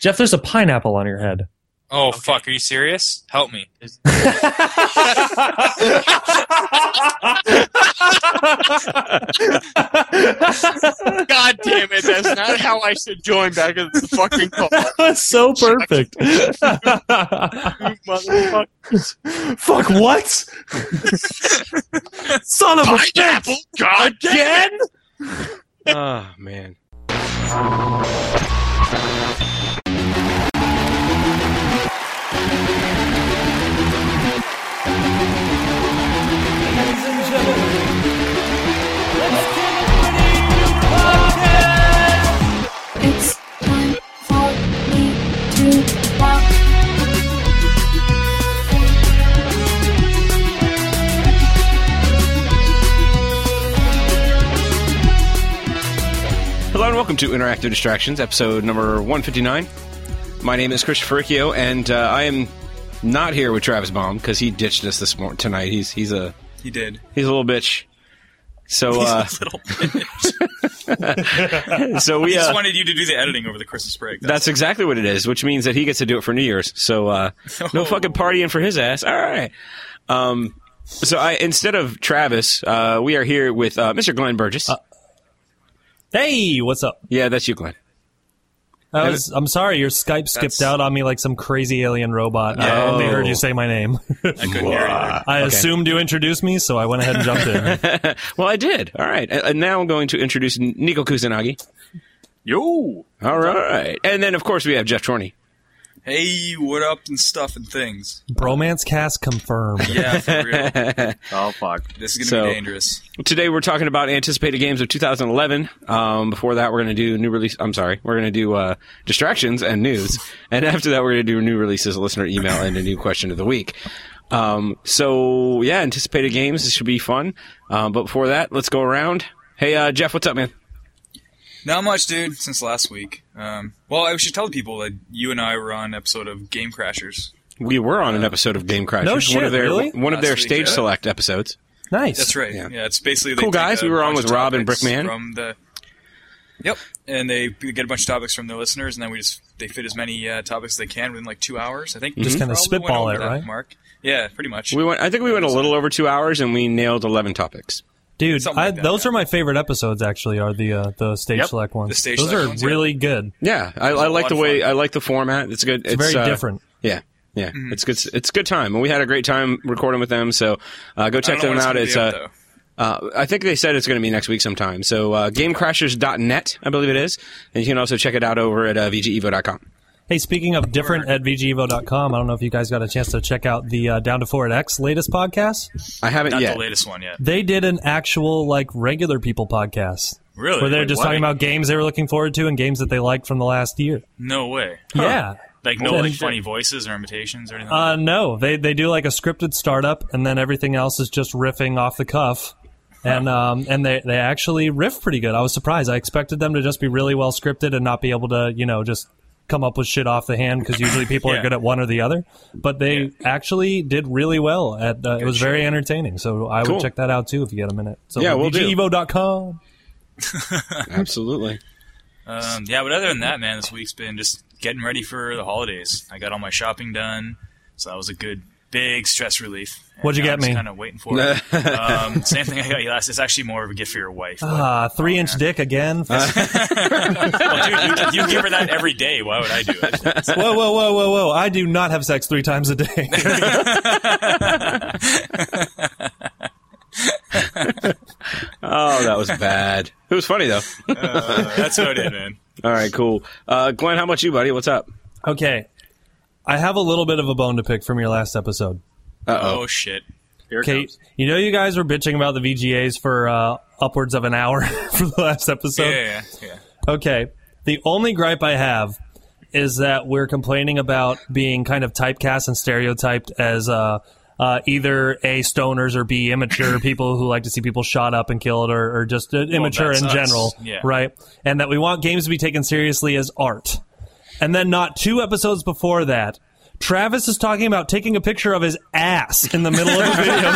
Jeff, there's a pineapple on your head. Oh, okay. Fuck, are you serious? Help me. God damn it, that's not how I should join back in the fucking call. That's so perfect. Motherfuckers. Fuck, what? Son of a pineapple, god again? Oh, man. Ladies and gentlemen, let's get ready to podcast! It's time for me to walk. Hello and welcome to Interactive Distractions, episode number 159. My name is Christopher Riccio, and I am not here with Travis Baum because he ditched us tonight. He did. He's a little bitch. So he's a little bitch. So we just wanted you to do the editing over the Christmas break. That's exactly what it is, which means that he gets to do it for New Year's. So no fucking partying for his ass. All right. So instead of Travis, we are here with Mr. Glenn Burgess. Hey, what's up? Yeah, that's you, Glenn. I'm sorry, your Skype skipped out on me like some crazy alien robot. I only heard you say my name. I couldn't hear it. I assumed you introduced me, so I went ahead and jumped in. Well, I did. All right. And now I'm going to introduce Nico Kusanagi. Yo! All right. And then, of course, we have Jeff Chorney. Hey, what up and stuff and things. Bromance cast confirmed. Yeah, for real. Oh, fuck. This is going to be dangerous. Today we're talking about anticipated games of 2011. Before that, we're going to do we're going to do distractions and news. And after that, we're going to do new releases, a listener email, and a new question of the week. So, yeah, anticipated games. This should be fun. But before that, let's go around. Hey, Jeff, what's up, man? Not much, dude, since last week. Well, I should tell people that you and I were on an episode of Game Crashers. We were on an episode of Game Crashers. No shit, really? One of their Last week, stage select episodes. Nice. That's right. Yeah. Yeah, it's basically... Cool guys. We were on with Rob and Brickman. Yep, and they get a bunch of topics from their listeners, and then they fit as many topics as they can within like 2 hours. I think Just kind of spitball it, right? Mark. Yeah, pretty much. I think we went a little over 2 hours, and we nailed 11 topics. Dude, Like those are my favorite episodes. Actually, are the stage select ones. The stage those select are ones, really good. Yeah, I like the way I like the format. It's good. It's very different. Yeah, it's good. It's a good time, and we had a great time recording with them. So go check them out. It's I think they said it's going to be next week sometime. So GameCrashers.net, I believe it is, and you can also check it out over at VGEvo.com. Hey, speaking of different at VGEvo.com, I don't know if you guys got a chance to check out the Down to 4 at X latest podcast. I haven't Not yet. the latest one yet. They did an actual, like, regular people podcast. Really? Where they're just talking about games they were looking forward to and games that they liked from the last year. No way. Yeah. Like funny voices or imitations or anything? No. They do like a scripted startup, and then everything else is just riffing off the cuff. And they actually riff pretty good. I was surprised. I expected them to just be really well scripted and not be able to, just come up with shit off the hand, because usually people are good at one or the other. But they actually did really well. It was very entertaining. So I would check that out too if you get a minute. So we'll do. VGEvo.com. Absolutely. But other than that, man, this week's been just getting ready for the holidays. I got all my shopping done, so that was a good, big stress relief. What'd you get me? Kind of waiting for it. Same thing I got you last. It's actually more of a gift for your wife. 3-inch dick again? Well, dude, you give her that every day. Why would I do it? Whoa. I do not have sex 3 times a day. Oh, that was bad. It was funny, though. That's what I did, man. All right, cool. Glenn, how about you, buddy? What's up? Okay. I have a little bit of a bone to pick from your last episode. Uh-oh. Oh, shit. Okay, you guys were bitching about the VGAs for upwards of an hour for the last episode? Yeah. Okay, the only gripe I have is that we're complaining about being kind of typecast and stereotyped as either A, stoners, or B, immature people who like to see people shot up and killed, or just immature in general, right? And that we want games to be taken seriously as art. And then not 2 episodes before that, Travis is talking about taking a picture of his ass in the middle of a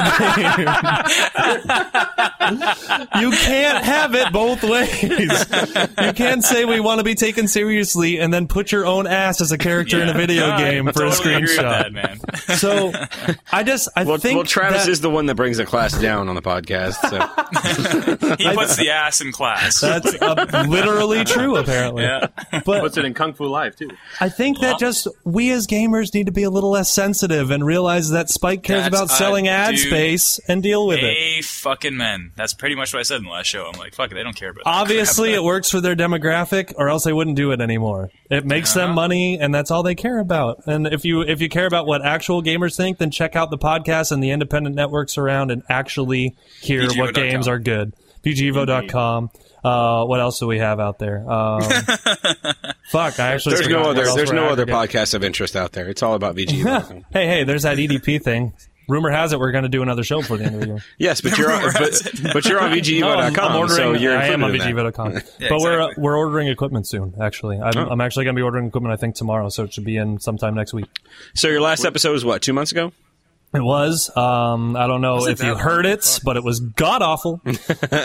video game. You can't have it both ways. You can't say we want to be taken seriously and then put your own ass as a character in a video game for a totally agree with screenshot. that, man. So I think Travis that, is the one that brings the class down on the podcast. So. He puts the ass in class. that's literally true, apparently. Yeah. But Puts it in Kung Fu Live too. I think that just we as gamers need to be a little less sensitive and realize that Spike cares That's- about selling ad dude, space and deal with it. Hey, fucking men. That's pretty much what I said in the last show. I'm like, fuck it, they don't care about that. Obviously, it works for their demographic, or else they wouldn't do it anymore. It makes them money, and that's all they care about. And if you care about what actual gamers think, then check out the podcast and the independent networks around and actually hear what VGevo.com. games are good. VGevo.com. What else do we have out there? Fuck, I actually There's no forgot what other. else There's we're no other aggregating. podcasts of interest out there. It's all about VG. Hey, there's that EDP thing. Rumor has it we're going to do another show before the end of the year. Yes, but you're on, but you're on I'm VGevo.com, ordering, so you're I am on included in that. VGevo.com. Yeah, But exactly. we're ordering equipment soon, actually. I'm actually going to be ordering equipment, I think, tomorrow, so it should be in sometime next week. So your last episode was what? 2 months ago? It was. I don't know if you heard it, but it was god awful. we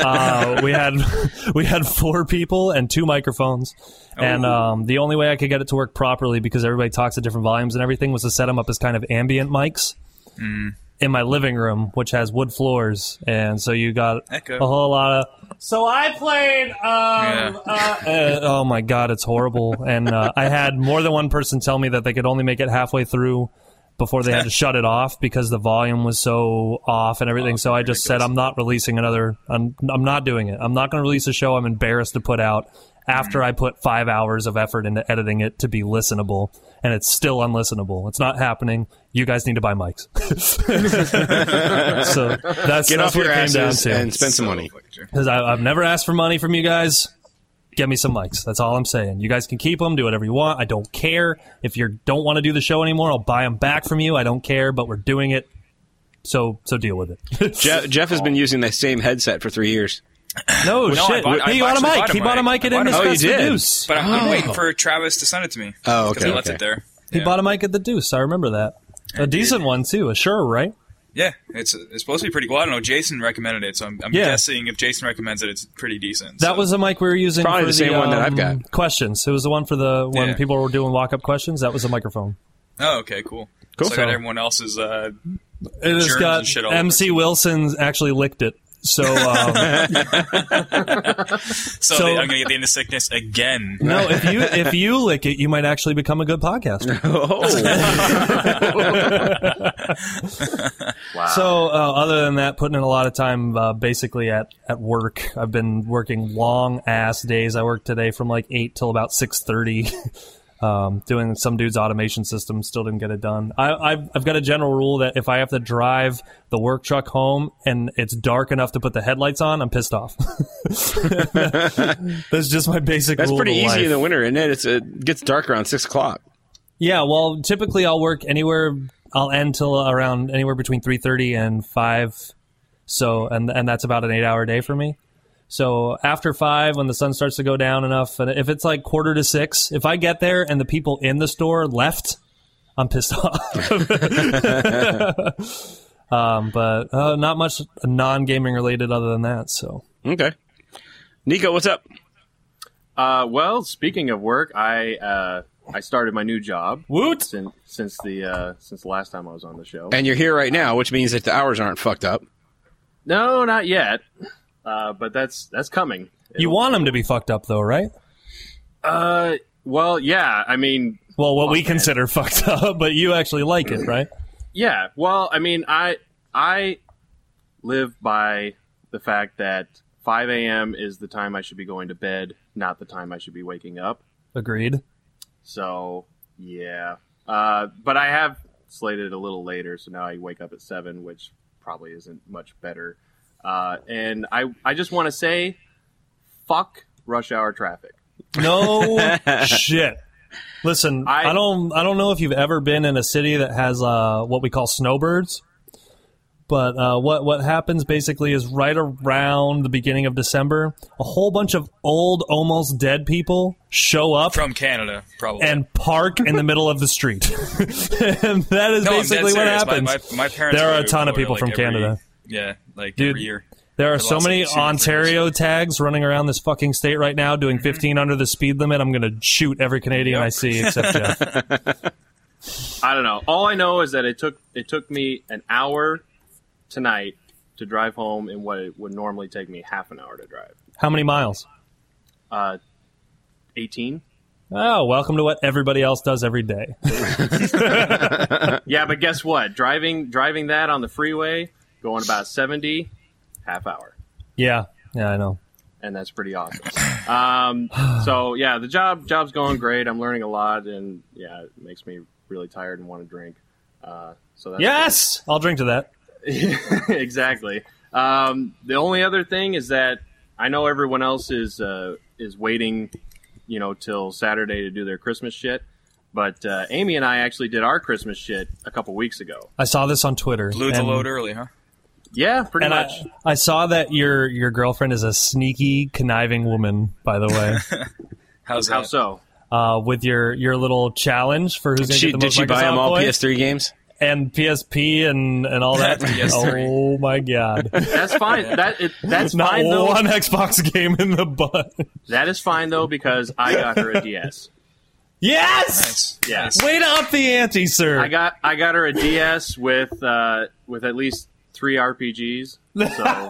had 4 people and 2 microphones, and the only way I could get it to work properly, because everybody talks at different volumes and everything, was to set them up as kind of ambient mics in my living room, which has wood floors, and so you got Echo. a whole lot of. So I played. Oh my god, it's horrible, and I had more than one person tell me that they could only make it halfway through before they had to shut it off because the volume was so off and everything. So I just said, I'm not releasing another. I'm not doing it. I'm not going to release a show I'm embarrassed to put out after I put 5 hours of effort into editing it to be listenable, and it's still unlistenable. It's not happening. You guys need to buy mics. So that's Get off what your it came down asses to. and spend some money. Because I've never asked for money from you guys. Get me some mics. That's all I'm saying. You guys can keep them, do whatever you want. I don't care. If you don't want to do the show anymore, I'll buy them back from you. I don't care, but we're doing it. So deal with it. Jeff has been using the same headset for 3 years. No, No, shit. I he bought a actually mic. He bought a mic at I bought a mic. Oh, you Indiscuss the did? Deuce. But I'm waiting for Travis to send it to me. Oh, Because okay, he left okay. it there. He Yeah. bought a mic at the Deuce. I remember that. A decent one, too. A Shure, right? Yeah, it's supposed to be pretty cool. I don't know. Jason recommended it, so I'm Yeah. guessing if Jason recommends it, it's pretty decent. That so. was the mic we were using Probably for the same one that I've got. questions. It was the one for when Yeah. people were doing walk-up questions. That was the microphone. Oh, okay, cool. Cool. So I got everyone else's. It has Germs got and shit all over MC Wilson's actually licked it. So so so- I'm gonna get the end of sickness again. no, if you lick it, you might actually become a good podcaster. Wow. So other than that, putting in a lot of time basically at work. I've been working long ass days. I worked today from like 8 till about 6:30. Doing some dude's automation system, still didn't get it done. I've got a general rule that if I have to drive the work truck home and it's dark enough to put the headlights on, I'm pissed off. That's just my basic That's rule pretty of easy life. in the winter, isn't it? It gets dark around 6 o'clock. Yeah, well, typically I'll work anywhere. I'll end till around anywhere between 3:30 and 5. So, and that's about an 8-hour day for me. So after 5, when the sun starts to go down enough, and if it's like 5:45, if I get there and the people in the store left, I'm pissed off. But not much non-gaming related other than that. So Okay. Nico, what's up? Well, speaking of work, I started my new job. Woot! Since the last time I was on the show. And you're here right now, which means that the hours aren't fucked up. No, not yet. But that's coming. You want them to be fucked up though, right? Well, yeah. I mean, Well, what we man. consider fucked up, but you actually like it, right? yeah. Well, I mean, I live by the fact that 5 a.m. is the time I should be going to bed, not the time I should be waking up. Agreed. So, yeah. But I have slated it a little later, so now I wake up at 7, which probably isn't much better. And I just want to say, fuck rush hour traffic. No shit. Listen, I don't know if you've ever been in a city that has what we call snowbirds, But what happens basically is right around the beginning of December, a whole bunch of old, almost dead people show up From Canada, probably. and park in the middle of the street. And that is No, I'm basically dead what serious. happens. My parents There are go a ton of to people like from every- Canada. Yeah, like Dude, every year. There are For so lots of many super Ontario tags running around this fucking state right now doing Mm-hmm. 15 under the speed limit. I'm going to shoot every Canadian I see except Jeff. I don't know. All I know is that it took me an hour tonight to drive home in what it would normally take me half an hour to drive. How many miles? 18. Oh, welcome to what everybody else does every day. Yeah, but guess what? Driving that on the freeway, going about 70, half hour. Yeah, I know. And that's pretty awesome. So yeah, the job's going great. I'm learning a lot, and yeah, it makes me really tired and want to drink. So that's Yes! I'll drink to that. exactly. The only other thing is that I know everyone else is waiting, till Saturday to do their Christmas shit. But Amy and I actually did our Christmas shit a couple weeks ago. I saw this on Twitter. Blew the and- load early, huh? Yeah, pretty And much. I saw that your girlfriend is a sneaky, conniving woman, by the way. How's How that? so? With your little challenge for who's going to get the Did most she buy them Microsoft all points PS3 games? and PSP and all that. PS3. Oh my god! That's fine. That's Not fine though. one Xbox game in the butt. That is fine though because I got her a DS. Yes. Nice. Yeah. Nice. Way to up the ante, sir. I got her a DS with at least 3 RPGs. So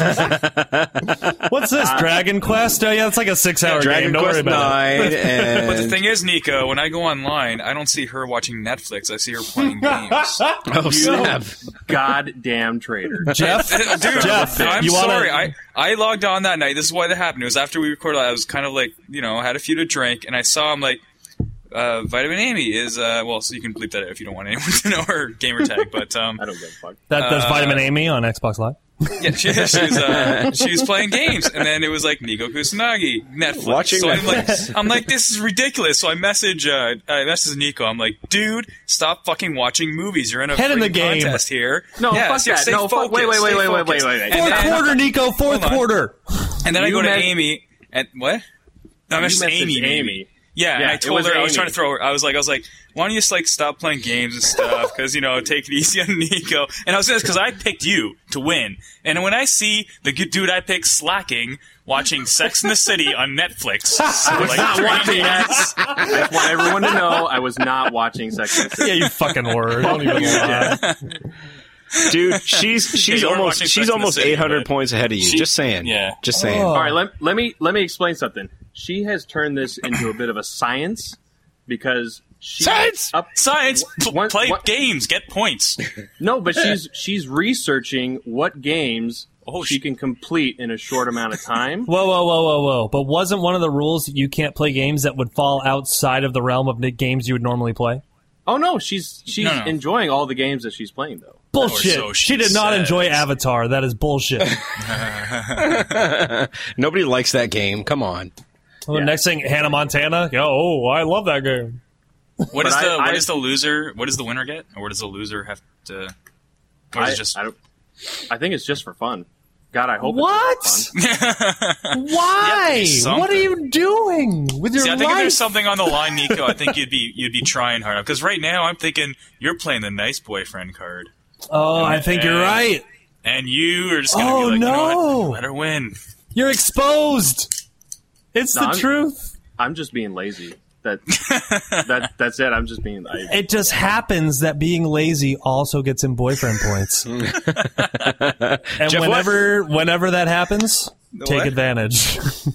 What's this? Dragon Quest? Oh yeah, it's like a 6-hour Dragon game. Don't worry Quest about it. 9 and But the thing is, Nico, when I go online, I don't see her watching Netflix. I see her playing games. oh snap! goddamn traitor. Jeff, Dude, Jeff, I'm you wanna- sorry. I logged on that night. This is why that happened. It was after we recorded. I was kind of like, had a few to drink, and I saw him like, Vitamin Amy is so you can bleep that if you don't want anyone to know her gamer tag. But I don't give a fuck. That's Vitamin Amy on Xbox Live. yeah, she was playing games, and then it was like Nico Kusanagi Netflix. Watching so Netflix. I'm like, this is ridiculous. So I message Nico. I'm like, dude, stop fucking watching movies. You're in a Head in the freaking game. contest here. No, yeah, fuck that. stay No, fuck. Wait. focused, stay focused. Wait. And Fourth then- quarter, Nico. Fourth Hold on. quarter. And then I You go to met- Amy, and what? No, I messaged messaged Amy. Amy. Yeah, and Yeah, I it told was her I was Amy. trying to throw her. I was like, why don't you just like stop playing games and stuff? Because take it easy on Nico. And I was saying this because I picked you to win. And when I see the good dude I picked slacking, watching Sex in the City on Netflix, I was Not watching that. I just want everyone to know I was not watching Sex and the City. Yeah, you fucking word. Don't even lie. Dude, she's you are almost watching Sex and the 800 800 points ahead of you. Just saying. Yeah. Just saying. Oh. All right, let me explain something. She has turned this into a bit of a science because she Science! Science, play What- games, get points. No, but she's researching what games she can complete in a short amount of time. Whoa. But wasn't one of the rules that you can't play games that would fall outside of the realm of the games you would normally play? Oh no, she's No. enjoying all the games that she's playing though. Bullshit. so She she did not says. enjoy Avatar. That is bullshit. Nobody likes that game. Come on. Well, Yeah. Next thing, Hannah Montana. I love that game. What is But the I- what is the loser? What does the winner get? Or what does the loser have to? Or is it just I think it's just for fun. God, I hope What? it's just for fun. Why? something. What are you doing with your See, I think if life? there's something on the line, Nico, I think you'd be trying hard. Because right now, I'm thinking you're playing the nice boyfriend card, Oh, I think you're right. and you are just gonna Oh, be like, you know no. what? Let her win. You're exposed. It's No, the I'm- truth. I'm just being lazy. That's it. I'm just being. It just happens that being lazy also gets him boyfriend points. And Jeff, what? whenever that happens, take what? advantage.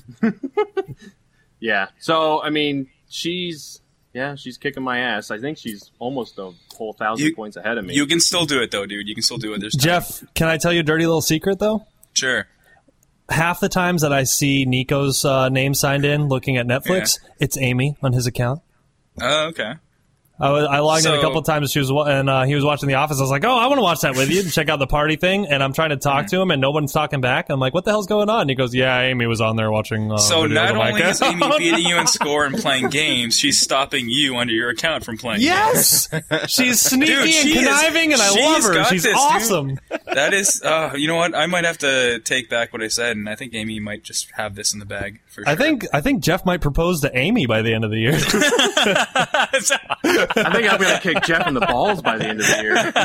Yeah. So I mean, she's kicking my ass. I think she's almost a whole 1,000 points ahead of me. You can still do it, though, dude. You can still do it. There's time. Jeff, can I tell you a dirty little secret, though? Sure. Half the times that I see Nico's name signed in looking at Netflix, it's Amy on his account. Oh, okay. I logged in a So- couple times. He was watching The Office. I was like, "Oh, I want to watch that with you and check out the party thing." And I'm trying to talk to him, and no one's talking back. I'm like, "What the hell's going on?" And he goes, "Yeah, Amy was on there watching." So videos not on my only is Amy account." beating you in score and playing games, she's stopping you under your account from playing games. Yes, she's sneaky Dude, and she is- conniving, and I she's love her. got She's this, dude. awesome. That is, you know what? I might have to take back what I said, and I think Amy might just have this in the bag for sure. I think Jeff might propose to Amy by the end of the year. I think I'm going to kick Jeff in the balls by the end of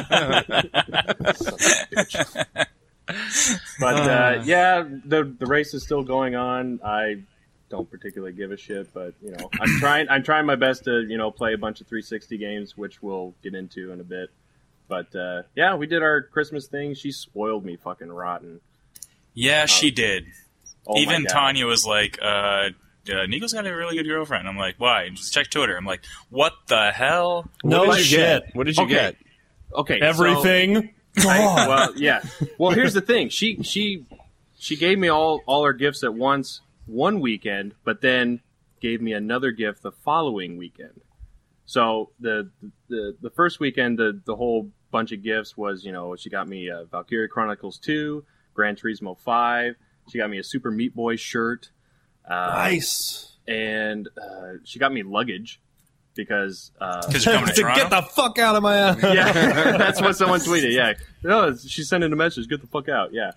the year. But yeah, the race is still going on. I don't particularly give a shit, but you know, I'm trying my best to play a bunch of 360 games, which we'll get into in a bit. But yeah, we did our Christmas thing. She spoiled me fucking rotten. Yeah, she did. Oh my Even God. Tanya was like, Nico's got a really good girlfriend. I'm like, why? And just check Twitter. I'm like, what the hell? No What did you shit. get? What did you Okay. get? Okay, Everything. well, yeah. Well, here's the thing. She gave me all her gifts at once one weekend, but then gave me another gift the following weekend. So the first weekend, the whole bunch of gifts was, she got me Valkyria Chronicles 2, Gran Turismo 5. She got me a Super Meat Boy shirt. Nice. And she got me luggage because Because you're coming to Toronto? Get the fuck out of my ass. yeah, that's what someone tweeted. Yeah, no, she's sending a message. Get the fuck out. Yeah,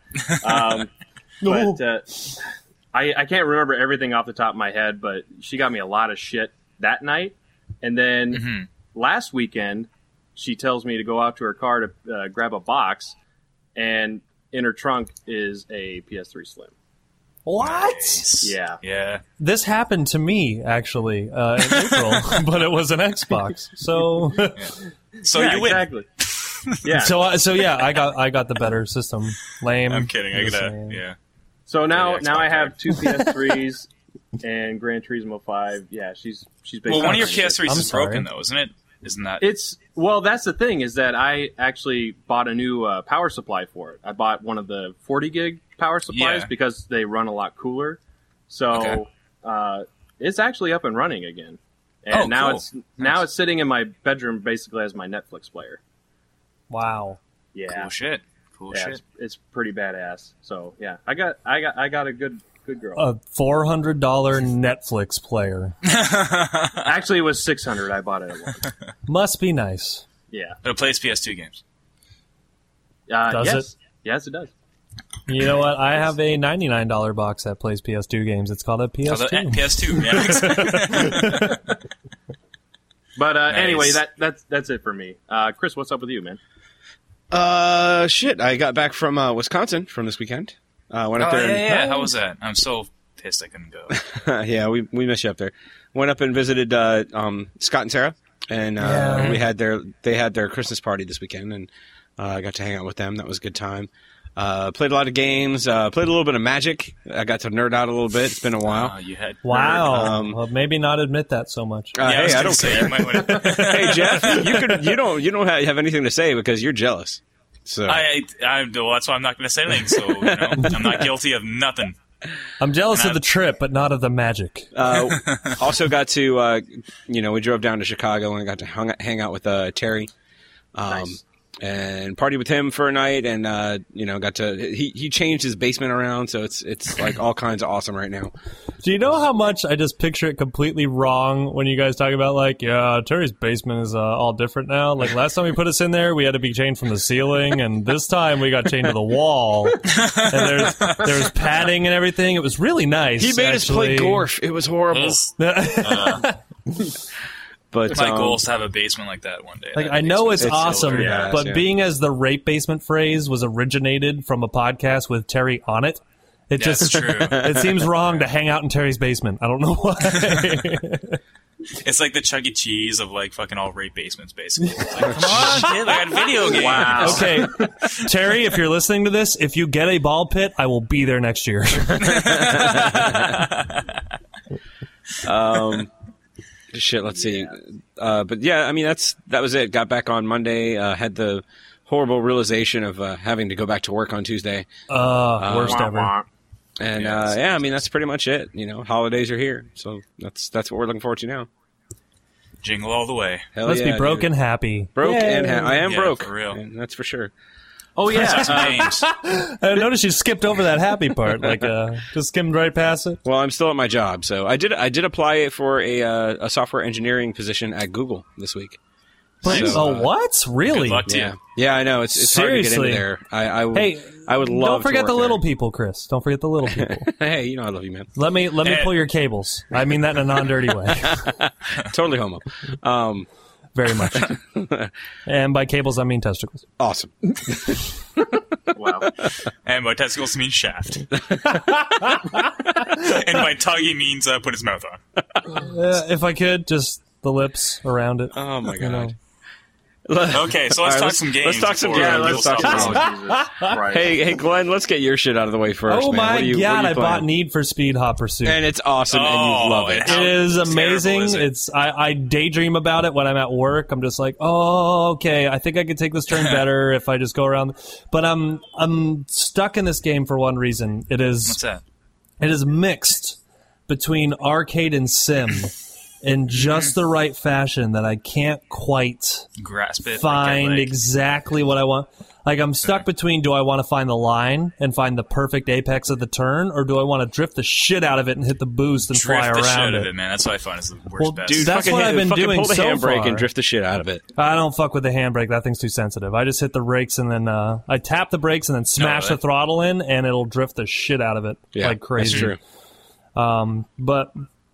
but I can't remember everything off the top of my head. But she got me a lot of shit that night, and then last weekend she tells me to go out to her car to grab a box, and in her trunk is a PS3 Slim. What? Yeah. Yeah. This happened to me actually in April, but it was an Xbox. So, So yeah, you win. exactly. Yeah. so yeah, I got the better system. Lame. I'm kidding. I Just gotta, saying. yeah. So now Yeah, I Xbox have two PS3s and Gran Turismo 5. Yeah, she's basically. Well, one of your shit. PS3s I'm is sorry. broken, though, isn't it? Isn't that? Well, that's the thing is that I actually bought a new power supply for it. I bought one of the 40 gig power supplies Yeah. because they run a lot cooler. So it's actually up and running again. And Oh, now cool. it's sitting in my bedroom basically as my Netflix player. Wow. Yeah, Cool shit. Cool yeah, shit. it's pretty badass. So yeah, I got a good girl. A $400 Netflix player Actually, it was 600. I bought it at once. must be nice. Yeah. It plays PS2 games. Does yes. it? Yes, it does. You know what? I have a $99 box that plays PS2 games. It's called a PS2. PS2. Yeah. But anyway, Nice. that's it for me. Chris, what's up with you, man? Shit. I got back from Wisconsin from this weekend. Went Oh, up there. yeah. How was that? I'm so pissed I couldn't go. Yeah, we missed you up there. Went up and visited Scott and Sarah, and they had their Christmas party this weekend, and I got to hang out with them. That was a good time. Played a lot of games. Played a little bit of Magic. I got to nerd out a little bit. It's been a while. You had Wow. Well, maybe not admit that so much. I was Hey, I gonna don't say, care. you might wanna- Hey Jeff, you don't have anything to say because you're jealous. So well, that's why I'm not going to say anything. So I'm not guilty of nothing. I'm jealous Not- of the trip, but not of the magic. also got to we drove down to Chicago and got to hang out with Terry. Nice. And party with him for a night, and got to he changed his basement around, so it's like all kinds of awesome right now. Do you know how much I just picture it completely wrong when you guys talk about Terry's basement is all different now? Like last time we put us in there, we had to be chained from the ceiling, and this time we got chained to the wall. And there's padding and everything. It was really nice. He made us play actually. Gorf. It was horrible. But My goal is to have a basement like that one day. Like That I know basement it's is so awesome, very badass, but yeah. being as the rape basement phrase was originated from a podcast with Terry on it, it That's just true. it seems wrong to hang out in Terry's basement. I don't know why. It's like the Chuck E. Cheese of like fucking all rape basements, basically. It's like, come on, kid, I got video games. Wow. Okay, Terry, if you're listening to this, if you get a ball pit, I will be there next year. Shit, let's see. But yeah, I mean that was it. Got back on Monday. Had the horrible realization of having to go back to work on Tuesday. Worst Wah, ever. wah. And Yeah, I mean that's pretty much it. Holidays are here, so that's what we're looking forward to now. Jingle all the way. Hell Let's yeah, be broke dude. and happy. Broke Yay. and I am Yeah, broke, for real. and that's for sure. Oh yeah. Some names. I noticed you skipped over that happy part, just skimmed right past it. Well, I'm still at my job, so I did apply for a software engineering position at Google this week. Oh, what? Really? Good luck to you. Yeah, I know. It's hard to get Seriously. into there. Hey, I would love. don't forget to the work little there. people, Chris. Don't forget the little people. Hey, you know I love you, man. Let me pull your cables. I mean that in a non-dirty way. Totally homo. Very much. And by cables, I mean testicles. Awesome. Wow. And by testicles means shaft. And by tuggy means put his mouth on. If I could, just the lips around it. Oh my You know. god. Okay, so let's All right, talk some games. Let's talk some before games. people Let's talk stop some listening. Jesus Christ. Hey, Glenn, let's get your shit out of the way first. Oh man. my What are you god! I playing? bought Need for Speed Hot Pursuit. And it's awesome, and you love it. How It is terrible amazing. is it? It's I daydream about it when I'm at work. I'm just like, oh, okay. I think I could take this turn better if I just go around. But I'm stuck in this game for one reason. It What's is that? mixed between arcade and sim in just the right fashion that I can't quite Grasp it. find like, exactly what I want. Like, I'm stuck between, do I want to find the line and find the perfect apex of the turn, or do I want to drift the shit out of it and hit the boost and fly drift the around shit it? of it, man. That's what I find is the worst Well, best. Dude, That's fucking what I've been fucking doing pull the so handbrake far. and drift the shit out of it. I don't fuck with the handbrake. That thing's too sensitive. I just hit the brakes and then I tap the brakes and then smash really? the throttle in, and it'll drift the shit out of it Yeah, like crazy. That's true. But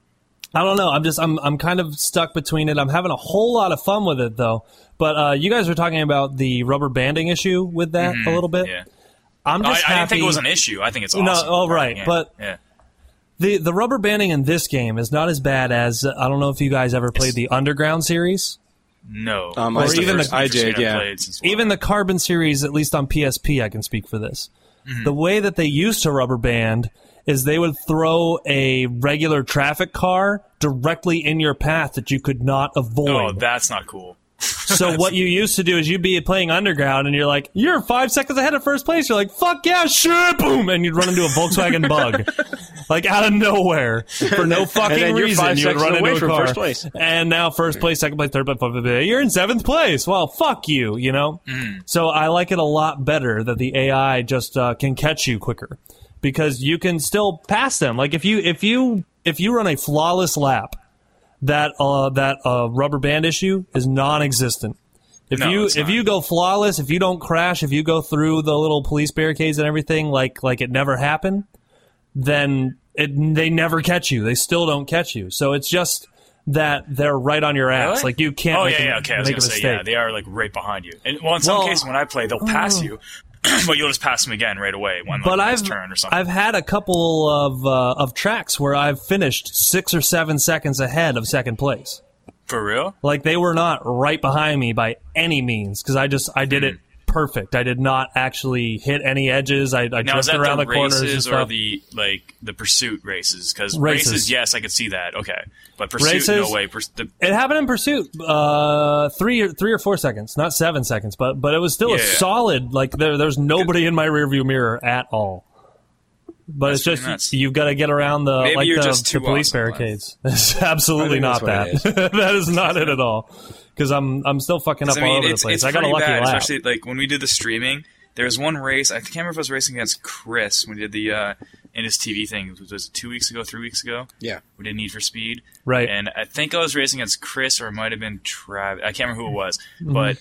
I don't know. I'm kind of stuck between it. I'm having a whole lot of fun with it though. But you guys were talking about the rubber banding issue with that a little bit. Yeah. I'm I just happy. didn't think it was an issue. I think it's No, awesome. oh, right, Yeah. but- yeah. The rubber banding in this game is not as bad as I don't know if you guys ever played the Underground series. No. Or That's the even first the- Need I for Speed did, I've yeah. played since Even the Carbon series, at least on PSP, I can speak for this. The way that they used to rubber band is they would throw a regular traffic car directly in your path that you could not avoid. Oh, that's not cool. So what you used to do is you'd be playing Underground and you're like, you're 5 seconds ahead of first place. You're like, fuck yeah, sure, boom. And you'd run into a Volkswagen Bug. Like out of nowhere. For no fucking then you're reason. 5 You would seconds run away into a from car. first place. And now first place, second place, third place, fourth place. You're in 7th place. Well, fuck you, you know? So I like it a lot better that the AI just can catch you quicker. Because you can still pass them. Like if you run a flawless lap, that rubber band issue is non-existent. If No, it's not. you go flawless, if you don't crash, if you go through the little police barricades and everything like it never happened, then they never catch you. They still don't catch you. So it's just that they're right on your ass. Really? Like you can't Oh, make, yeah, okay. I was make a going to say, mistake. yeah, they are like right behind you. And well, in some Well, cases when I play, they'll pass you, but you'll just pass them again right away. One But next turn or something. I've had a couple of tracks where I've finished 6 or 7 seconds ahead of second place. For real? Like they were not right behind me by any means because I did it perfect. I did not actually hit any edges. I Now, is drifted that around the the corners and races or stuff. the pursuit races? Because Races. races, yes, I could see that. Okay, but pursuit, Races? no way. It happened in Pursuit, 3 or 4 seconds, not 7 seconds, but it was still a Yeah. solid. Like there's nobody in my rearview mirror at all. But That's it's just pretty nuts. you've got to get around the Maybe you're just the too police awesome, Glenn. barricades. It's absolutely I not think that. that's what That is not it at all. Because I'm still fucking up all over the place. It's I got a pretty lucky bad, lap. especially like when we did the streaming. There was one race. I can't remember if I was racing against Chris when we did the in his TV thing. Was it 2 weeks ago, 3 weeks ago? Yeah. We did Need for Speed. Right. And I think I was racing against Chris or it might have been Travis. I can't remember who it was. Mm-hmm. But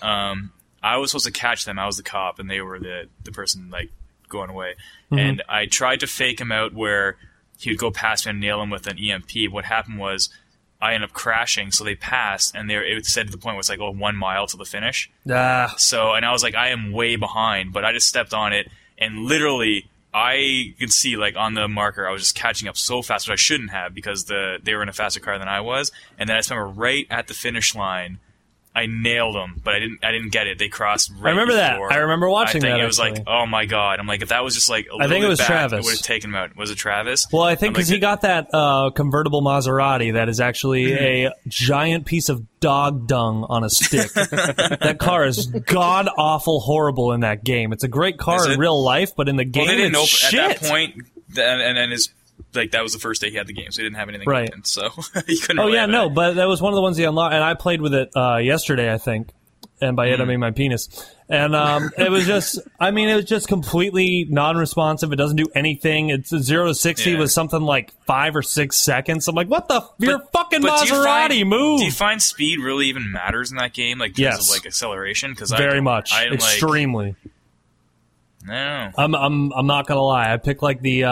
I was supposed to catch them. I was the cop and they were the person like going away. Mm-hmm. And I tried to fake him out where he would go past me and nail him with an EMP. What happened was I ended up crashing, so they passed, and it said to the point where it's like, 1 mile to the finish. Ah, So, and I was like, I am way behind, but I just stepped on it, and literally, I could see, like, on the marker, I was just catching up so fast, which I shouldn't have, because they were in a faster car than I was, and then I remember right at the finish line, I nailed them, but I didn't get it. They crossed right I remember that. before. I remember watching I think that, it was actually. like, oh my god. I'm like, if that was just like a little think it bit was back, Travis. it would have taken him out. Was it Travis? well, I think I'm because like, he got that convertible Maserati that is actually a giant piece of dog dung on a stick. That car is god awful horrible in that game. It's a great car Is in it? real life, but in the game, Well, they didn't it's open shit. at that point, and then his like that was the first day he had the game, so he didn't have anything Right. open, so he couldn't. Oh really yeah, have no, it. but that was one of the ones he unlocked, and I played with it yesterday, I think. and by it I mean my penis. And it was just completely non-responsive. It doesn't do anything. It's 0 to 60 was something like 5 or 6 seconds. I'm like, what the? You're a fucking Maserati. Move. Do you find speed really even matters in that game? Like, in terms of like acceleration? Because very much, extremely. No, I'm not gonna lie. I picked like the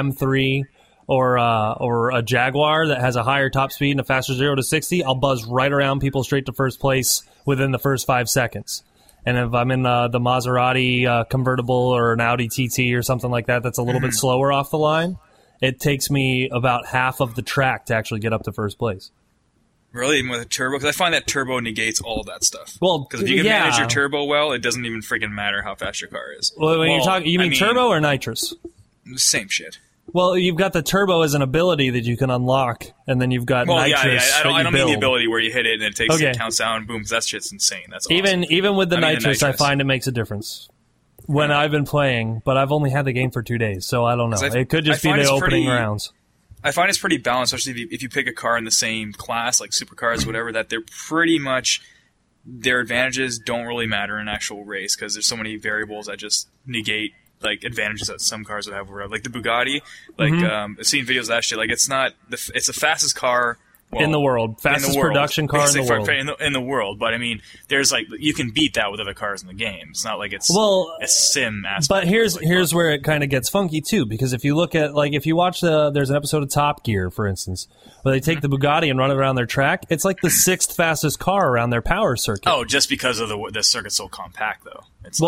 M3 or a Jaguar that has a higher top speed and a faster 0 to 60. I'll buzz right around people straight to first place within the first 5 seconds. And if I'm in the Maserati convertible or an Audi TT or something like that, that's a little bit slower off the line, it takes me about half of the track to actually get up to first place. Really, even with a turbo? Because I find that turbo negates all of that stuff. Well, because if you can manage your turbo well, it doesn't even freaking matter how fast your car is. Well, when you mean turbo or nitrous? Same shit. Well, you've got the turbo as an ability that you can unlock, and then you've got nitrous. I don't mean the ability where you hit it and it takes it counts down, boom. That shit's insane. That's awesome. Even with the nitrous, I find it makes a difference when I've been playing. But I've only had the game for 2 days, so I don't know. It could just be the opening rounds. I find it's pretty balanced, especially if you pick a car in the same class, like supercars, whatever. That they're pretty much their advantages don't really matter in an actual race because there's so many variables that just negate like advantages that some cars would have, like the Bugatti. Like I've seen videos of that shit. Like it's the fastest car in the world, fastest production car in the world. In the world, but I mean, there's like you can beat that with other cars in the game. It's not like it's a sim aspect. But here's where it kind of gets funky too, because if you look at if you watch there's an episode of Top Gear, for instance, where they take the Bugatti and run it around their track. It's like the 6th fastest car around their power circuit. Oh, just because of the circuit's so compact, though.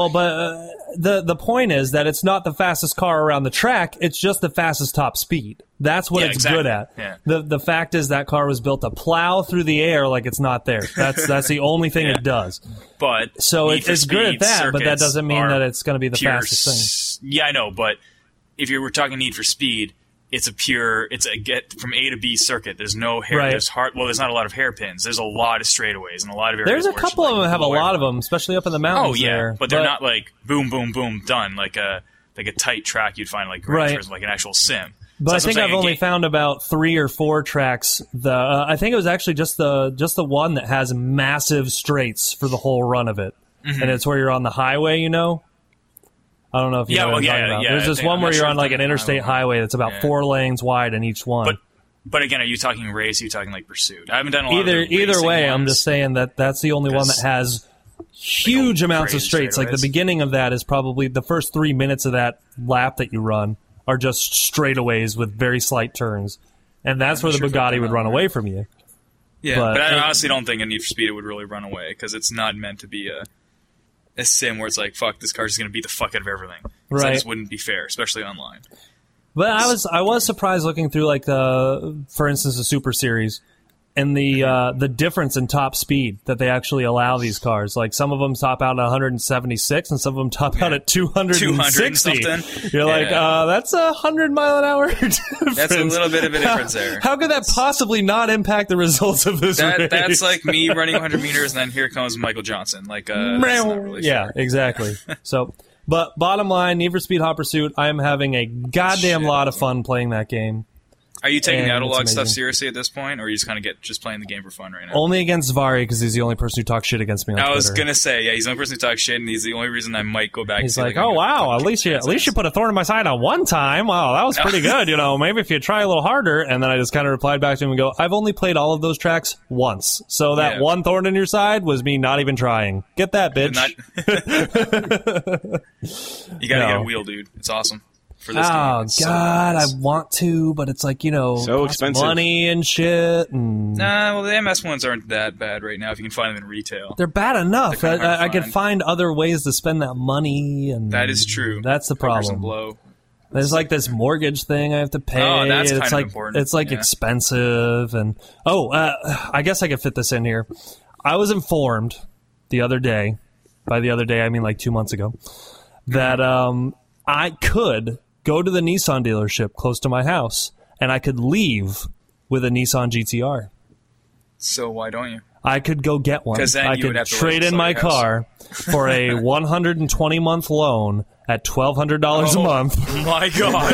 But the point is that it's not the fastest car around the track. It's just the fastest top speed. That's what it's good at. Yeah. The fact is that car was built to plow through the air like it's not there. That's the only thing it does. But so it's good at that, but that doesn't mean that it's going to be the fastest thing. Yeah, I know, but if you were talking Need for Speed, it's a get from A to B circuit. There's no hair. Right. There's not a lot of hairpins. There's a lot of straightaways and a lot of areas. There's a couple of them that have a lot of them, especially up in the mountains. Oh yeah, there. But they're not like boom, boom, boom, done like a tight track you'd find like Gran Turismo, like an actual sim. But I think I've only found about 3 or 4 tracks. I think it was actually just the one that has massive straights for the whole run of it, and it's where you're on the highway. You know. I don't know if you know what I'm talking about. There's this one where you're on like an interstate highway that's about 4 lanes wide in each one. But again, are you talking race? Are you talking like pursuit? I haven't done a lot either way. I'm just saying that's the only one that has huge amounts of straights. Like the beginning of that is probably the first 3 minutes of that lap that you run are just straightaways with very slight turns, and that's where the Bugatti would run away from you. Yeah, but I honestly don't think a Need for Speed would really run away because it's not meant to be a sim where it's like, fuck, this car's just going to beat the fuck out of everything. Right. That just wouldn't be fair, especially online. But I was surprised looking through like for instance, the Super Series and the difference in top speed that they actually allow these cars. Like some of them top out at 176 and some of them top out at 260. You're like, that's 100 mile an hour difference. That's a little bit of a difference there. How could that possibly not impact the results of this race? That's like me running 100 meters and then here comes Michael Johnson. Like, that's not really fair. Exactly. So, but bottom line, Need for Speed Hot Pursuit, I am having a goddamn lot of fun playing that game. Are you taking the Autolog stuff seriously at this point, or are you just kind of just playing the game for fun right now? Only against Zvari, because he's the only person who talks shit against me on Twitter. I was going to say, he's the only person who talks shit, and he's the only reason I might go back. He's like, oh, wow, at least you put a thorn in my side on one time. Wow, that was pretty good. Maybe if you try a little harder. And then I just kind of replied back to him and go, I've only played all of those tracks once. So that one thorn in your side was me not even trying. Get that, bitch. You got to get a wheel, dude. It's awesome. For this game. God, I want to, but it's like, so expensive, money and shit. And well, the MS ones aren't that bad right now if you can find them in retail. They're bad enough. I could find other ways to spend that money, and that is true. That's the problem. There's like this mortgage thing I have to pay. Oh, that's kind of important. It's like expensive, and I guess I could fit this in here. I was informed the other day. By the other day, I mean like 2 months ago. That I could go to the Nissan dealership close to my house, and I could leave with a Nissan GTR. So why don't you? I could go get one. Then I could trade in my car for a 120-month loan at $1,200 a month. My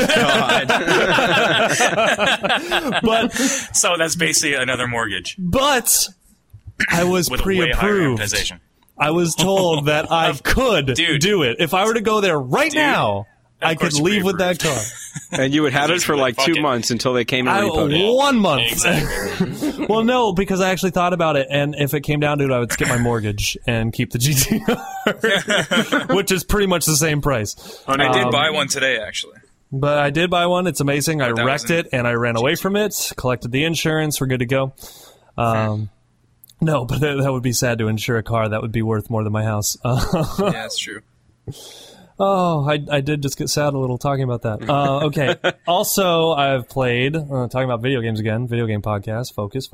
God. But so that's basically another mortgage. But I was with pre-approved. I was told that I could do it. If I were to go there right now, I could leave with that car. And you would have it for like 2 months until they came and repoed it. 1 month. Exactly. Well, no, because I actually thought about it, and if it came down to it, I would skip my mortgage and keep the GTR, which is pretty much the same price. I did buy one today, actually. But I did buy one. It's amazing. I that wrecked was it, and I ran away from it, collected the insurance. We're good to go. No, but that would be sad to insure a car. That would be worth more than my house. Yeah, that's true. Oh, I did just get sad a little talking about that. Okay. Also, I've played, talking about video games again, video game podcast, focus.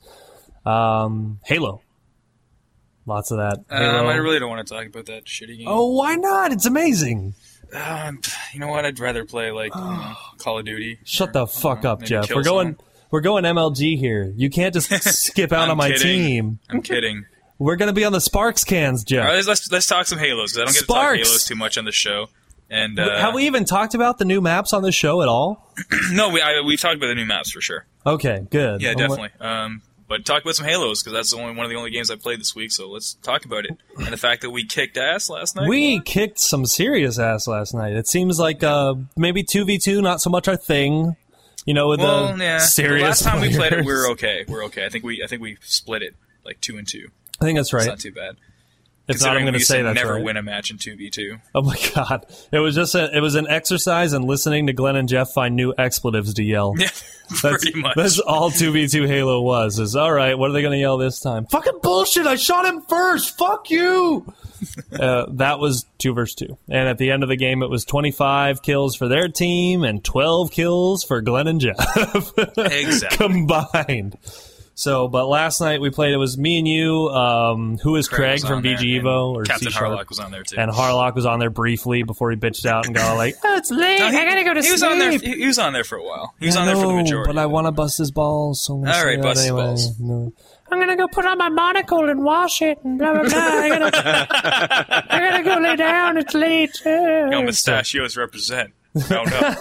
Halo. Lots of that. Halo. I really don't want to talk about that shitty game. Oh, why not? It's amazing. You know what? I'd rather play, like, Call of Duty. Shut the fuck up, maybe Jeff. Killzone. We're going MLG here. You can't just skip out on my team. I'm kidding. We're going to be on the Sparks cans, Jeff. All right, let's talk some Halos, because I don't get to talk Halos too much on the show. And have we even talked about the new maps on the show at all? No, we've talked about the new maps for sure. Okay, good. Yeah, definitely. But talk about some Halos, because that's one of the only games I played this week, so let's talk about it. And the fact that we kicked ass last night. We kicked some serious ass last night. It seems like maybe 2v2, not so much our thing. You know, with the serious the last time we played it, players. we were okay. I think we split it like 2-2. I think that's right. It's not too bad. If not, I'm going to say that's never right. win a match in 2v2. Oh my god! It was just it was an exercise in listening to Glenn and Jeff find new expletives to yell. Yeah, pretty much. That's all 2v2 Halo was. Is all right. What are they going to yell this time? Fucking bullshit! I shot him first. Fuck you. That was 2 versus 2, and at the end of the game, it was 25 kills for their team and 12 kills for Glenn and Jeff. Exactly. Combined. So, but last night we played, it was me and you, who is Craig from BG Evo, or Captain C-Sharp. Harlock was on there too. And Harlock was on there briefly before he bitched out and got like, oh, it's late, I gotta go to sleep. He was on there for a while. He was on there for the majority. But I want to bust his balls, so I'm gonna say that bust his anyway. balls. No. I'm gonna go put on my monocle and wash it and blah blah blah. I gotta go lay down. It's late. No, mustachios represent. No.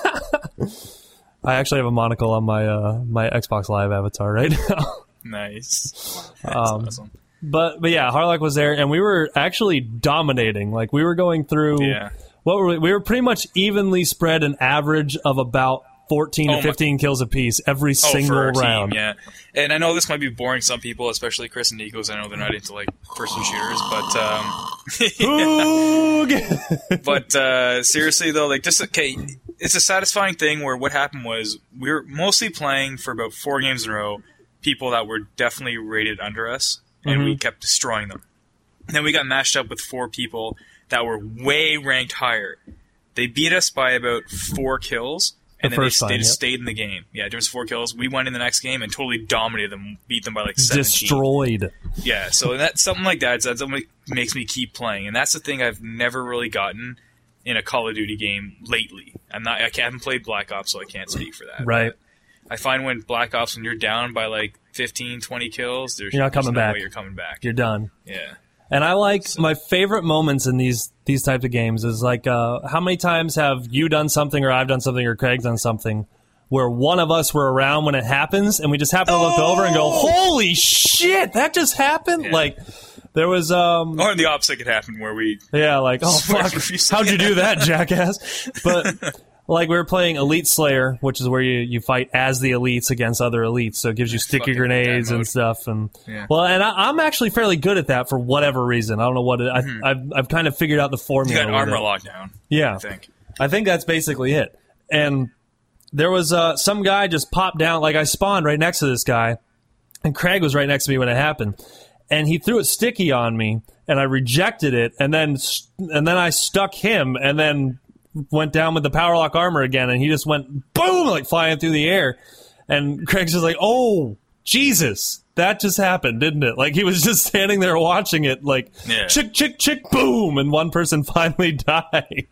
I actually have a monocle on my my Xbox Live avatar right now. Nice. That's awesome. But yeah, Harlock was there, and we were actually dominating. Like we were going through. Yeah. What were we were pretty much evenly spread, an average of about 14 to 15 kills apiece every single for a round. Team, yeah. And I know this might be boring some people, especially Chris and Nikos. I know they're not into like person shooters, but seriously though, like just it's a satisfying thing where what happened was we were mostly playing for about 4 games in a row people that were definitely rated under us, and we kept destroying them. And then we got matched up with 4 people that were way ranked higher. They beat us by about 4 kills. And then they just stayed in the game. Yeah, there was 4 kills. We went in the next game and totally dominated them, beat them by like 17. Destroyed. Yeah, so that's something like that. That's something that makes me keep playing, and that's the thing I've never really gotten in a Call of Duty game lately. I haven't played Black Ops, so I can't speak for that. Right. But I find when Black Ops, when you're down by like 15, 20 kills, you're not coming back. You're coming back. You're done. Yeah. And I like my favorite moments in these types of games is like how many times have you done something or I've done something or Craig's done something where one of us were around when it happens and we just happen to look over and go, holy shit, that just happened? Yeah. Like there was or the opposite could happen where we like, oh fuck, how'd you do that, jackass? But like we were playing Elite Slayer, which is where you fight as the elites against other elites, so it gives you sticky grenades and stuff. And well, and I'm actually fairly good at that for whatever reason. I don't know what it. I've kind of figured out the formula. You got armor lockdown. Yeah, I think that's basically it. And there was some guy just popped down. Like I spawned right next to this guy, and Craig was right next to me when it happened, and he threw it sticky on me, and I rejected it, and then I stuck him, and then went down with the power lock armor again, and he just went boom, like flying through the air. And Craig's just like, oh, Jesus, that just happened, didn't it? Like he was just standing there watching it, like chick, chick, chick, boom, and one person finally died.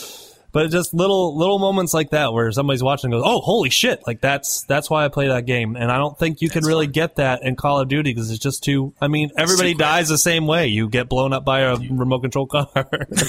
But just little moments like that where somebody's watching and goes, oh, holy shit, like that's why I play that game. And I don't think you can really get that in Call of Duty because it's just too, I mean, everybody dies the same way. You get blown up by a remote control car. That's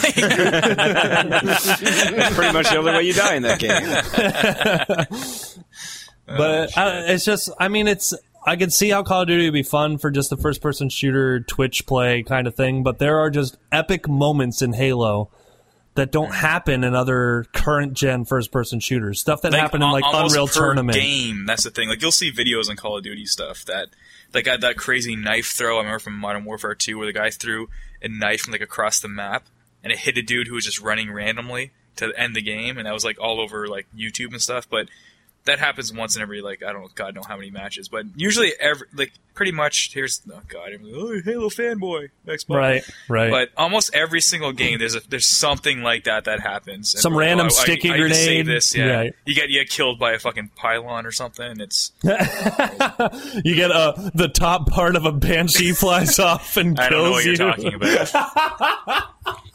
pretty much the only way you die in that game. But it's just, I mean, I can see how Call of Duty would be fun for just the first-person shooter, Twitch play kind of thing, but there are just epic moments in Halo that don't happen in other current-gen first-person shooters. Stuff that happened in, like, almost Unreal per Tournament. game, that's the thing. Like, you'll see videos on Call of Duty stuff that got that crazy knife throw. I remember from Modern Warfare 2 where the guy threw a knife from, like, across the map, and it hit a dude who was just running randomly to end the game, and that was, like, all over, like, YouTube and stuff, but that happens once in every, like, I don't know, God know how many matches, but usually pretty much, Halo fanboy, Xbox. Right. But almost every single game, there's something like that happens. And Some we're like, random I sticky need to save grenade. this, yeah. Right. You get killed by a fucking pylon or something. It's You get the top part of a Banshee flies off and kills I don't know what you. you're talking about.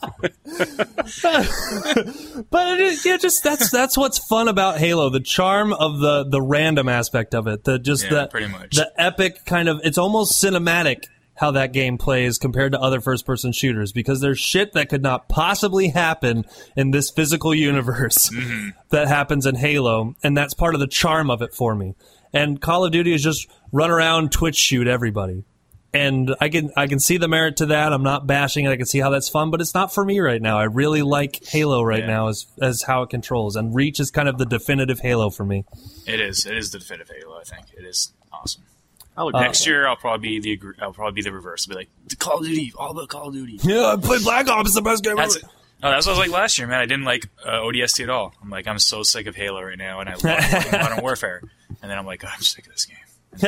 But that's what's fun about Halo. The charm of the random aspect of it. Pretty much. The epic kind of, it's almost cinematic how that game plays compared to other first-person shooters, because there's shit that could not possibly happen in this physical universe that happens in Halo, and that's part of the charm of it for me. And Call of Duty is just run around, Twitch shoot everybody. And I can see the merit to that. I'm not bashing it. I can see how that's fun, but it's not for me right now. I really like Halo right now as how it controls, and Reach is kind of the definitive Halo for me. It is the definitive Halo. I think it is awesome. Okay. Next year, I'll probably be the reverse. I'll be like, Call of Duty, all about Call of Duty. Yeah, I played Black Ops. It's the best game That's ever. it. Oh, that's what I was like last year, man. I didn't like ODST at all. I'm like, I'm so sick of Halo right now, and I love Modern Warfare. And then I'm like, I'm sick of this game.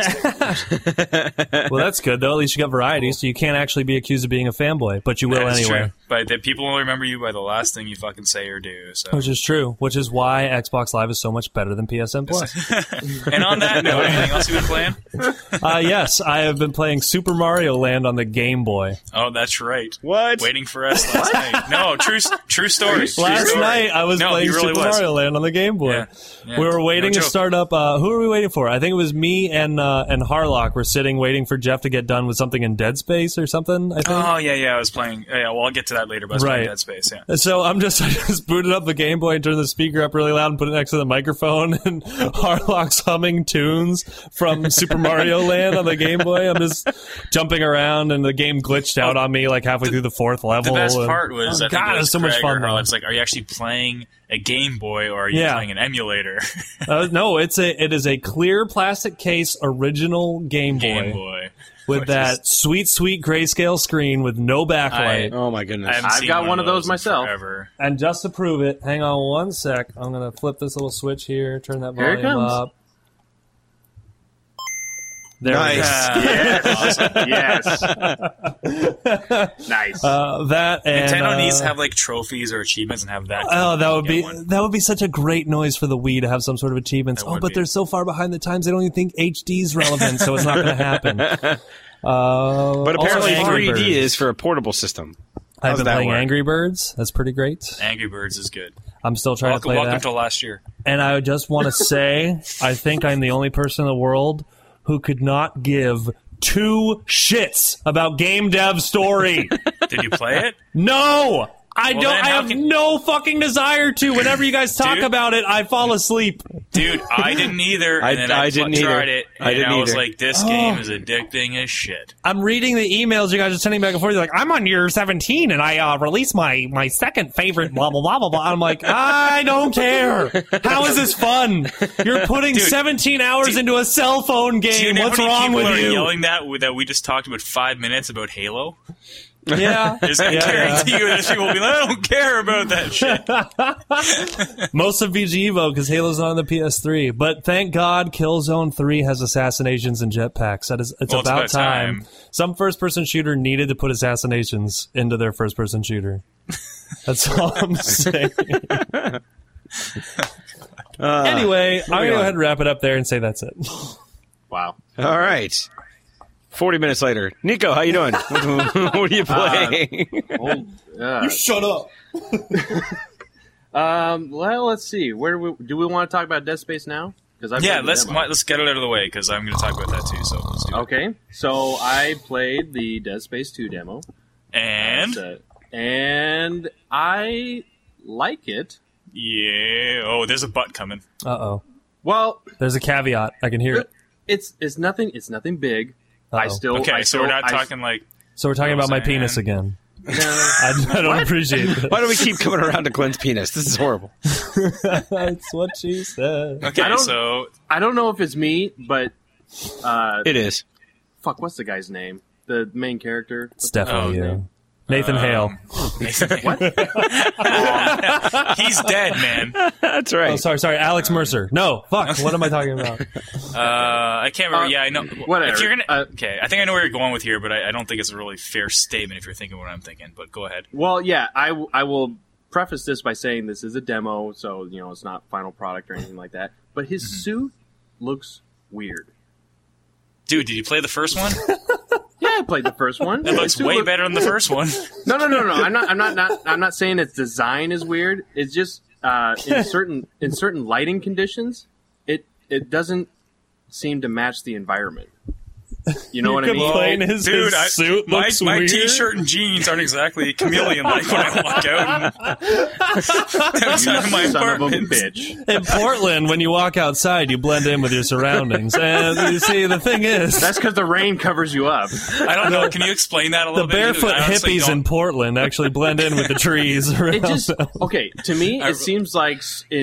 Well, that's good, though. At least you got variety, so you can't actually be accused of being a fanboy, but you will That is anyway. true. But the people will remember you by the last thing you fucking say or do. So. Which is true, which is why Xbox Live is so much better than PSN Plus. And on that note, anything else you've been playing? Yes, I have been playing Super Mario Land on the Game Boy. Oh, that's right. What? Waiting for us last night. No, true story. Last night, I was playing Super Mario Land on the Game Boy. Yeah. Yeah. We were waiting No to joke. start up. Who were we waiting for? I think it was me and Harlock were sitting waiting for Jeff to get done with something in Dead Space or something, I think. Oh, yeah, I was playing. Yeah, well, I'll get to that later, but I was playing Dead Space, yeah. So I just booted up the Game Boy and turned the speaker up really loud and put it next to the microphone, and Harlock's humming tunes from Super Mario Land on the Game Boy. I'm just jumping around, and the game glitched out on me like halfway through the fourth level. The best and- part was, I think God, it it was so much Craig fun, or though. Harlan. It's like, are you actually playing a Game Boy or are you Yeah. playing an emulator? No, it is a clear plastic case original Game Boy, Game Boy. with Which that is- sweet grayscale screen with no backlight. Oh my I goodness. haven't I've seen got one of those in myself. Forever. And just to prove it, hang on one sec. I'm going to flip this little switch here, turn that Here it volume comes. up. There we go. Nice. Yes. Nice. That and Nintendo needs to have like trophies or achievements and have that. oh, Get one. that would be such a great noise for the Wii to have some sort of achievements. That Oh, would but be. they're so far behind the times they don't even think HD's relevant, so it's not going to happen. But Also apparently Angry 3D Birds. is for a portable system. I've How's been that playing work? Angry Birds. That's pretty great. Angry Birds is good. I'm still trying to play Welcome that. to last year. And I just want to say, I think I'm the only person in the world who could not give two shits about game dev story. Did you play it? No! I Well, don't. then I how have can- no fucking desire to. Whenever you guys talk Dude. about it, I fall asleep. Dude, I didn't either. And then I didn't either. tried it, and I didn't I was either. like, this game is addicting as shit. I'm reading the emails you guys are sending back and forth. You're like, I'm on year 17 and I released my second favorite blah, blah, blah, blah, blah. I'm like, I don't care. How is this fun? You're putting Dude, 17 hours into a cell phone Do you game. know What's how many wrong people with are you? yelling that we just talked about 5 minutes about Halo? Yeah. I guarantee you that people will be like, I don't care about that shit. Most of VG Evo because Halo's not on the PS3. But thank God Killzone 3 has assassinations and jetpacks. It's Well, it's about about time. time. Some first-person shooter needed to put assassinations into their first-person shooter. That's all I'm saying. Anyway, I'm going to go ahead and wrap it up there and say that's it. Wow. All right. 40 minutes later. Nico, how you doing? What are you playing? Shut up. Well, let's see. Do we want to talk about Dead Space now? Because Yeah, let's get it out of the way because I'm going to talk about that too. So let's do it. Okay, so I played the Dead Space 2 demo, And I like it. yeah, oh, there's a butt coming. Uh-oh. Well, There's a caveat. I can hear it. It's nothing. It's nothing big. I Uh-oh. still. Okay, I so we're still, not talking like. So we're talking about my saying? penis again. No. I don't appreciate that. Why do we keep coming around to Glenn's penis? This is horrible. That's what she said. Okay, I don't- so I don't know if it's me, but It is. fuck, what's the guy's name? The main character. It's definitely Oh, you. Nathan Hale. What? he's dead, man. That's Oh, right. sorry. Alex Mercer. No, fuck. What am I talking about? I can't remember. Yeah, I know. whatever. If you're gonna, Uh, okay, I think I know where you're going with here, but I don't think it's a really fair statement if you're thinking what I'm thinking. But go ahead. Well, yeah, I will preface this by saying this is a demo, so it's not final product or anything like that. But his suit looks weird. Dude, did you play the first one? Yeah, I played the first one. It looks way better than the first one. No. I'm not saying its design is weird. It's just in certain lighting conditions, it doesn't seem to match the environment. You know what I mean? complain his Dude, suit my looks weird. t-shirt and jeans aren't exactly chameleon-like when I walk out outside of my Son of a apartment. bitch. In Portland, when you walk outside, you blend in with your surroundings. And you see, the thing is, That's because the rain covers you up. I don't know. Can you explain that a the little bit? barefoot I honestly hippies don't- in Portland actually blend in with the trees around It just them. okay to me. It seems like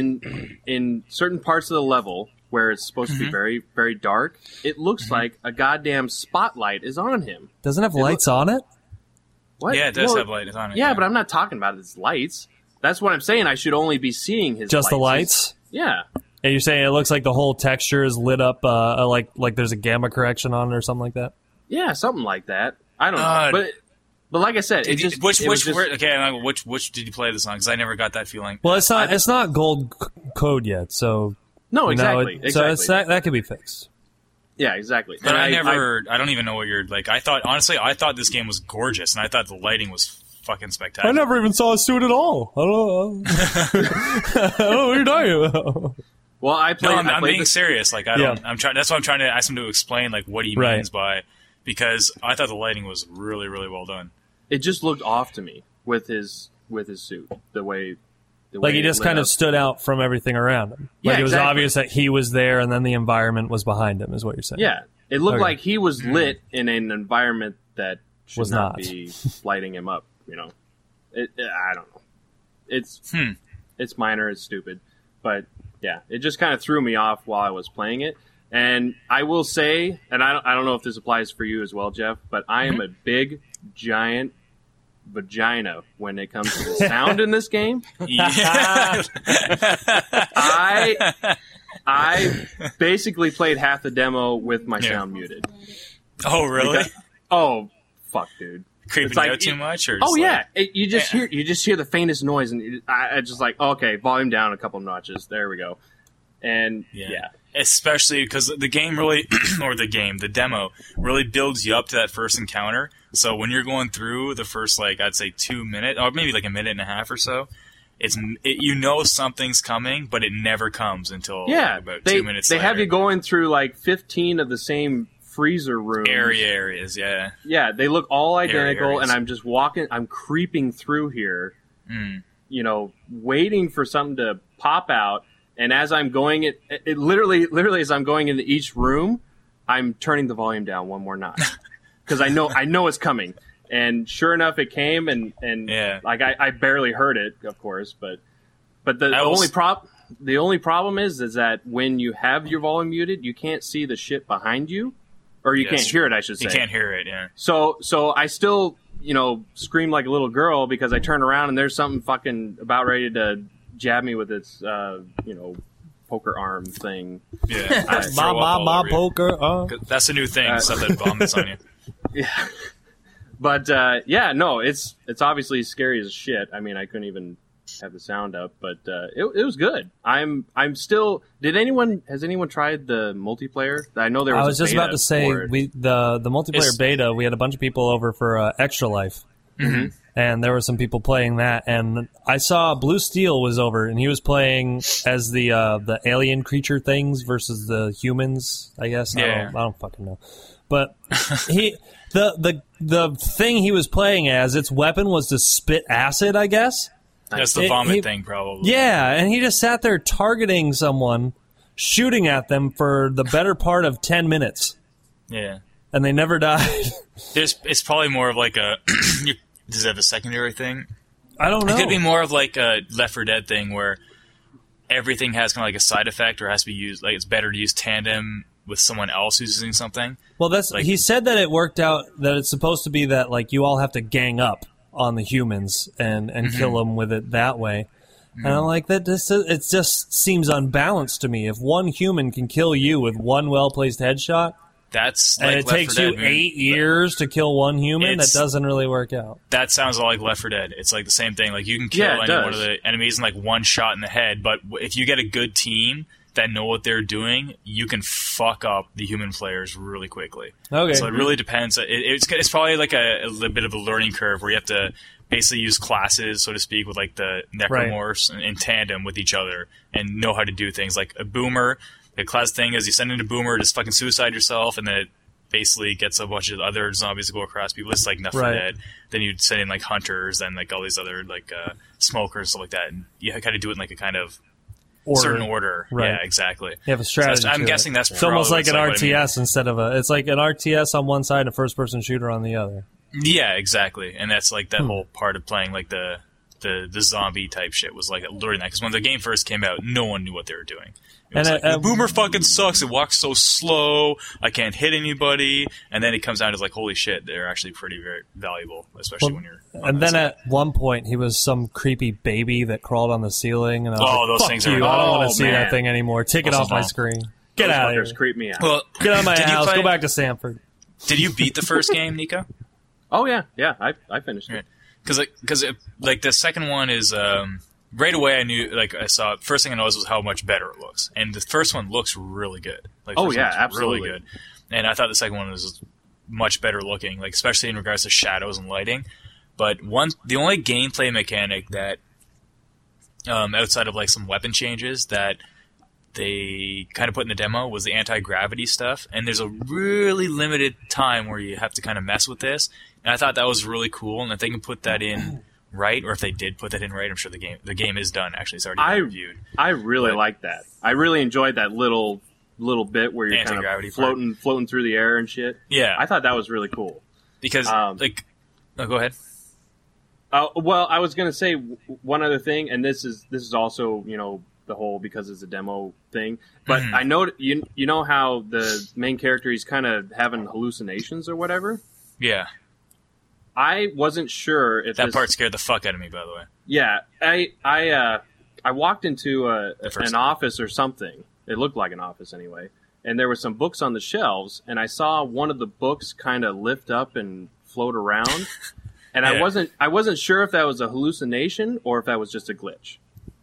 in certain parts of the level where it's supposed to be very, very dark, it looks like a goddamn spotlight is on him. Doesn't it have lights on it? What? Yeah, it does Well, have light on it. Yeah, but I'm not talking about his lights. That's what I'm saying. I should only be seeing his Just the lights? Yeah. And you're saying it looks like the whole texture is lit up, like there's a gamma correction on it or something like that? Yeah, something like that. I don't know. Uh, But like I said, it Did you- just which it was just- which did you play this on? Because I never got that feeling. Well, it's not gold code yet, so no, you know, exactly. so exactly. that could be fixed. Yeah, exactly. But And I don't even know what you're like. I thought this game was gorgeous, and I thought the lighting was fucking spectacular. I never even saw a suit at all. I don't know. I don't know what you're talking about. Well, I played. No, I I'm played being this- serious. Like Yeah. I'm trying. That's why I'm trying to ask him to explain like what he Right. means by, because I thought the lighting was really, really well done. It just looked off to me with his suit, the way Like he it just lit kind of up. stood out from everything around him. Yeah, Like it was exactly. obvious that he was there, and then the environment was behind him. Is what you're saying? Yeah, it looked Okay. like he was lit in an environment that should Was not not. be lighting him up. I don't know. It's Hmm. it's minor, it's stupid, but yeah, it just kind of threw me off while I was playing it. And I will say, and I don't know if this applies for you as well, Jeff, but I am a big, giant vagina when it comes to the sound in this game. Yeah. I basically played half the demo with my Yeah. sound muted. Oh, really? Because- oh, fuck, dude. Creeping it's like- you out too much? Or Oh just yeah, like- you just hear the faintest noise, and I just like, okay, volume down a couple notches. There we go. And yeah. Especially because the game really, or the demo really builds you up to that first encounter. So when you're going through the first, I'd say 2 minutes, or maybe like a minute and a half or so, you know something's coming, but it never comes until about 2 minutes They later. have you going through like 15 of the same freezer rooms. areas, yeah. Yeah, they look all identical, areas. and I'm just I'm creeping through here, Mm. waiting for something to pop out. And as I'm going, it literally as I'm going into each room, I'm turning the volume down one more notch because I know it's coming. And sure enough, it came, and Yeah. like I barely heard it, of course, but the I was- only problem is that when you have your volume muted, you can't see the shit behind you, or you Yeah, can't it's hear it, I should say. You can't hear it, yeah. So I still, scream like a little girl because I turn around and there's something fucking about ready to jab me with its, poker arm thing. Yeah. My Throw up all over you. poker. That's a new thing, stuff that vomits on you. Yeah. But, no, it's obviously scary as shit. I mean, I couldn't even have the sound up, but, it was good. I'm still, has anyone tried the multiplayer? I know there was I was a just beta about to say for it. the multiplayer It's- beta. We had a bunch of people over for Extra Life, and there were some people playing that. And I saw Blue Steel was over, and he was playing as the alien creature things versus the humans. I guess Yeah. I don't fucking know, but the thing he was playing as, its weapon was to spit acid. I guess. That's the It- vomit he- thing, probably. Yeah, and he just sat there targeting someone, shooting at them for the better part of 10 minutes, Yeah. and they never died. It's probably more of like a does it have a secondary thing? I don't know. It could be more of like a Left 4 Dead thing where everything has kind of like a side effect or has to be used. Like it's better to use tandem with someone else who's using something. Well, that's Like- he said that it worked out that it's supposed to be that like you all have to gang up on the humans and kill them with it that way. And I'm like it just seems unbalanced to me. If one human can kill you with one well placed headshot, That's and like it Left takes 4 you Dead, man. 8 years to kill one human, that It's- doesn't really work out. That sounds a lot like Left 4 Dead. It's like the same thing. Like you can kill Yeah, it any one does. of the enemies in like one shot in the head, but if you get a good team that know what they're doing, you can fuck up the human players really quickly. Okay. So it really depends. It's probably like a little bit of a learning curve where you have to basically use classes, so to speak, with like the necromorphs in tandem with each other and know how to do things. Like a boomer, the class thing is you send in a boomer, just fucking suicide yourself, and then it basically gets a bunch of other zombies to go across people. It's like Left 4 Right. Dead. Then you'd send in like hunters and like all these other like smokers, stuff like that, and you kind of do it in like a kind of certain order. Right. Yeah, exactly. You have a strategy. I'm to guessing it. that's it's almost like an probably what I mean. RTS instead of a. It's like an RTS on one side and a first-person shooter on the other. Yeah, exactly. And that's like that whole part of playing like the zombie type shit was like learning that, because when the game first came out, no one knew what they were doing. It was And, like, the boomer fucking sucks. It walks so slow. I can't hit anybody. And then it comes down to like, holy shit, they're actually pretty very valuable, especially when you're. on And that then side. at one point, he was some creepy baby that crawled on the ceiling, and I was Oh, like, those "Fuck things you! are- I don't want Oh, to see man. that thing anymore. Take it Those off my are- screen. Get Those out of fuckers here. creep me out. well, Get out of my did you house. play- Go back to Sanford." Did you beat the first game, Nico? Oh yeah, I finished it. Because like the second one is right away I knew, like I saw, first thing I noticed was how much better it looks, and the first one looks really good. Like, Oh, first yeah, one looks absolutely. really good. And I thought the second one was much better looking, like especially in regards to shadows and lighting. But the only gameplay mechanic that outside of like some weapon changes that they kind of put in the demo was the anti-gravity stuff, and there's a really limited time where you have to kind of mess with this, and I thought that was really cool. And if they can put that in right, or if they did put that in right, I'm sure the game is done. Actually, it's already been reviewed. I really But- like that. I really enjoyed that little bit where you're kind Anti-gravity of part. floating through the air and shit. Yeah, I thought that was really cool. because oh, go ahead. Well, I was gonna say one other thing, and this is also the whole because it's a demo thing. But Mhm. I know you know how the main character he's kind of having hallucinations or whatever. Yeah, I wasn't sure if that this, part scared the fuck out of me. By the way, Yeah, I walked into first an office or something. It looked like an office anyway, and there were some books on the shelves, and I saw one of the books kind of lift up and float around, and Yeah. I wasn't sure if that was a hallucination or if that was just a glitch.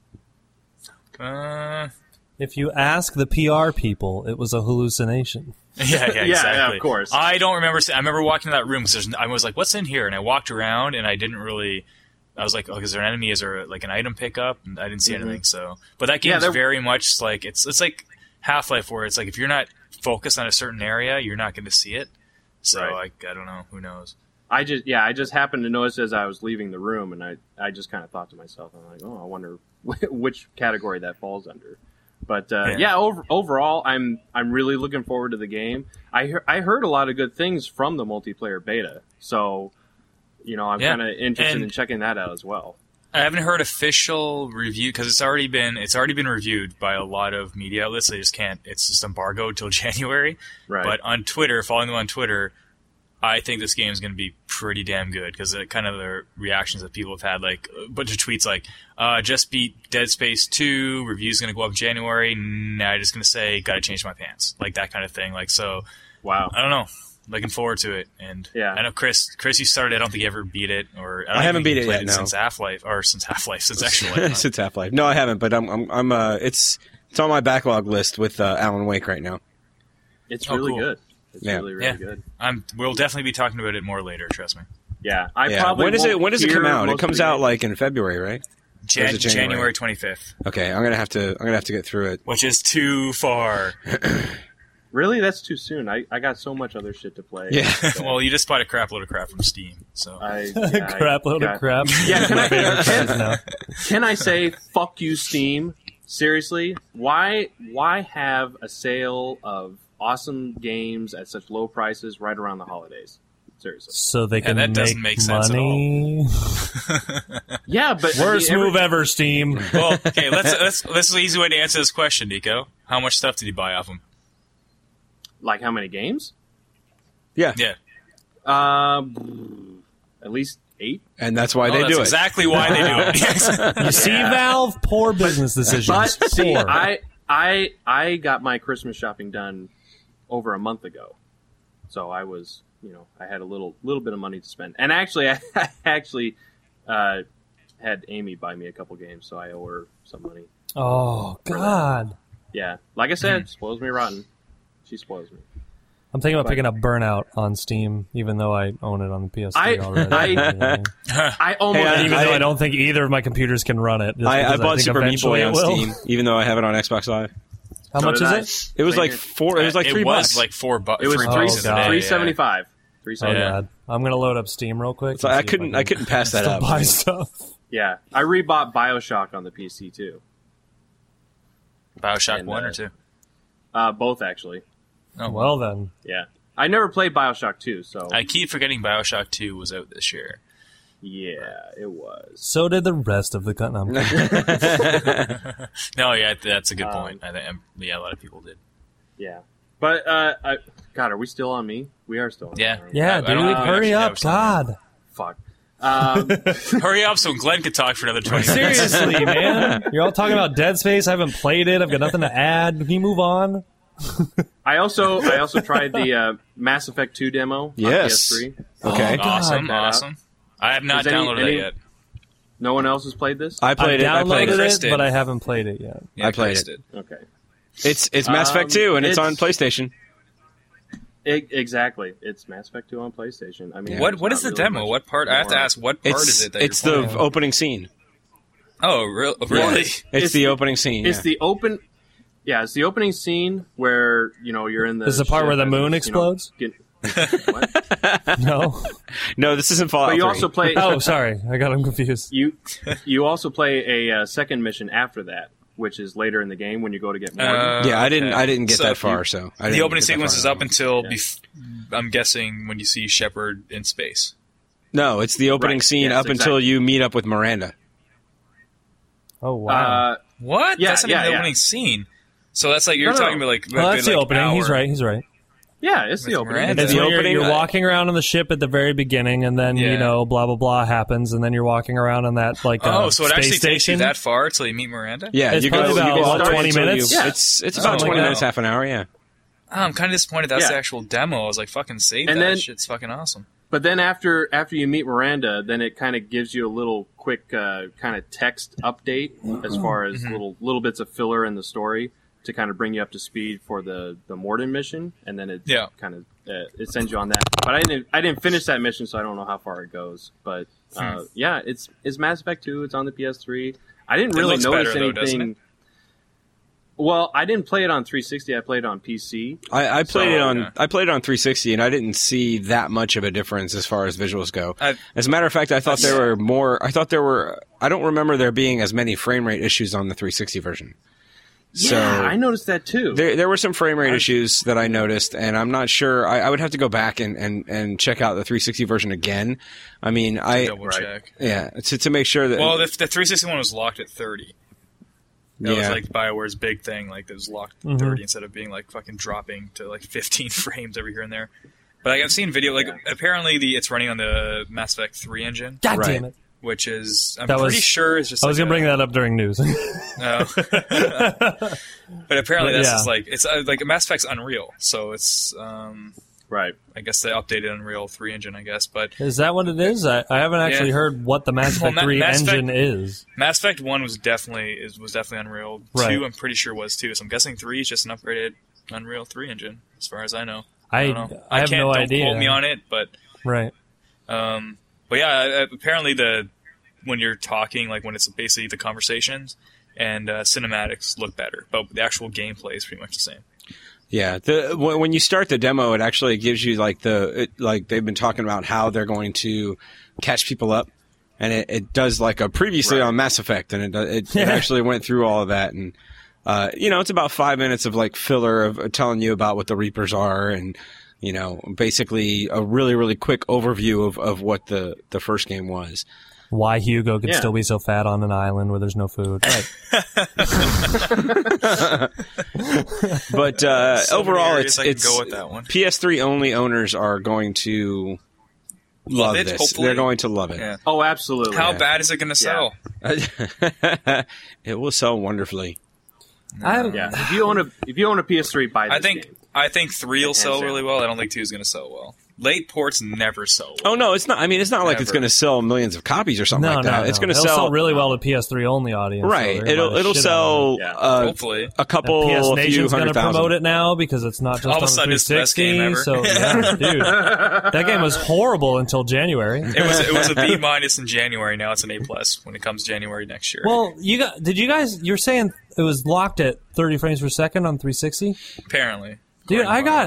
If you ask the PR people, it was a hallucination. yeah, exactly. yeah, of course. I don't remember. I remember walking to that room because I was like, "What's in here?" And I walked around, and I didn't really. I was like, "Oh, is there an enemy? Is there like an item pickup?" And I didn't see anything. So, but that game Yeah, is there- very much like it's like Half-Life, where it's like if you're not focused on a certain area, you're not going to see it. So Right. I don't know. Who knows? I just happened to notice as I was leaving the room, and I just kind of thought to myself, I'm like, oh, I wonder which category that falls under. But overall, I'm really looking forward to the game. I heard a lot of good things from the multiplayer beta, so I'm Yeah. kind of interested And- in checking that out as well. I haven't heard official review because it's already been reviewed by a lot of media outlets. They just can't. It's just embargoed till January. Right. But on Twitter, following them on Twitter, I think this game is going to be pretty damn good because kind of the reactions that people have had, like a bunch of tweets like, just beat Dead Space 2, review's going to go up January, nah, I'm just going to say, got to change my pants. Like that kind of thing. Like, so, Wow. I don't know. Looking forward to it. And Yeah. I know Chris, you started, I don't think you ever beat it, or I haven't think you beat it played yet, no. since since Extra Life. Since Half-Life. No, I haven't, but I'm it's on my backlog list with Alan Wake right now. It's Oh, really cool. good. It's Yeah. really Yeah. good. We'll definitely be talking about it more later, trust me. Yeah. I Yeah. probably When does won't it come hear out? most It of comes the out game. like in February, right? Or is it January 25th, Okay, I'm gonna have to get through it. which is too far. Really? That's too soon. I got so much other shit to play. Yeah. Well, you just bought a crap load of crap from Steam, so Crap load of crap. Yeah, My favorite phrase now. can I say fuck you, Steam? seriously, why have a sale of awesome games at such low prices right around the holidays? Seriously. So they can that doesn't make sense at money. Yeah, but Worst move ever, Steam. Well, okay, let's this is an easy way to answer this question, Nico. How much stuff did you buy off them? Like how many games? Yeah. Yeah. At least 8. And that's why they that's do it. exactly why they do it. Yes. You see, Valve, poor business decisions. But see, Poor. I got my Christmas shopping done over a month ago, so I was, I had a little bit of money to spend. And actually, I actually had Amy buy me a couple games, so I owe her some money. Oh God. Yeah, like I said, spoils me rotten. She spoils me. I'm thinking about picking up Burnout on Steam, even though I own it on the PS3 already. I almost Even though I don't think either of my computers can run it. I bought think Super Meat eventually Boy it on will. Steam, even though I have it on Xbox Live. How So much did is I. it? It was like It $4. It was like $3. It was like $4. It was Oh, God. $3.75. Oh Yeah. God. I'm gonna load up Steam real quick. So and I see if couldn't can pass that still up. buy stuff. Yeah, I rebought BioShock on the PC too. BioShock And, 1 or 2? Both actually. Oh, Well then. Yeah, I never played BioShock 2, so I keep forgetting BioShock 2 was out this year. yeah, it was. So did the rest of the cut. No, I'm kidding. No, yeah, that's a good point. I think, a lot of people did. Yeah, but God, are we still on me? We are still on. Yeah. Me, aren't we? Yeah, I dude, don't know. hurry Yeah, up, we're still on. God. Fuck. Hurry up so Glenn could talk for another 20 minutes. Seriously, man. You're all talking about Dead Space. I haven't played it. I've got nothing to add. Can you move on? I also tried the Mass Effect 2 demo Yes. on PS3. Okay. God. Awesome, Check that out. awesome. I have not Is any- downloaded any- it yet. No one else has played this. I played it. I've I played downloaded it. Chris it, did. but I haven't played it yet. Yeah, I played Chris it. did. Okay. It's Mass Effect 2, and it's on it's- PlayStation. Exactly. It's Mass Effect 2 on PlayStation. I mean, Yeah. What there's is the not really demo? much What part? I have to more. ask. What part is it that It's you're the playing? opening scene. Oh, really? It's It's the the- opening scene. It's yeah. the open. Yeah, it's the opening scene where you're in the. Is the part ship where the and moon it's, explodes? What? No. No, this isn't Fallout But you 3. also play. Oh, sorry. I got him confused. You also play a second mission after that, which is later in the game when you go to get Morgan. Yeah, I didn't get So that far. So I The didn't opening get that sequence far. is up until, Yeah. I'm guessing, when you see Shepard in space. No, it's the opening Right, scene yes, up until exactly. you meet up with Miranda. Oh, wow. What? Yeah, That's not even the yeah. opening scene. So that's like, you're No. talking about like... Well, that's like the opening. hour. He's right. He's right. Yeah, it's the With opening. Miranda. It's the when opening, you're walking around on the ship at the very beginning, and then, Yeah. blah, blah, blah happens, and then you're walking around on that, like, Oh, so it space actually station. takes you that far till you meet Miranda? Yeah, It's you probably go. about, you go what, straight 20 until minutes? Yeah. It's about Something 20 like minutes, that. half an hour. Yeah. Oh, I'm kind of disappointed that's Yeah. the actual demo. I was like, fucking save And that. then- Shit's fucking awesome. But then after you meet Miranda, then it kind of gives you a little quick kind of text update as far as little bits of filler in the story to kind of bring you up to speed for the Morden mission, and then it Yeah. kind of it sends you on that. But I didn't finish that mission, so I don't know how far it goes. But yeah, it's Mass Effect 2. It's on the PS3. I didn't It really looks notice better, though, doesn't anything. Well, I didn't play it on 360. I played it on PC. I played it on okay. I played it on 360, and I didn't see that much of a difference as far as visuals go. I- As a matter of fact, I thought there were more. I don't remember there being as many frame rate issues on the 360 version. So Yeah, I noticed that too. there were some frame rate issues that I noticed, and I'm not sure. I would have to go back and check out the 360 version again. I mean, Double check. yeah, to make sure that. Well, the 360 one was locked at 30. That was Yeah. like BioWare's big thing. Like, it was locked at 30 instead of being like fucking dropping to like 15 frames every here and there. But like, I've seen video, like, apparently it's running on the Mass Effect 3 engine, God Right. damn it. which is, I'm That was- pretty sure it's just I was like going to bring that up during news. No. But apparently that's Yeah. just like, it's like Mass Effect's Unreal. So it's, right. I guess they updated Unreal 3 engine, I guess. But Is that what it is? I haven't actually Yeah. heard what the Mass Well, Effect 3 Mass Effect- engine is. Mass Effect 1 was definitely Unreal. Right. 2, I'm pretty sure was too. So I'm guessing 3 is just an upgraded Unreal 3 engine, as far as I know. I don't know. have can't, no don't idea. quote me on it, but Right. but yeah, apparently when you're talking, like when it's basically the conversations and cinematics look better, but the actual gameplay is pretty much the same. Yeah, when you start the demo, it actually gives you like they've been talking about how they're going to catch people up and it does like a previously on Mass Effect, and it actually went through all of that, and it's about 5 minutes of like filler of telling you about what the Reapers are, and basically a really, really quick overview of what the first game was. Why Hugo could still be so fat on an island where there's no food. Right. But overall, it's go with that one. PS3 only owners are going to love it, this. hopefully. They're going to love it. Yeah. Oh, absolutely. How bad is it going to sell? It will sell wonderfully. Yeah. If you own a PS3, buy this game. I think 3 will sell really well. I don't think 2 is going to sell well. Late ports never sell well. Oh no, it's not. I mean, it's not like it's going to sell millions of copies or something like that. It's going to sell really well to PS3 only audience. Right. So it'll sell hopefully a couple, PS a few Nation's hundred going to thousand. promote it now because it's not just All of on a the sudden it's the best game 360. ever. So yeah, dude, that game was horrible until January. It was a B- in January. Now it's an A+ when it comes January next year. Well, you're saying it was locked at 30 frames per second on 360? Apparently. Dude,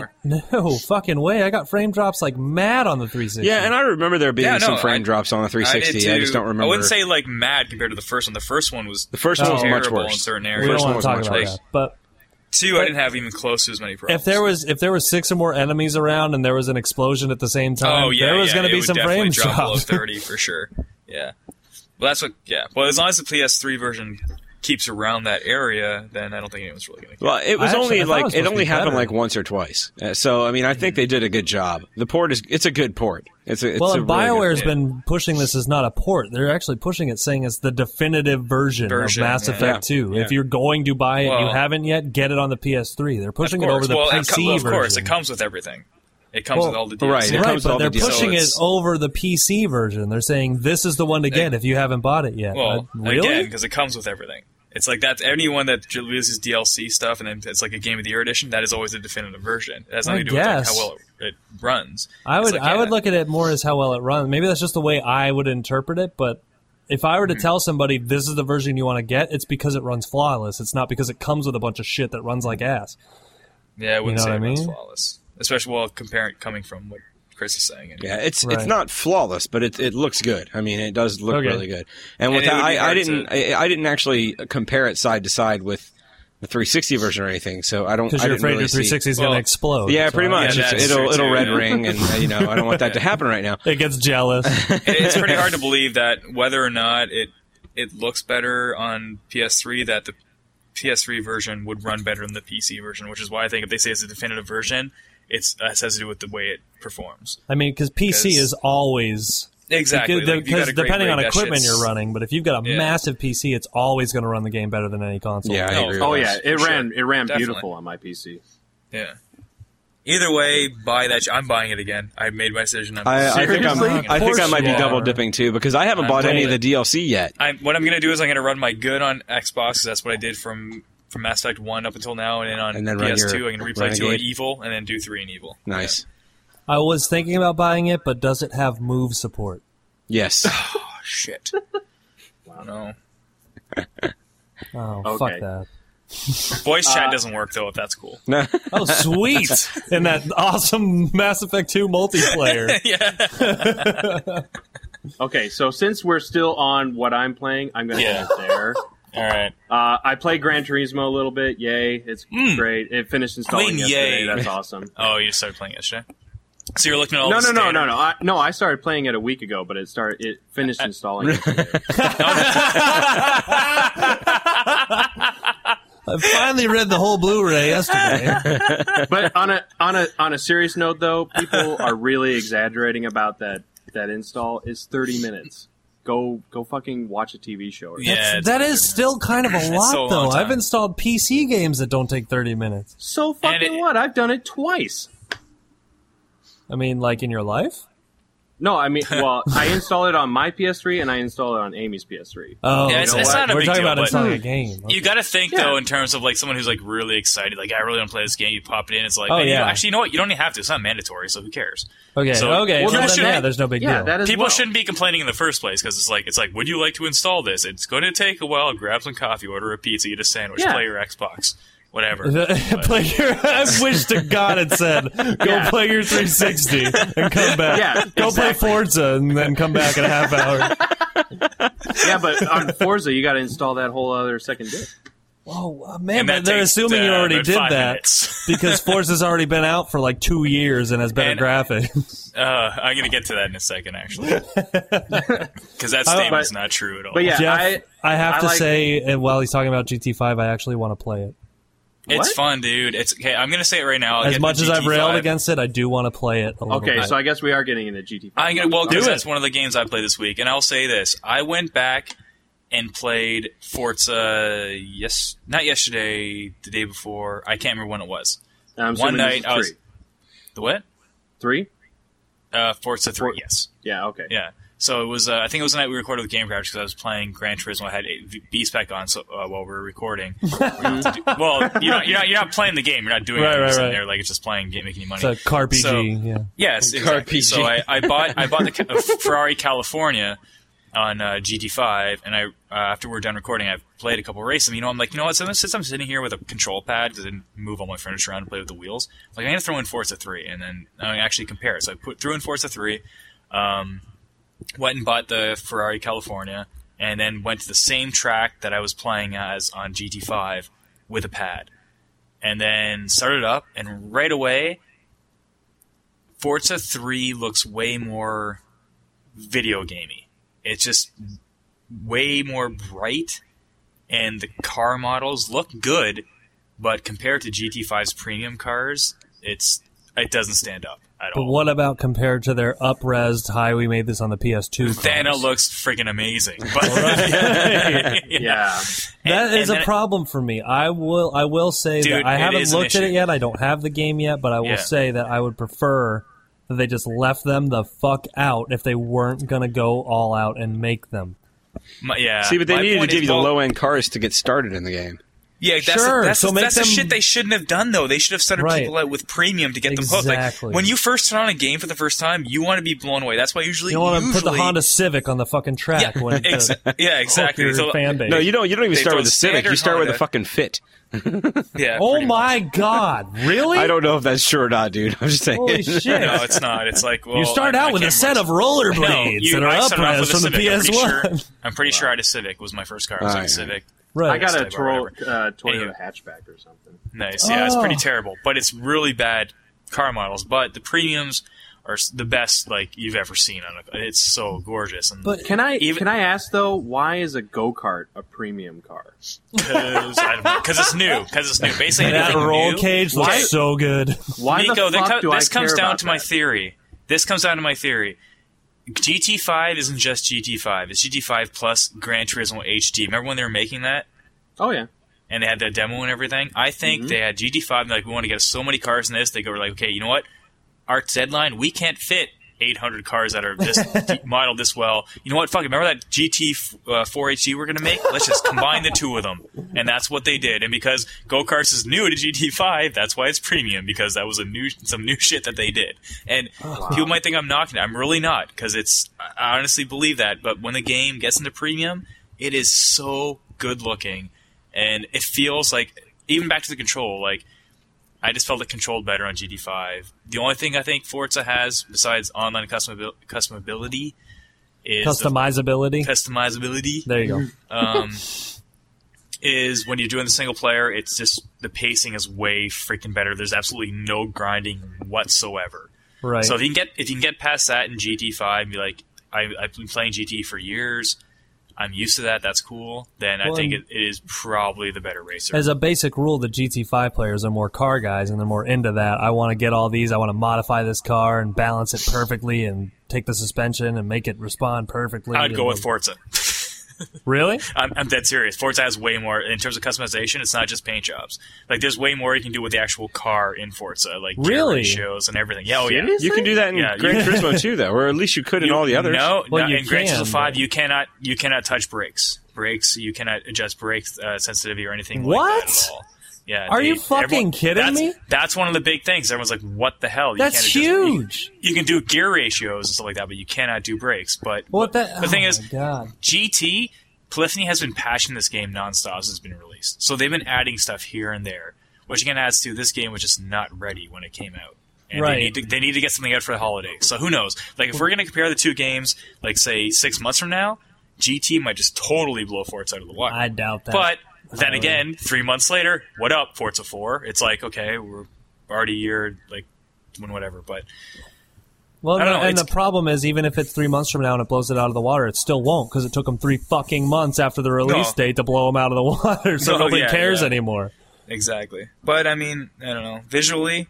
no fucking way. I got frame drops like mad on the 360. Yeah, and I remember there being some frame drops on the 360. I just don't remember. I wouldn't say like mad compared to the first one. The first one was much terrible worse in certain We areas. don't First one want to was talk much about worse. that. But 2, I didn't have even close to as many problems. if there was 6 or more enemies around and there was an explosion at the same time, there was going to be some frame drop below drops. 30 for sure. Yeah. Well, that's what. Yeah. Well, as long as the PS3 version keeps around that area, then I don't think anyone's really going to care. Well, it was I only thought it was it supposed to only be happened better. like once or twice. So I mean, I think they did a good job. The port it's a good port. It's Well, a and really good BioWare's port. been pushing this as not a port. They're actually pushing it saying it's the definitive version of Mass yeah. Effect 2. Yeah. If you're going to buy it, you haven't yet, get it on the PS3. They're pushing it over the PC of version. course, it comes with everything. It comes with all the DLC. right. It Right, comes with all but the they're DLC. pushing it So it's- over the PC version. They're saying this is the one to get if you haven't bought it yet. Well, Really? again, because it comes with everything. It's like that. Anyone that releases DLC stuff and then it's like a Game of the Year edition, that is always the definitive version. It has nothing to do with like, how well it runs. I It's would like, I would look at it more as how well it runs. Maybe that's just the way I would interpret it, but if I were to tell somebody this is the version you want to get, it's because it runs flawless. It's not because it comes with a bunch of shit that runs like ass. Yeah, I wouldn't know say what it I runs mean? flawless, especially coming from what Chris is saying. Yeah, it's Right. not flawless, but it looks good. I mean, it does look Okay. really good. And with And it that, would be I hard didn't I didn't actually compare it side to side with the 360 version or anything. So I don't. Because I you're didn't afraid really your 360 is going Well, to explode. Yeah, So pretty much. Yeah, that's it'll true, too, red yeah. ring, and I don't want that to happen right now. It gets jealous. It's pretty hard to believe that whether or not it looks better on PS3, that the PS3 version would run better than the PC version, which is why I think if they say it's a definitive version, it has to do with the way it performs. I mean, because PC is always... Exactly. Like, if you got Because a great depending on rig, that equipment shit's- you're running, but if you've got a Yeah. massive PC, it's always going to run the game better than any console. Yeah, I agree with Oh that. yeah, it For ran sure. beautiful Definitely. on my PC. Yeah. Either way, buy that. I'm buying it again. I made my decision. I think Seriously? I think I might be you are. double dipping too because I haven't bought any of the DLC yet. What I'm going to do is I'm going to run my good on Xbox because that's what I did from Mass Effect 1 up until now, and then on And then run PS2 your I'm going to replay 2 on Renegade. Evil and then do 3 in Evil. Nice. I was thinking about buying it, but does it have move support? Yes. Oh, shit. No. Oh, Okay. fuck that. Voice chat doesn't work, though, if that's cool. No. Oh, sweet! In that awesome Mass Effect 2 multiplayer. Okay, so since we're still on what I'm playing, I'm going to Yeah. end there. All right. I played Gran Turismo a little bit. Yay, it's great. It finished installing yesterday. yay. That's awesome. Oh, you started playing yesterday? So you're looking at all No, the no, standard- I started playing it a week ago, but it finished installing yesterday. I finally read the whole Blu-ray yesterday. But on a serious note, though, people are really exaggerating about that install. It's 30 minutes. Go fucking watch a TV show. Or Yeah, it's- That is still kind of a lot, so though. long time. I've installed PC games that don't take 30 minutes. So fucking what? I've done it twice. I mean, like in your life? No, I mean, well, I install it on my PS3 and I install it on Amy's PS3. Oh, Yeah, it's you know not what? a We're big talking deal, about but- installing a game. You got to think though, in terms of like someone who's like really excited, like I really want to play this game. You pop it in, it's like, Oh, man, yeah. actually, you know what? You don't even have to. It's not mandatory, so who cares? Okay, So- okay. Well, Well, that then, should- yeah, there's no big Yeah, deal. that is People well. shouldn't be complaining in the first place because it's like, would you like to install this? It's going to take a while. Grab some coffee, order a pizza, eat a sandwich, Yeah. play your Xbox, whatever. Play your. I wish to God it said, "Go play your 360 and come back." Yeah, Go play exactly. Forza and then come back in a half hour. Yeah, but on Forza, you got to install that whole other second disc. Oh man, And but that they're takes, assuming you already about did 5 that minutes. because Forza's already been out for like 2 years and has better And- graphics. I'm going to get to that in a second, actually. Because that statement is not true at all. But yeah, Jeff, I have I to like- say, and while he's talking about GT5, I actually want to play it. It's What? fun, dude. It's okay. I'm going to say it right now. I'll As get much the as I've GT5. railed against it, I do want to play it a little Okay, bit. so I guess we are getting into GT5. I'm gonna, well, because Do it. that's one of the games I played this week, and I'll say this: I went back and played Forza. Not yesterday, the day before. I can't remember when it was. I'm One assuming night this is I was three. the what? 3? Forza 3. Yes. Yeah, okay. Yeah. So it was. I think it was the night we recorded with Game Crash because I was playing Gran Turismo. I had B-Spec on while we were recording. Well, you're not playing the game. You're not doing Right, anything. You're right, sitting right. there like it's just playing, making you money. It's a car PG, So- yeah. Yes, exactly. RPG. So I bought the Ferrari California on GT5, and I after we're done recording, I've played a couple races. And, I'm like, you know what? Since I'm sitting here with a control pad because I didn't move all my furniture around and play with the wheels, I'm gonna throw in Forza 3, and then I actually compare it. So I threw in Forza 3, went and bought the Ferrari California, and then went to the same track that I was playing as on GT5 with a pad, and then started up, and right away, Forza 3 looks way more video gamey. It's just way more bright, and the car models look good, but compared to GT5's premium cars, it doesn't stand up at But all. what about compared to their up-resed, hi, we made this on the PS2 Then it cars? looks freaking amazing. But Yeah. That is and a then- problem for me. I will say Dude, that I it haven't is an looked at it issue. yet. I don't have the game yet, but I will Yeah. say that I would prefer that they just left them the fuck out if they weren't going to go all out and make them. Yeah. See, but they My needed to point give is, you the well, low-end cars to get started in the game. Yeah, that's Sure, that's, so make that's the them- shit they shouldn't have done, though. They should have started Right. people out with premium to get them hooked. Like, Exactly. when you first turn on a game for the first time, you want to be blown away. That's why usually You don't want to put the Honda Civic on the fucking track Yeah, when yeah, exactly. your So- fan base. No, you don't even They start throw with the Civic. You standard start with the Honda. fucking Fit. Yeah. Oh pretty my god, really? I don't know if that's true or not, dude. I'm just saying. Holy shit. No, it's not. It's like, well, you start out with a set of rollerblades that are I started off up-res with a from the Civic. PS1. I'm pretty sure I had a Civic. Was my first car. It was like a Civic. Right. I got a Type or Toyota Anyway. hatchback or something. Nice. Yeah, it's Oh. pretty terrible, but it's really bad car models. But the premiums are the best like you've ever seen on a. It's so gorgeous. And But Can I Even- ask though, why is a go-kart a premium car? because it's new. Because it's new. Basically, that anything roll new- cage looks Why- so good. Why Nico, the fuck do this I comes care down about to my that? theory. This comes down to my theory. GT5 isn't just GT5. It's GT5 plus Gran Turismo HD. Remember when they were making that? Oh yeah. And they had that demo and everything? I think they had GT5, and like, we want to get so many cars in this. They go like, okay, you know what? Our deadline, we can't fit 800 cars that are this modeled this well. You know what? Fuck it. Remember that GT4 HD we're going to make? Let's just combine the two of them. And that's what they did. And because go-karts is new to GT5, that's why it's premium, because that was some new shit that they did. And people might think I'm knocking it. I'm really not, because I honestly believe that. But when the game gets into premium, it is so good looking. And it feels like, even back to the control, like, I just felt it controlled better on GT5. The only thing I think Forza has, besides online customability, is Customizability. customizability. There you go. Is when you're doing the single player, it's just the pacing is way freaking better. There's absolutely no grinding whatsoever. Right. So if you can get past that in GT5, and be like, I've been playing GT for years, I'm used to that. That's cool. Then I Well, think and- it is probably the better racer. As a basic rule, the GT5 players are more car guys, and they're more into that. I want to get all these. I want to modify this car and balance it perfectly, and take the suspension and make it respond perfectly. I'd go and- with Forza. Really? I'm dead serious. Forza has way more in terms of customization. It's not just paint jobs. Like, there's way more you can do with the actual car in Forza, like gear Really? ratios and everything. Yeah, oh yeah. Seriously? You can do that in Yeah, Gran Turismo too, though, or at least you could in all the others. No, Well, no, you in Gran can, Turismo 5, but- you cannot touch brakes. You cannot adjust brakes sensitivity or anything What? like that at all. Yeah, Are you fucking kidding me? That's one of the big things. Everyone's like, "What the hell?" You That's can't adjust- huge. You can do gear ratios and stuff like that, but you cannot do brakes. But What the thing oh is, my God. GT, Polyphony has been patching this game nonstop since it's been released. So they've been adding stuff here and there, which again adds to this game was just not ready when it came out. And Right. they need to get something out for the holidays. So who knows? Like, if we're going to compare the two games, like, say, 6 months from now, GT might just totally blow Forza out of the water. I doubt that. But then again, 3 months later, what up, Forza 4? It's like, okay, we're already a year, like, doing whatever. But well, I don't know, and the problem is, even if it's 3 months from now and it blows it out of the water, it still won't, because it took them 3 fucking months after the release date to blow them out of the water, so nobody cares anymore. Exactly. But, I mean, I don't know. Visually,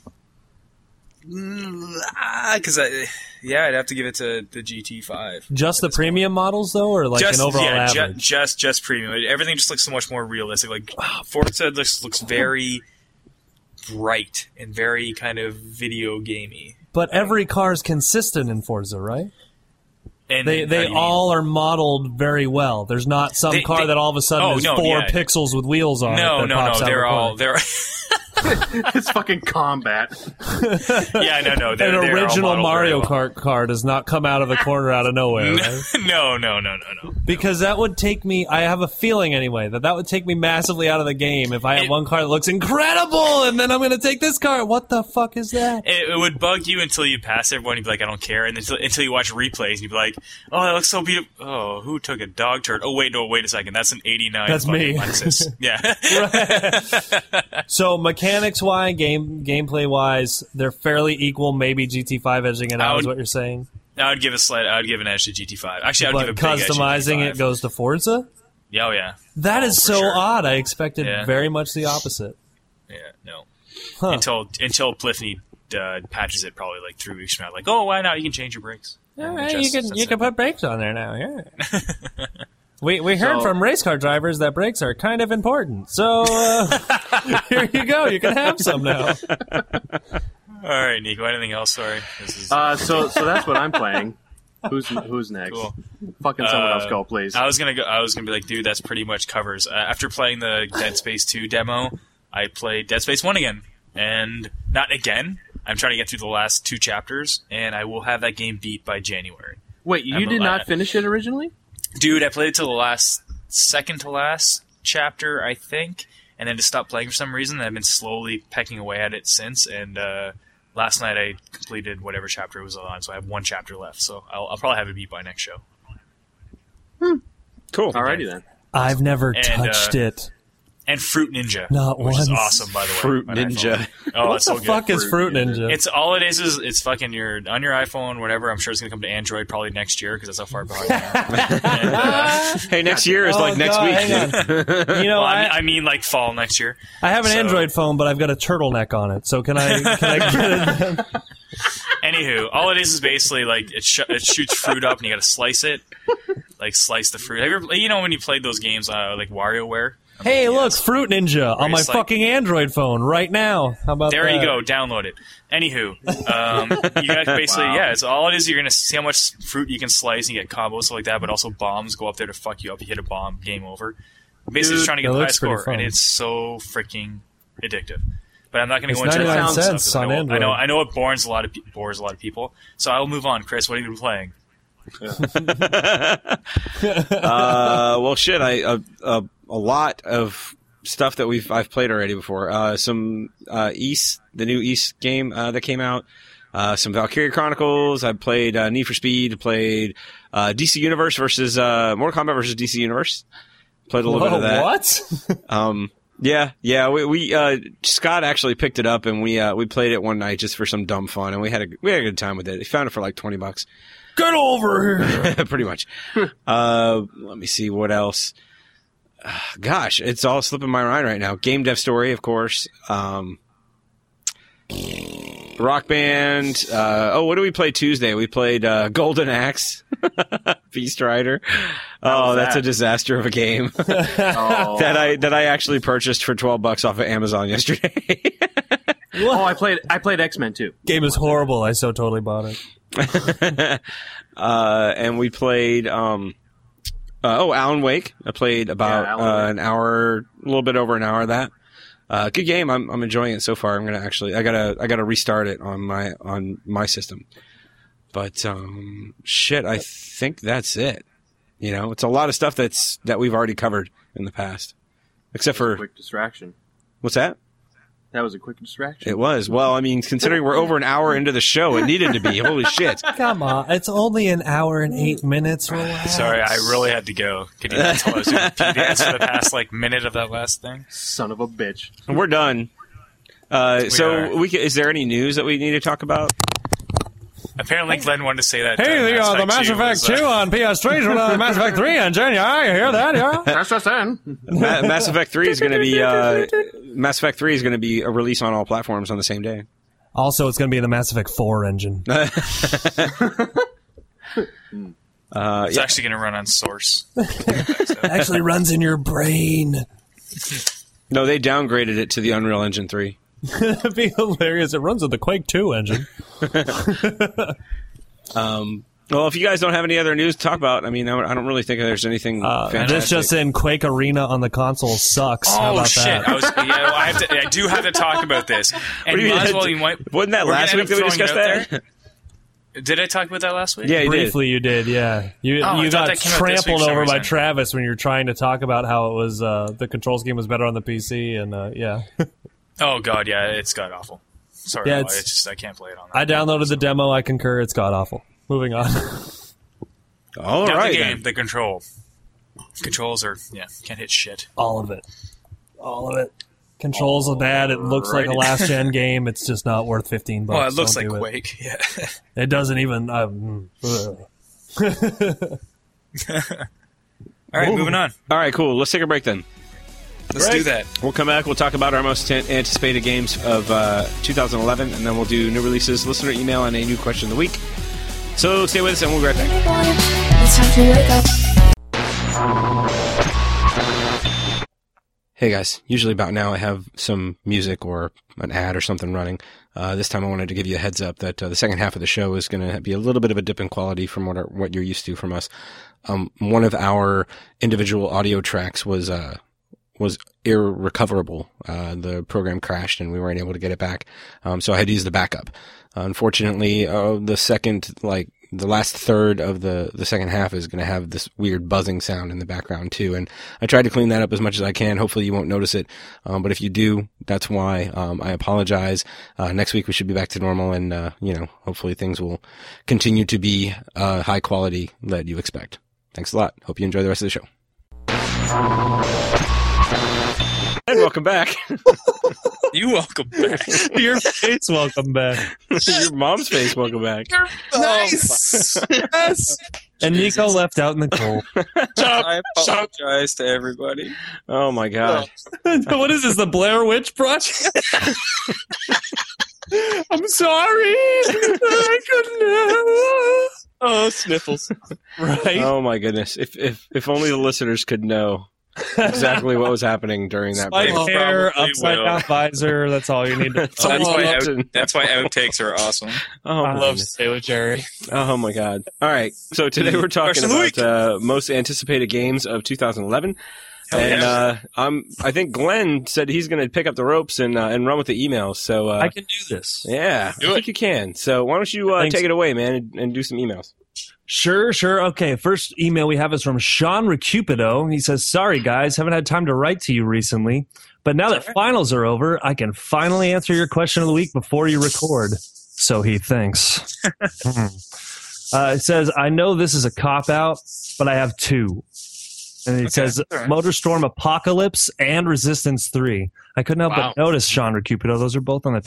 because I'd have to give it to the GT5. Just the premium models, though, or like an overall average? Just premium. Everything just looks so much more realistic. Like, Forza looks very bright and very kind of video gamey. But every car is consistent in Forza, right? And they all are modeled very well. There's not some car that all of a sudden is 4 pixels with wheels on it. No. They're It's fucking combat. Yeah, no. An original Mario Kart car does not come out of the corner out of nowhere, right? No. Because that would take me, I have a feeling anyway, that would take me massively out of the game if I had one car that looks incredible, and then I'm going to take this car. What the fuck is that? It would bug you until you pass everyone. You'd be like, I don't care. And until you watch replays, and you'd be like, oh, that looks so beautiful. Oh, who took a dog turd? Oh, wait a second. That's an 89. That's me. Lexus. Yeah. So mechanics-wise, gameplay-wise, they're fairly equal. Maybe GT5 edging it out is what you're saying. I would give an edge to GT5. Actually, I would give a big edge to customizing GT5. it goes to Forza? Oh, yeah. That is so sure. odd. I expected very much the opposite. Yeah, no. Huh. Until Polyphony patches it probably like 3 weeks from now. Like, oh, why not? You can change your brakes. All right, you can put brakes on there now. Yeah. We heard from race car drivers that brakes are kind of important. So here you go. You can have some now. All right, Nico. Anything else? Sorry. This is... So that's what I'm playing. Who's next? Cool. Fucking someone else go, please. I was gonna be like, dude, that's pretty much covers. After playing the Dead Space 2 demo, I played Dead Space 1 again, and not again. I'm trying to get through the last 2 chapters, and I will have that game beat by January. Wait, you did not finish it originally? Dude, I played it till the second to last chapter, I think, and then just stopped playing for some reason. I've been slowly pecking away at it since, and last night I completed whatever chapter it was on, so I have 1 chapter left. So I'll probably have it beat by next show. Cool. Alrighty then. I've never touched it. And Fruit Ninja, Not which once. is awesome, by the way. Fruit on Ninja. iPhone. Oh, What it's the so good. fuck is Fruit Ninja? It's all it is it's fucking on your iPhone, whatever. I'm sure it's gonna come to Android probably next year because that's how far behind I am. Hey, next year is like next week. Hang on. You know, I mean like fall next year. I have an So- Android phone, but I've got a turtleneck on it. So can I get it? Anywho, all it is basically like it shoots fruit up and you got to slice it, like slice the fruit. Have you ever, when you played those games like WarioWare? Hey, look, Fruit Ninja on my it's like- fucking Android phone right now. How about There that? you go, download it. Anywho, you guys basically, it's all it is. You're gonna see how much fruit you can slice and you get combos stuff like that, but also bombs go up there to fuck you up. You hit a bomb, game over. Basically, just trying to get that the high looks pretty score, fun. and it's so freaking addictive. But I'm not going to It's go into 99 that cents stuff, 'cause on Android. I know it bores a lot of people. So I will move on. Chris, what have you been playing? Well, shit. A lot of stuff that I've played already before. Some East, the new East game that came out. Some Valkyria Chronicles. I played Need for Speed. Played DC Universe versus Mortal Kombat versus DC Universe. Played a little bit of that. What? Yeah. We Scott actually picked it up and we played it one night just for some dumb fun, and we had a good time with it. He found it for like $20. Get over here. Pretty much. Let me see what else. Gosh, it's all slipping my mind right now. Game Dev Story, of course. Rock Band. What did we play Tuesday? We played Golden Axe. Beast Rider. Oh, that's a disaster of a game. that I actually purchased for $12 off of Amazon yesterday. I played X-Men too. Game is horrible. I so totally bought it. And we played Alan Wake. I played about an hour, a little bit over an hour of that. Good game. I'm enjoying it so far. I'm gonna I gotta restart it on my system. But shit, I think that's it. It's a lot of stuff that we've already covered in the past, except for Quick distraction. what's that? That was a quick distraction. It was. Well, I mean, considering we're over an hour into the show, it needed to be. Holy shit. Come on, it's only an hour and 8 minutes. Relax. Sorry, I really had to go. Could you not tell I was doing PDS for the past minute of that last thing? Son of a bitch. We're done. Is there any news that we need to talk about? Apparently, Glenn wanted to say that. Hey, the Mass Effect 2 on PS3 is the Mass Effect 3 engine. Yeah, you hear that? Yeah. That's just in. Mass Effect 3 is going to be Mass Effect 3 is going to be a release on all platforms on the same day. Also, it's going to be the Mass Effect 4 engine. It's actually going to run on Source. It actually runs in your brain. No, they downgraded it to the Unreal Engine 3. That'd be hilarious. It runs with the Quake 2 engine. Well, if you guys don't have any other news to talk about, I mean, I don't really think there's anything fantastic. This just in, Quake Arena on the console sucks. How about shit! that? I do have to talk about this. And Wasn't that last week that we discussed that? Did I talk about that last week? Yeah, you Briefly, you did. Yeah, you got trampled over by reason. Travis when you were trying to talk about how it was the control scheme was better on the PC, and yeah. Oh god, yeah, it's god awful. Sorry, Yeah, I can't play it on that. I downloaded the demo. I concur. It's god awful. Moving on. All Not right, the game, then. the controls are can't hit shit. All of it. Controls are bad. It looks like a last gen game. It's just not worth $15. Well, it looks Don't like do Quake. Yeah. It doesn't even. All right, moving on. All right, cool. Let's take a break then. Let's do that. We'll come back. We'll talk about our most anticipated games of 2011, and then we'll do new releases, listener email, and a new question of the week. So stay with us, and we'll be right back. It's time to wake up. Hey guys, usually about now I have some music or an ad or something running. This time I wanted to give you a heads up that the second half of the show is going to be a little bit of a dip in quality from what you're used to from us. One of our individual audio tracks was irrecoverable. The program crashed and we weren't able to get it back. So I had to use the backup. Unfortunately, the last third of the second half is going to have this weird buzzing sound in the background too. And I tried to clean that up as much as I can. Hopefully you won't notice it. But if you do, that's why. I apologize. Next week we should be back to normal and, hopefully things will continue to be, high quality that you expect. Thanks a lot. Hope you enjoy the rest of the show. And welcome back. You welcome back. Your face, welcome back. Your mom's face, welcome back. Nice. Yes. And Nico left out in the cold. I apologize to everybody. Oh my god. What is this, the Blair Witch Project? I'm sorry. I couldn't. Oh, sniffles. Right? Oh my goodness. If only the listeners could know exactly what was happening during that break. Spiked hair, Probably upside will. down visor. That's all you need to So that's why outtakes are awesome. Oh, I my love goodness. Sailor Jerry. Oh my god. All right. So today we're talking Question of the about most anticipated games of 2011. Hell And yeah. I think Glenn said he's going to pick up the ropes and run with the emails. So I can do this. yeah, Do I it. think you can. So why don't you Thanks. take it away, man, and do some emails. Sure. Okay, first email we have is from Sean Recupido. He says, sorry, guys, haven't had time to write to you recently. But now that finals are over, I can finally answer your question of the week before you record. So he thinks. It says, I know this is a cop-out, but I have two. And it says, all right. MotorStorm Apocalypse and Resistance 3. I couldn't help Wow. but notice, Sean Recupido, those are both on the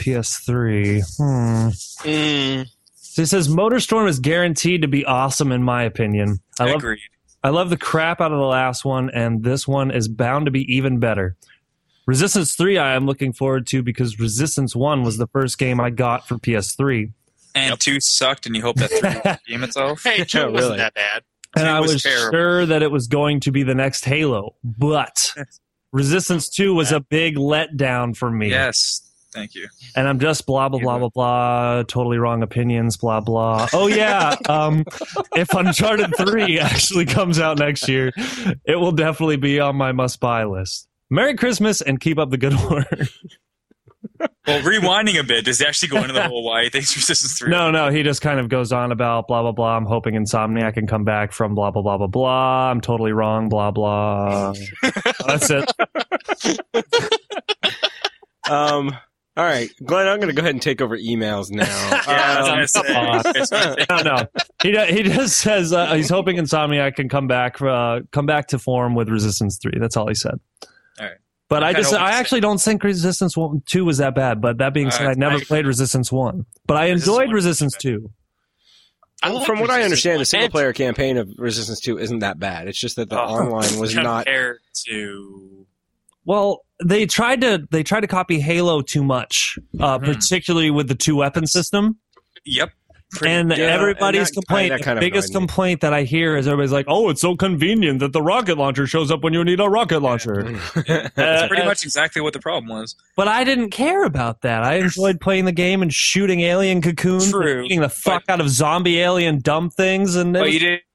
PS3. So it says MotorStorm is guaranteed to be awesome in my opinion. Agreed. I love the crap out of the last one, and this one is bound to be even better. Resistance 3 I am looking forward to because Resistance 1 was the first game I got for PS3. And 2 sucked, and you hope that 3 will redeem itself. Hey, Joe Really? wasn't that bad. And 2 I was was terrible. sure that it was going to be the next Halo. But Resistance 2 was a big letdown for me. Yes. Thank you. And I'm just blah, blah, blah, blah, blah, totally wrong opinions, blah, blah. Oh, yeah. If Uncharted 3 actually comes out next year, it will definitely be on my must-buy list. Merry Christmas and keep up the good work. Well, rewinding a bit, does he actually go into the whole why he thinks Resistance 3? No, he just kind of goes on about blah, blah, blah. I'm hoping Insomniac can come back from blah, blah, blah, blah, blah. I'm totally wrong, blah, blah. That's it. All right, Glenn, I'm going to go ahead and take over emails now. Yeah, I was gonna say. No. He just says he's hoping Insomniac can come back to form with Resistance 3. That's all he said. All right. But I kinda actually don't think Resistance 2 was that bad. But that being said, I never played Resistance 1. But I enjoyed Resistance 2. From what I understand, the single-player campaign of Resistance 2 isn't that bad. It's just that the online was not... compared to. Well, they tried to copy Halo too much, particularly with the 2-weapon system. Yep. And everybody's and complaint, that kind the of biggest annoyed me. complaint that I hear is everybody's like, "Oh, it's so convenient that the rocket launcher shows up when you need a rocket launcher." That's pretty much exactly what the problem was. But I didn't care about that. I enjoyed playing the game and shooting alien cocoons, True, and beating the fuck out of zombie alien dumb things, and But you didn't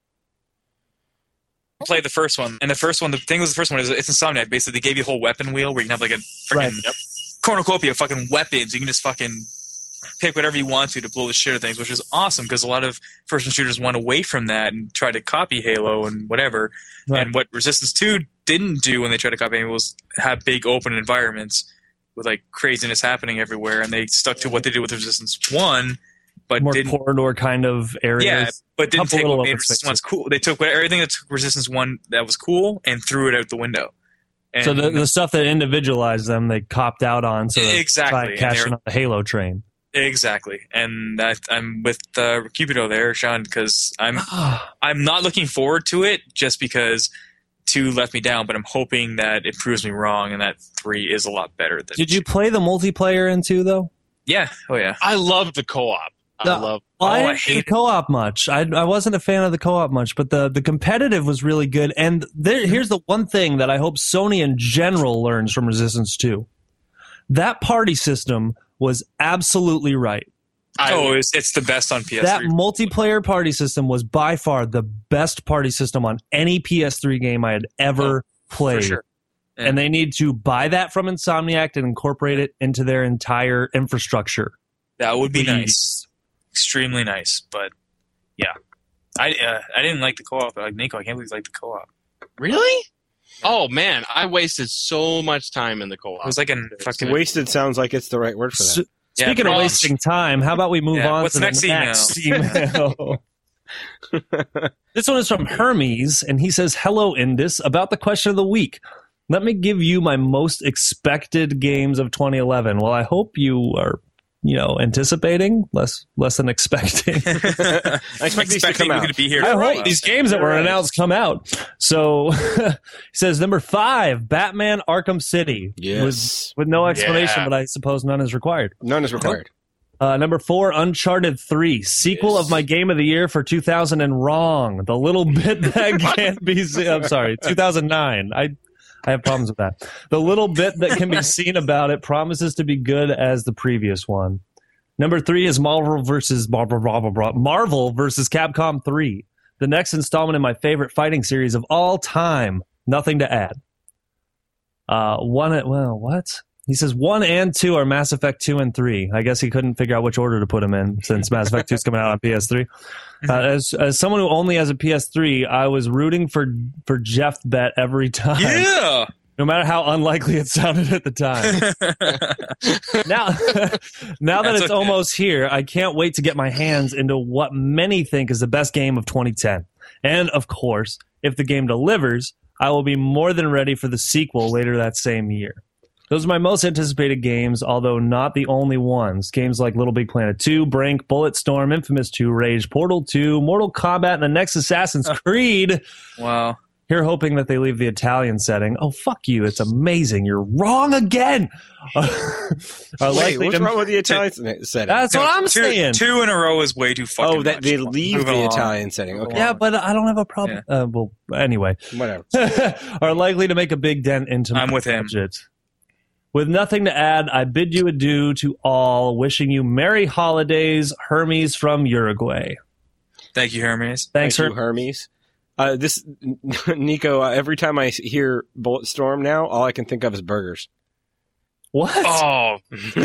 play the first one. And the first one, the thing was the first one is it's Insomniac. Basically, they gave you a whole weapon wheel where you can have like a freaking cornucopia of fucking weapons. You can just fucking pick whatever you want to blow the shit out of things, which is awesome because a lot of first-person shooters went away from that and tried to copy Halo and whatever. Right. And what Resistance 2 didn't do when they tried to copy Halo was have big open environments with like craziness happening everywhere, and they stuck to what they did with Resistance 1, but more didn't. corridor kind of areas. Yeah, but didn't Couple take little what made open Resistance spaces. 1 cool. They took everything that took Resistance 1 that was cool and threw it out the window. And So the stuff that individualized them, they copped out on. So Exactly, and cashing they're- on the Halo train. Exactly, and that I'm with Cupido there, Sean, because I'm not looking forward to it just because 2 let me down, but I'm hoping that it proves me wrong and that 3 is a lot better than. Did you play the multiplayer in 2 though? Yeah. Oh yeah. I love the co-op. I love. I I didn't hate the it. co-op much. I wasn't a fan of the co-op much, but the competitive was really good. And here's the one thing that I hope Sony in general learns from Resistance 2. That party system was absolutely right. It's the best on PS3. That multiplayer party system was by far the best party system on any PS3 game I had ever played. for sure. Yeah. And they need to buy that from Insomniac and incorporate it into their entire infrastructure. That would be Please. nice, extremely nice. But yeah, I didn't like the co-op. Like Nico, I can't believe you liked the co-op. Really? Oh man, I wasted so much time in the co-op. It was like a fucking Wasted sounds like it's the right word for that. Yeah, Speaking of props. wasting time, how about we move Yeah, on what's to next the next email? This one is from Hermes, and he says, "Hello, Indus. About the question of the week. Let me give you my most expected games of 2011. Well, I hope you are, anticipating less than expecting. I expect these to come we out. could be here. I tomorrow. hope these games that were announced come out." So he says, number 5, Batman Arkham City. Yes. With no explanation, Yeah. but I suppose none is required. None is required. Number 4, Uncharted 3, sequel of my game of the year for 2000 and wrong. The little bit that can't be seen. I'm sorry, 2009. I have problems with that. The little bit that can be seen about it promises to be good as the previous one. Number 3 is Marvel versus Capcom 3, the next installment in my favorite fighting series of all time. Nothing to add. What? He says 1 and 2 are Mass Effect 2 and 3. I guess he couldn't figure out which order to put them in since Mass Effect 2 is coming out on PS3. As someone who only has a PS3, I was rooting for Jeff Bet every time. Yeah. No matter how unlikely it sounded at the time. now that That's it's okay. almost here, I can't wait to get my hands into what many think is the best game of 2010. And of course, if the game delivers, I will be more than ready for the sequel later that same year. Those are my most anticipated games, although not the only ones. Games like Little Big Planet 2, Brink, Bulletstorm, Infamous 2, Rage, Portal 2, Mortal Kombat, and the next Assassin's Creed. Wow. Here hoping that they leave the Italian setting. Oh, fuck you. It's amazing. You're wrong again. Are Wait, likely what's to- wrong with the Italian setting? That's what I'm two, saying. 2 in a row is way too fucking that much. they leave Moving the along. Italian setting. Okay, Yeah, but I don't have a problem. Well, anyway. whatever. Are likely to make a big dent into my I'm with him. budget. With nothing to add, I bid you adieu to all, wishing you Merry Holidays, Hermes from Uruguay. Thank you, Hermes. Thanks, Thank you, Hermes. Hermes. This Nico. Every time I hear Bulletstorm now, all I can think of is burgers. What? that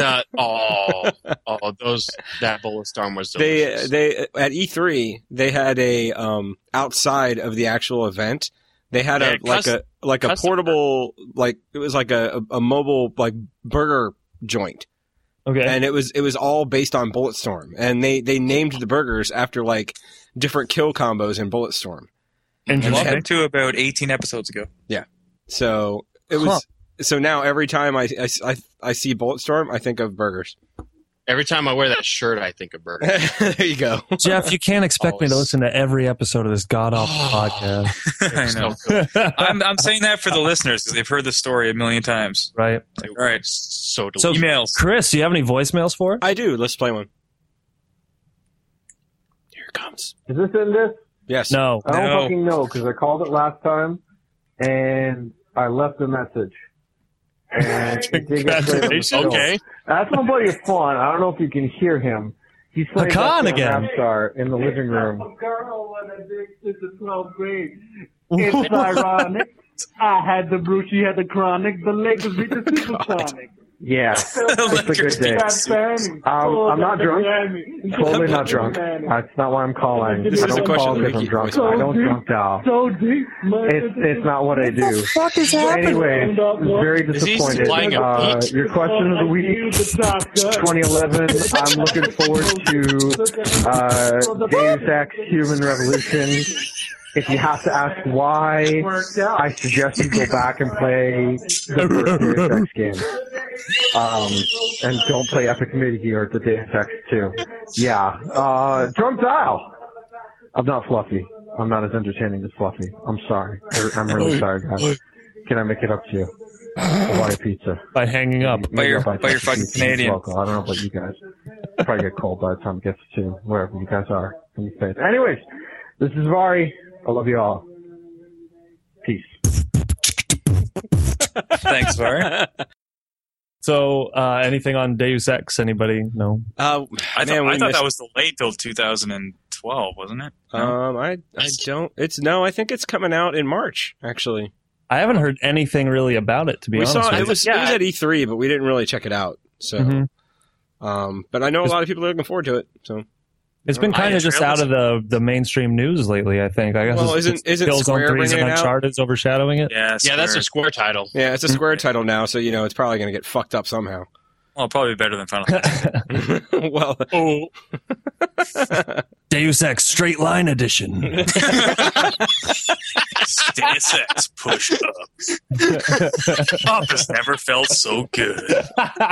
Bulletstorm was delicious. They at E3 they had a outside of the actual event. They had a custom portable it was like a mobile burger joint, Okay. and it was all based on Bulletstorm, and they named the burgers after like different kill combos in Bulletstorm. Interesting. Welcome to about 18 episodes ago. So it was. So now every time I see Bulletstorm, I think of burgers. Every time I wear that shirt, I think of burger. There you go. Jeff, you can't expect me to listen to every episode of this god-awful podcast. I know. I'm saying that for the listeners because they've heard the story a million times. Right. All right. So So, Emails. Chris, do you have any voicemails for us? I do. Let's play one. Here it comes. Is this in this? Yes. No. I don't No. fucking know because I called it last time and I left a message. And it did get played on the show. Okay. That's my buddy Fawn. I don't know if you can hear him. He's playing Pecan again. Rapstar in the living room. It's ironic. I had the brew, she had the chronic. The Lakers beat the Supersonic. Yeah, it's a good day. I'm not drunk. Totally not drunk. That's not why I'm calling. This I is a don't question call to because I'm Mickey drunk. voicemail. I don't drunk dial. So deep. It's not what I do. What the fuck is happening? Anyway, very Is he disappointed. supplying a beat? Your question of the week, 2011. I'm looking forward to Deus Ex Human Revolution. If you have to ask why, I suggest you go back and play the first Deus Ex game. And don't play Epic Mickey or the Deus Ex 2. Yeah. Drunk dial. I'm not Fluffy. I'm not as entertaining as Fluffy. I'm sorry. I'm really sorry, guys. Can I make it up to you? I'll buy a pizza. By hanging up. By your Maybe I'll buy fucking pizza Canadian. local. I don't know about you guys. It'll probably get cold by the time it gets to wherever you guys are in the States. Anyways, this is Vari. I love you all. Peace. Thanks, Var. So, anything on Deus Ex? Anybody? No. I man, thought we that missed- was delayed till 2012, wasn't it? I don't. I think it's coming out in March. Actually, I haven't heard anything really about it, to be we honest saw with it was at E3, but we didn't really check it out. So, Mhm. but I know a lot of people are looking forward to it. So, It's been kind of just out of the mainstream news lately, I think. I guess Well, it's isn't Killzone Square 3's and bringing it out? Uncharted's overshadowing it. Yeah, Yeah, that's a Square title. yeah, it's a Square title now, so it's probably going to get fucked up somehow. Well, probably better than Final Fantasy. Well, Deus Ex Straight Line Edition. Deus Ex push up. Up has never felt so good.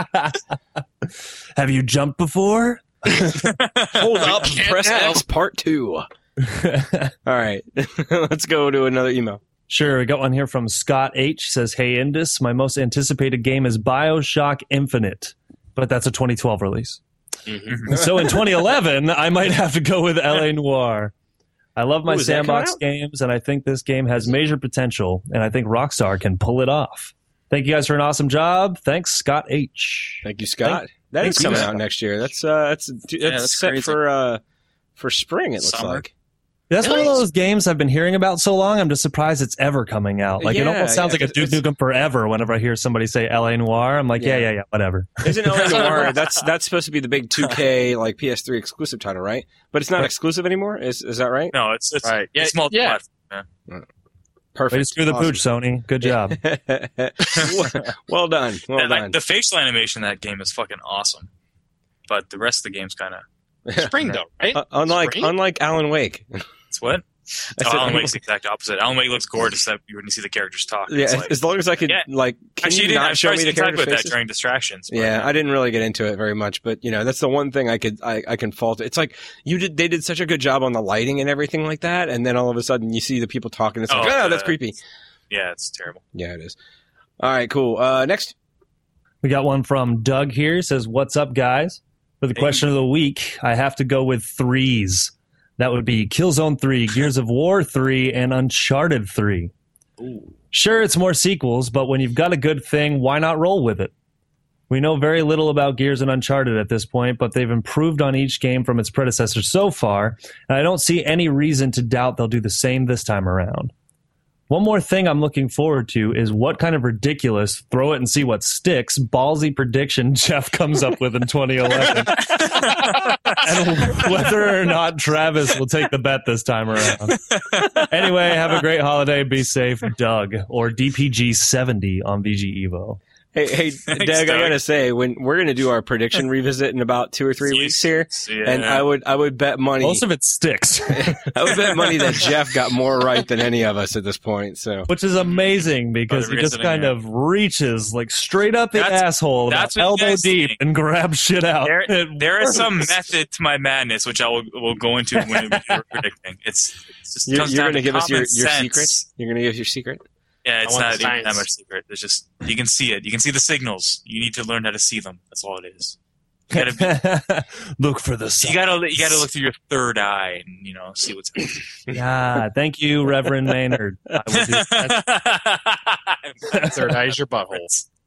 Have you jumped before? hold up, press X Part 2. All right, let's go to another email. Sure, we got one here from Scott H. Says, "Hey Indus, my most anticipated game is BioShock Infinite, but that's a 2012 release. So in 2011, I might have to go with LA Noire. I love my Ooh, is that sandbox coming games, and I think this game has major potential, and I think Rockstar can pull it off. Thank you guys for an awesome job. Thanks, Scott H. Thank you, Scott. That is thank you, coming Scott. out next year. That's that's set crazy. for spring. It looks Summer. like. That's one of those games I've been hearing about so long. I'm just surprised it's ever coming out. Like it Yeah, almost sounds yeah, like a Duke it's- Nukem Forever. Whenever I hear somebody say LA Noire, I'm like, yeah, whatever. Isn't LA Noire? That's supposed to be the big 2K like PS3 exclusive title, right? But it's not exclusive anymore. Is that right? No, it's Right. Yeah, it's multi-platform. Perfect. Way to screw the Awesome. pooch, Sony. Good job. well done. Well And, like, done. the facial animation in that game is fucking awesome, but the rest of the game's kind of Spring though, right? unlike Spring? Alan Wake. it's what. I Oh, said- Alan Wake's the exact opposite. Alan Wake looks gorgeous that when you see the characters talk. Yeah, It's like, as long as I could Yeah. can actually, you you didn't. not I'm show surprised me you the can talk character about that faces? during distractions. But, Yeah, I didn't really get into it very much, but that's the one thing I can fault it. It's like they did such a good job on the lighting and everything like that, and then all of a sudden you see the people talking. It's like, that's creepy. Yeah, it's terrible. Yeah, it is. All right, cool. Next. We got one from Doug here. Says, "What's up, guys? For the question of the week, I have to go with threes. That would be Killzone 3, Gears of War 3, and Uncharted 3. Sure, it's more sequels, but when you've got a good thing, why not roll with it? We know very little about Gears and Uncharted at this point, but they've improved on each game from its predecessor so far, and I don't see any reason to doubt they'll do the same this time around. One more thing I'm looking forward to is what kind of ridiculous, throw it and see what sticks, ballsy prediction Jeff comes up with in 2011. And whether or not Travis will take the bet this time around. Anyway, have a great holiday. Be safe, Doug, or DPG70 on VG Evo. Hey, Doug, I gotta say, when we're gonna do our prediction revisit in about 2 or 3 weeks here, and I would bet money. Most of it sticks, I would bet money that Jeff got more right than any of us at this point. So, which is amazing because he just kind of reaches like straight up the asshole, that's about what you elbow guys deep, think. and grabs shit out. There is some method to my madness, which I will go into when we're predicting. It's just you're comes down gonna to give us your common sense. secret. You're gonna give us your secret. Yeah, it's I want not the even that science. much secret. It's just you can see it. You can see the signals. You need to learn how to see them. That's all it is. You gotta Look for the you gotta look through your third eye and see what's happening. Yeah, thank you, Reverend Maynard. I will do that. Third eye's your butthole.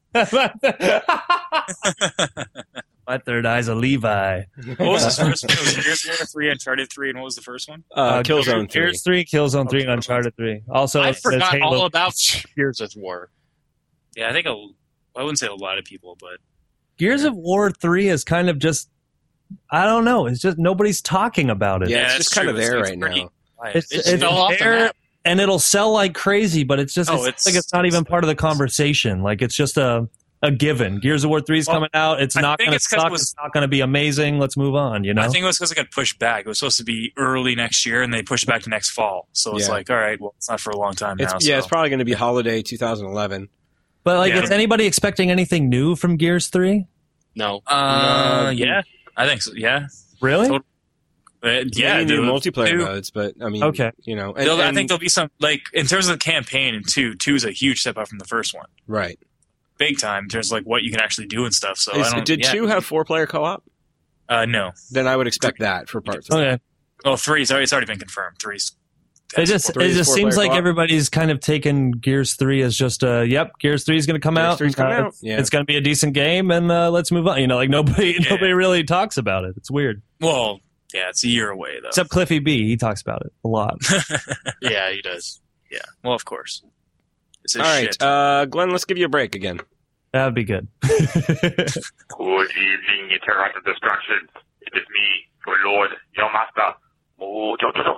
My third eye's a Levi. What was this first one? It was Gears 3, Uncharted 3, and what was the first one? Killzone 3. Gears 3, Killzone 3, and Uncharted 3. Also, I it says forgot Halo. all about Gears of War. Yeah, I think I wouldn't say a lot of people, but Gears of War 3 is kind of just, I don't know. It's just nobody's talking about it. Yeah, it's that's just kind of true. there It's right pretty now. quiet. It's fell off the there, map. and it'll sell like crazy, but it's just it's like it's not even part of the conversation. Like it's just a given. Gears of War 3 is coming out. It's I not think going to it's 'cause suck. it was- It's not going to be amazing. Let's move on. I think it was because it got pushed back. It was supposed to be early next year, and they pushed it back to next fall. So it's Yeah. like, all right, well, it's not for a long time now. It's probably going to be holiday 2011. But like, Yeah. is anybody expecting anything new from Gears 3? No. Yeah, I think so. Yeah, Really? Totally. Yeah, Maybe new the multiplayer two- modes, but I mean, Okay. I think there'll be some in terms of the campaign in two is a huge step up from the first one, right. big time in terms of like what you can actually do and stuff. So Did 2 have 4-player co-op? No. Then I would expect that for part 3. Okay. Oh, 3's it's already been confirmed. 3's. It just seems like everybody's kind of taken Gears 3 as just Gears 3 is going to come out. 3's coming out. It's going to be a decent game, and let's move on. Like nobody really talks about it. It's weird. Well, yeah, it's a year away though. Except Cliffy B, he talks about it a lot. Yeah, he does. Yeah. Well, of course. It's All right, Glenn, let's give you a break again. That would be good. Good evening, Interactive Destructions. It is me, your lord, your master, Mojo.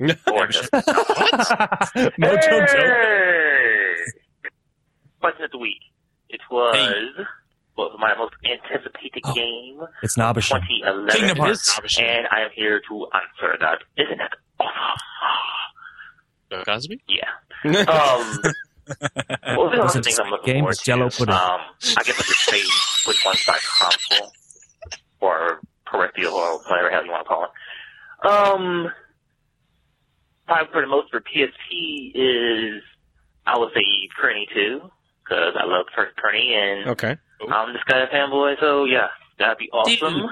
Mojo Hey! Question of the week. It was my most anticipated game, It's Nabishin. 2011. Kingdom Hearts. And I am here to answer that. Isn't that awesome? Bill Cosby? Yeah. Well, there's lots of things I'm looking Game forward is Jello to. pudding. I guess I could say which one's by console or peripheral or whatever hell you want to call it. Probably for the most for PSP is, I would say Kearney 2, because I love first Kearney, and Okay. I'm this kind of fanboy, so yeah, that'd be awesome.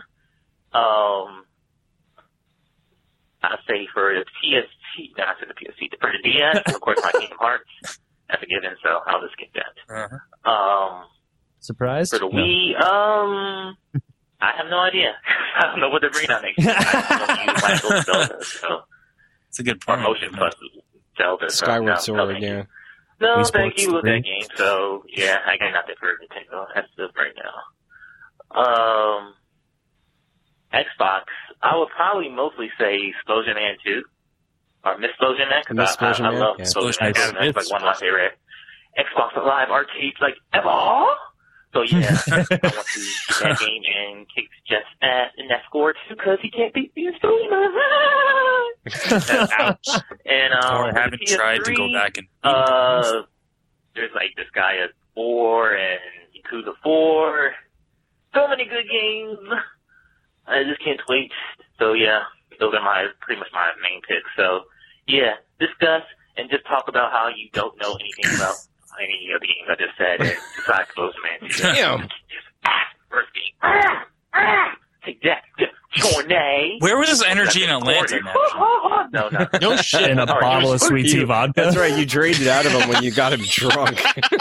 I say for the PSP, no, I said the PSP, for the DS, of course, my Kingdom Hearts. That's a given, so I'll just skip that. Surprised? For the Wii, I have no idea. I don't know what they're bringing out next year. I don't use my old Zelda, so. It's a good Or point. Motion Plus Zelda. so Skyward no, Sword, no, thank you. yeah. No, Wii thank Sports you with 3. that game. So yeah, I got nothing for Nintendo as of right now. Xbox, I would probably mostly say Explosion Man 2 or Miss Explosion Man Miss because Explosion I Man? love Yeah. Explosion Man. Nice. That's like one of my favorite Xbox Live arcades like ever. So yeah, I want to beat that game and kick Jeff's ass in that score too because he can't beat the Explosion Man. Ouch. And I haven't for the tried to go PS3, back and. there's like this guy at 4 and Yakuza 4. So many good games. I just can't wait. So yeah, those are pretty much my main picks. So yeah, discuss and just talk about how you don't know anything about any of the games I just said. And besides Explosion Man 2. Damn. First game. Take that, Jornay. Where was this energy in Atlanta? No. No shit. In a Alright, bottle of sweet tea You- vodka. That's right. You drained it out of him when you got him drunk.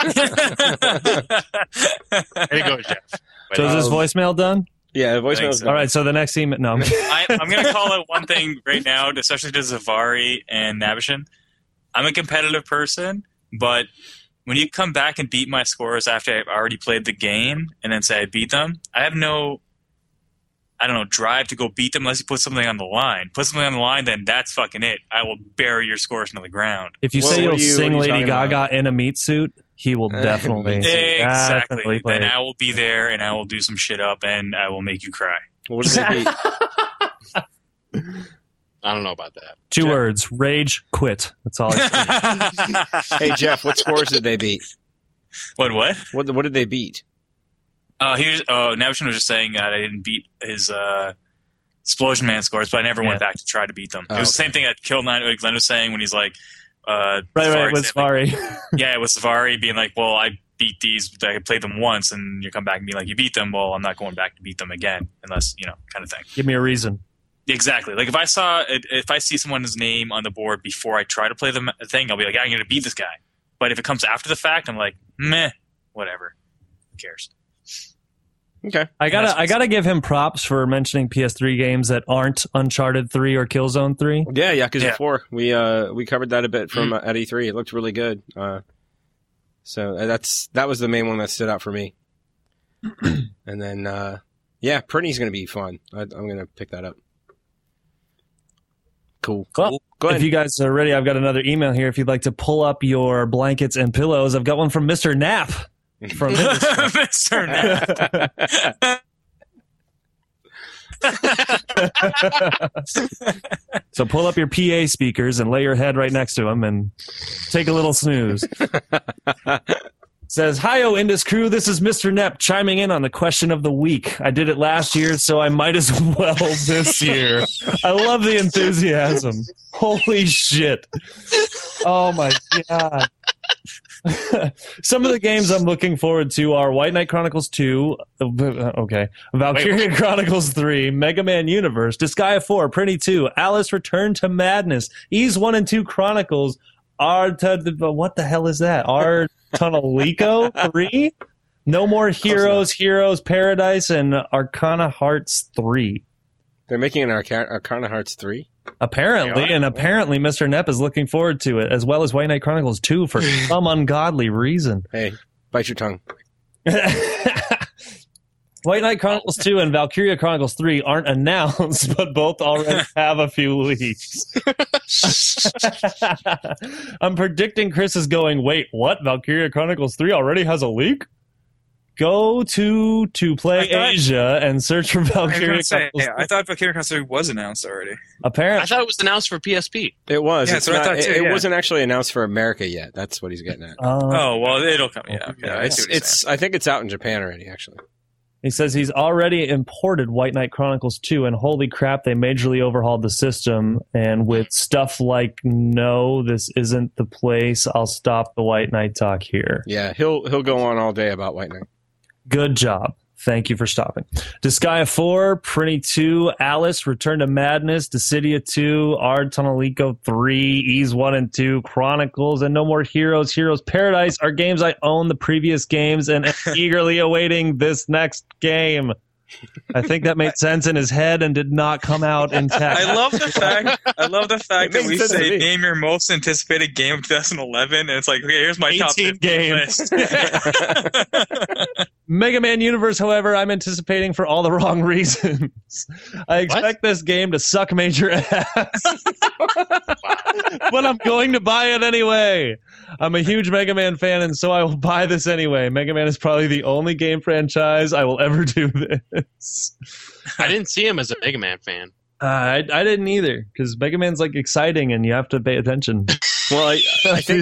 There you go, Jeff. So is this voicemail done? Yeah, the voicemail's All right, so the next email. No. I'm going to call out one thing right now, especially to Zavari and Nabishin. I'm a competitive person, but when you come back and beat my scores after I've already played the game and then say I beat them, I have no, drive to go beat them unless you put something on the line. Put something on the line, then that's fucking it. I will bury your scores into the ground. If you What say were you'll you- sing what are you Lady talking Gaga in a meat suit, he will definitely Exactly. play Then it. I will be there and I will do some shit up and I will make you cry. What did they beat? I don't know about that. 2 words: rage quit. That's all. I say. Hey Jeff, what scores did they beat? What? What did they beat? Navishon was just saying that I didn't beat his Explosion Man scores, but I never went back to try to beat them. It was the same thing that Kill 9, like Glenn was saying when he's like, right, with Safari. Safari. Yeah, it was Safari being like, well, I beat these, I played them once, and you come back and be like, you beat them, well, I'm not going back to beat them again, unless, kind of thing. Give me a reason. Exactly. Like if I see someone's name on the board before I try to play the thing, I'll be like, I'm going to beat this guy. But if it comes after the fact, I'm like, meh, whatever. Who cares? Okay. I gotta give him props for mentioning PS3 games that aren't Uncharted 3 or Killzone 3. Yeah, Yakuza 4. We covered that a bit from at E3. It looked really good. So that was the main one that stood out for me. And then Pretty's going to be fun. I'm going to pick that up. Cool. Well, go ahead. If you guys are ready, I've got another email here. If you'd like to pull up your blankets and pillows, I've got one from Mr. Knapp. From Mr. Knapp. So pull up your PA speakers and lay your head right next to them and take a little snooze. Says, hi-yo, Indus crew. This is Mr. Knapp chiming in on the question of the week. I did it last year, so I might as well this year. I love the enthusiasm. Holy shit. Oh, my God. Some of the games I'm looking forward to are White Knight Chronicles 2, Valkyria Chronicles 3, Mega Man Universe, Disgaea 4, Prinny 2, Alice Return to Madness, Ys 1 and 2 Chronicles, what the hell is that? Tunnelico 3, No More Heroes, Heroes Paradise, and Arcana Hearts 3. They're making an Arcana Hearts 3? Apparently, apparently Mr. Knapp is looking forward to it, as well as White Knight Chronicles 2 for some ungodly reason. Hey, bite your tongue. White Knight Chronicles 2 and Valkyria Chronicles 3 aren't announced, but both already have a few leaks. I'm predicting Chris is going, wait, what? Valkyria Chronicles 3 already has a leak? Go to Play Asia and search for Valkyria Chronicles 3. I thought Valkyria Chronicles 3 was announced already. Apparently. I thought it was announced for PSP. It was. Yeah, that's what I thought too. It wasn't actually announced for America yet. That's what he's getting at. Oh, well, it'll come. Yeah, okay. I think it's out in Japan already, actually. He says he's already imported White Knight Chronicles 2, and holy crap, they majorly overhauled the system. And with stuff like, no, this isn't the place, I'll stop the White Knight talk here. Yeah, he'll go on all day about White Knight. Good job. Thank you for stopping. Disgaea 4, Prinny 2, Alice, Return to Madness, Dissidia 2, Ard Tunnelico 3, Ys 1 and 2, Chronicles, and No More Heroes, Heroes Paradise are games I own the previous games and am eagerly awaiting this next game. I think that made sense in his head and did not come out intact. I love the fact that we sense to say me. name your most anticipated game of 2011, and it's like, okay, here's my top 18 15 games. list. Mega Man Universe, however, I'm anticipating for all the wrong reasons. I expect this game to suck major ass. But I'm going to buy it anyway. I'm a huge Mega Man fan, and so I will buy this anyway. Mega Man is probably the only game franchise I will ever do this. I didn't see him as a Mega Man fan. I didn't either, because Mega Man's like exciting, and you have to pay attention. Well, I think.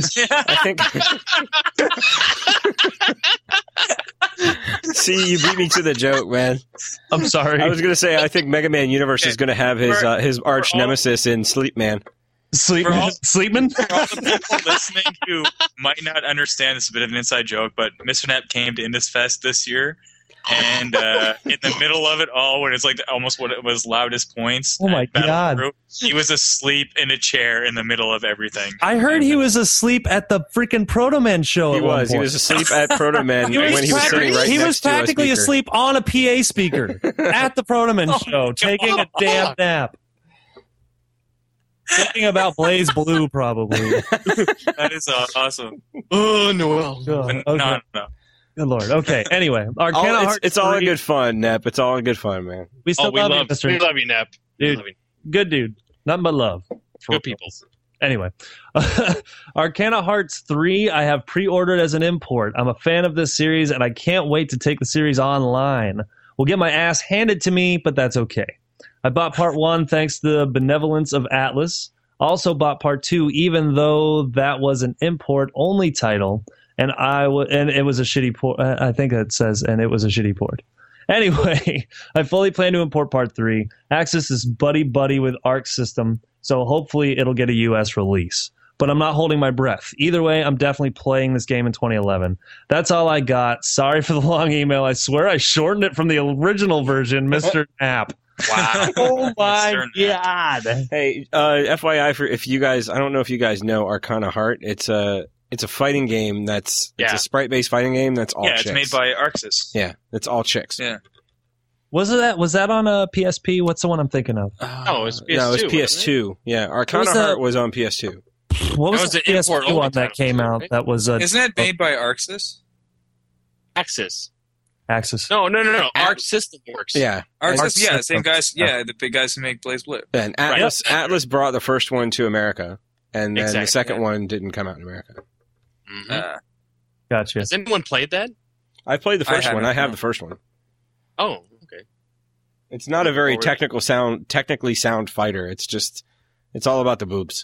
See, you beat me to the joke, man. I'm sorry. I was going to say, I think Mega Man Universe is going to have his arch nemesis in Sleepman. Sleepman? For all the people listening who might not understand, this is a bit of an inside joke, but Mr. Knapp came to Indus Fest this year, and in the middle of it all, when it's like almost what it was loudest points. Oh my God. Group, he was asleep in a chair in the middle of everything. I heard he was asleep at the freaking Proto Man show. He was asleep at Proto Man when he was sitting right He next was to a practically speaker. asleep on a PA speaker at the Proto Man show, taking a damn nap. Thinking about Blaze Blue, probably. That is awesome. Oh, no. Okay. No. Good Lord. Okay. Anyway, Arcana Hearts it's all in 3. good fun, Nep. It's all in good fun, man. We still we love love you, Mr. you, Nep. Dude, good dude. Nothing but love. Good people. Anyway, Arcana Hearts 3, I have pre-ordered as an import. I'm a fan of this series, and I can't wait to take the series online. Will get my ass handed to me, but that's okay. I bought part 1 thanks to the benevolence of Atlas. Also bought part 2, even though that was an import-only title, and it was a shitty port. I think it says, and it was a shitty port. Anyway, I fully plan to import part 3. Axis is buddy-buddy with Arc System, so hopefully it'll get a US release. But I'm not holding my breath. Either way, I'm definitely playing this game in 2011. That's all I got. Sorry for the long email. I swear I shortened it from the original version, Mr. App. Wow. Oh my God. Hey, FYI, for if you guys, I don't know if you guys know Arcana Heart. It's a fighting game it's a sprite-based fighting game that's all chicks. Yeah, it's made by Arxis. Yeah, it's all chicks. Yeah. Was that on a PSP? What's the one I'm thinking of? No, it was PS2. No, it was PS2. Yeah, Arcana Heart was on PS2. What was That the was an import PS2 one only that came title, out? right? That was Isn't it made by Arxis? Axis. Axis. No. Arc System Works. Yeah. Arxis, yeah, System. same guys. Yeah, the big guys who make Blaze Blue. And Atlas brought the first one to America, and then the second one didn't come out in America. Mm-hmm. Gotcha. Has anyone played that? I played the first one. I have no. the first one. Oh, okay. It's not a very technically sound fighter. It's all about the boobs.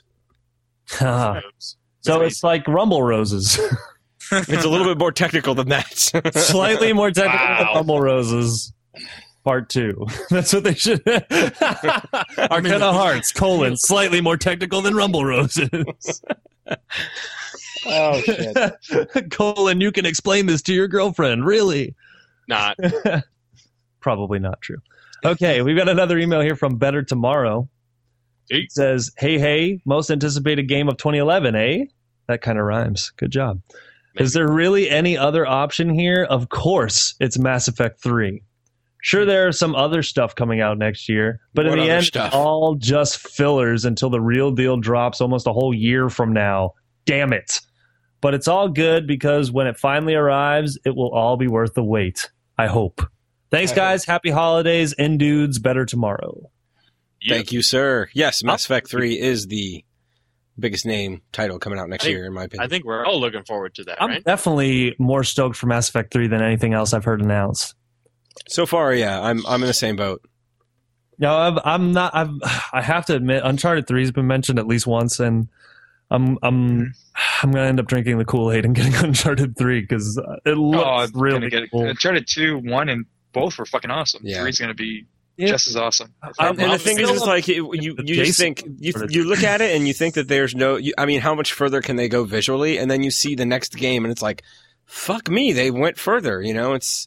So it's like Rumble Roses. It's a little bit more technical than that. Slightly more technical than Rumble Roses. Part 2. That's what they should. Arcana Hearts, slightly more technical than Rumble Roses. Oh, shit. You can explain this to your girlfriend. Really? Not. Probably not true. Okay, we've got another email here from Better Tomorrow. It says, hey, most anticipated game of 2011, eh? That kind of rhymes. Good job. Maybe. Is there really any other option here? Of course, it's Mass Effect 3. Sure, there are some other stuff coming out next year, but in the end, it's all just fillers until the real deal drops almost a whole year from now. Damn it. But it's all good because when it finally arrives, it will all be worth the wait. I hope. Thanks, guys. Happy holidays. And dudes, better tomorrow. Thank you, sir. Yes, Mass Effect 3 is the biggest name title coming out next year, in my opinion. I think we're all looking forward to that, I'm right? definitely more stoked for Mass Effect 3 than anything else I've heard announced. So far, yeah, I'm in the same boat. No, I'm not. I have to admit, Uncharted 3 has been mentioned at least once, and I'm going to end up drinking the Kool-Aid and getting Uncharted 3 because it looks really cool. Uncharted 2, 1, and both were fucking awesome. Yeah. 3's going to be just as awesome. And the thing is, it's like you just think you look at it and you think that there's no. I mean, how much further can they go visually? And then you see the next game, and it's like, fuck me, they went further. You know, it's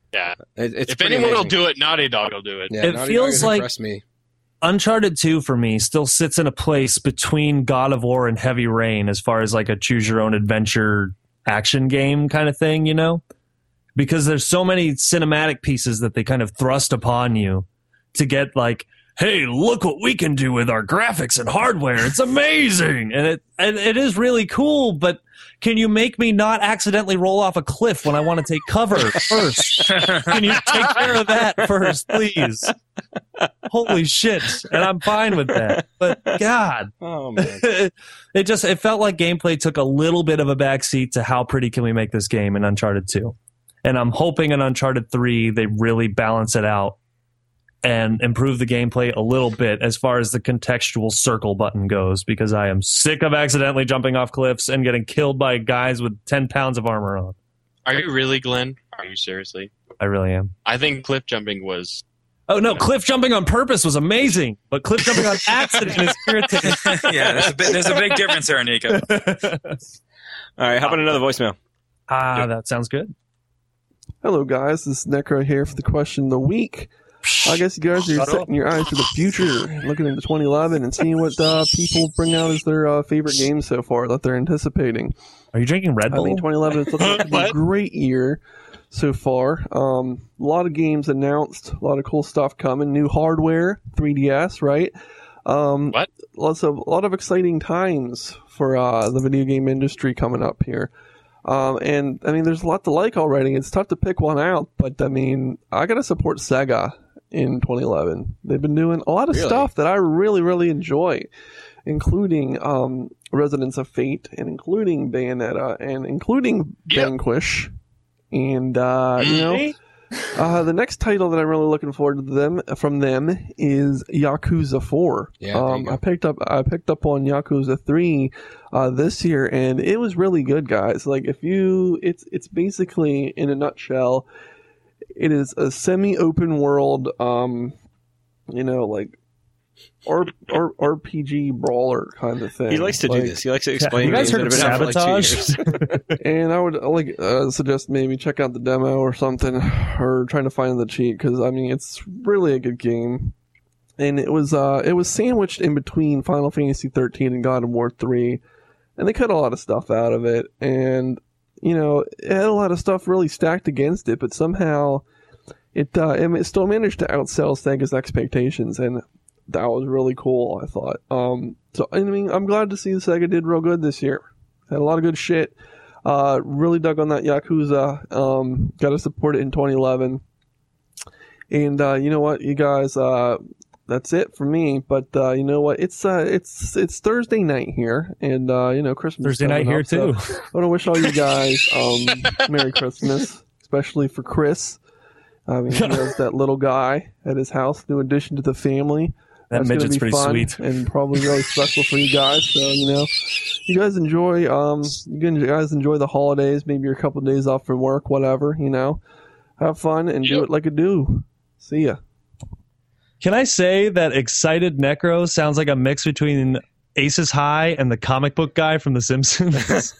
It's if anyone will do it, Naughty Dog will do it. Yeah, it Naughty feels Dog like impressed me. Uncharted 2 for me still sits in a place between God of War and Heavy Rain as far as like a choose your own adventure action game kind of thing, you know? Because there's so many cinematic pieces that they kind of thrust upon you to get like, hey, look what we can do with our graphics and hardware. It's amazing. And it is really cool, but can you make me not accidentally roll off a cliff when I want to take cover first? Can you take care of that first, please? Holy shit. And I'm fine with that. But God. Oh, man. It felt like gameplay took a little bit of a backseat to how pretty can we make this game in Uncharted 2. And I'm hoping in Uncharted 3 they really balance it out and improve the gameplay a little bit as far as the contextual circle button goes, because I am sick of accidentally jumping off cliffs and getting killed by guys with 10 pounds of armor on. Are you really, Glenn? Are you seriously? I really am. I think cliff jumping was... Oh, no, cliff jumping on purpose was amazing, but cliff jumping on accident is irritating. Yeah, there's a big difference there, Nico. All right, how about another voicemail? That sounds good. Hello, guys. This is Necro here for the question of the week. I guess you guys are setting your eyes to the future, looking into 2011 and seeing what people bring out as their favorite games so far that they're anticipating. Are you drinking Red Bull? I think 2011 is looking to be a great year so far. A lot of games announced, a lot of cool stuff coming. New hardware, 3DS, right? What? A lot of exciting times for the video game industry coming up here. And I mean, there's a lot to like already. It's tough to pick one out, but I mean, I gotta support Sega in 2011. They've been doing a lot of stuff that I really, really enjoy. including Residents of Fate, and including Bayonetta, and including Vanquish. And the next title that I'm really looking forward to from them is Yakuza 4. I picked up on Yakuza 3 this year, and it was really good, guys. Like, it's basically, in a nutshell, it is a semi-open world, RPG brawler kind of thing. He likes to do this. He likes to explain. You guys heard of Sabotage? And I would suggest maybe check out the demo or something, or trying to find the cheat, because it's really a good game. And it was sandwiched in between Final Fantasy 13 and God of War 3, and they cut a lot of stuff out of it, and it had a lot of stuff really stacked against it, but somehow it still managed to outsell Sega's expectations, and that was really cool, I thought. I'm glad to see Sega did real good this year. Had a lot of good shit. Really dug on that Yakuza. Got to support it in 2011. And you know what, you guys, that's it for me. But you know what, it's Thursday night here, and Christmas Thursday night here too. So I want to wish all you guys Merry Christmas, especially for Chris. He has that little guy at his house, new addition to the family. That midget's pretty sweet and probably really special for you guys. So you guys enjoy. You guys enjoy the holidays. Maybe you're a couple of days off from work, whatever. Have fun and do it like a do. See ya. Can I say that Excited Necro sounds like a mix between Aces High and the comic book guy from The Simpsons?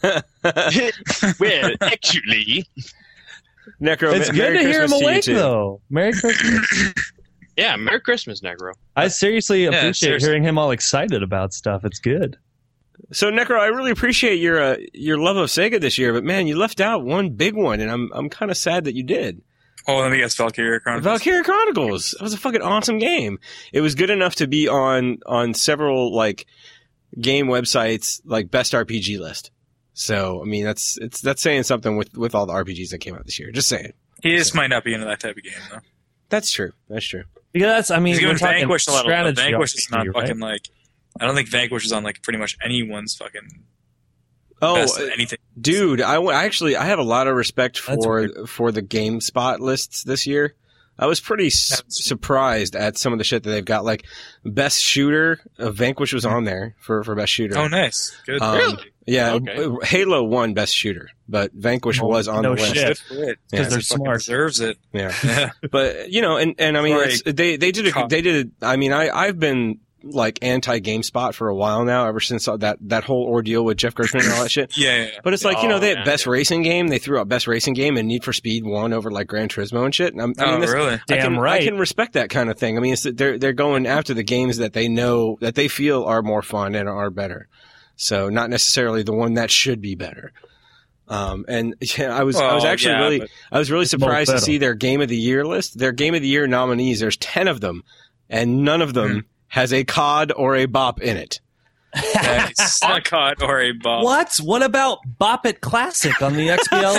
Well, actually, Necro, it's good to hear him awake, though. Merry Christmas. Yeah, Merry Christmas, Negro. I seriously appreciate hearing him all excited about stuff. It's good. So, Necro, I really appreciate your love of Sega this year, but man, you left out one big one, and I'm kind of sad that you did. Oh, I think that's Valkyria Chronicles. Valkyria Chronicles. That was a fucking awesome game. It was good enough to be on several game websites best RPG list. So, that's saying something with all the RPGs that came out this year. Just saying. He just might not be into that type of game, though. That's true. That's true. Because he's we're given talking Vanquish a lot of Vanquish is not right? fucking I don't think Vanquish is on pretty much anyone's fucking Oh, best at anything. Dude, I have a lot of respect for the GameSpot lists this year. I was pretty surprised at some of the shit that they've got. Like best shooter, Vanquish was on there for best shooter. Oh, nice, good. Really? Yeah, Okay. Halo won best shooter, but Vanquish was on the list. Because they're smart. Deserves it. Yeah, but and I mean, they did. I mean, I've been anti GameSpot for a while now, ever since that whole ordeal with Jeff Gershman and all that shit. Yeah. But it's they had best racing game. They threw out best racing game, and Need for Speed won over Gran Turismo and shit. And really? I can respect that kind of thing. I mean, they're going after the games that they know that they feel are more fun and are better. So not necessarily the one that should be better. And yeah, I was really surprised to see their Game of the Year list. Their Game of the Year nominees, there's 10 of them, and none of them has a COD or a BOP in it. Nice. A COD or a BOP. What about Bop It Classic on the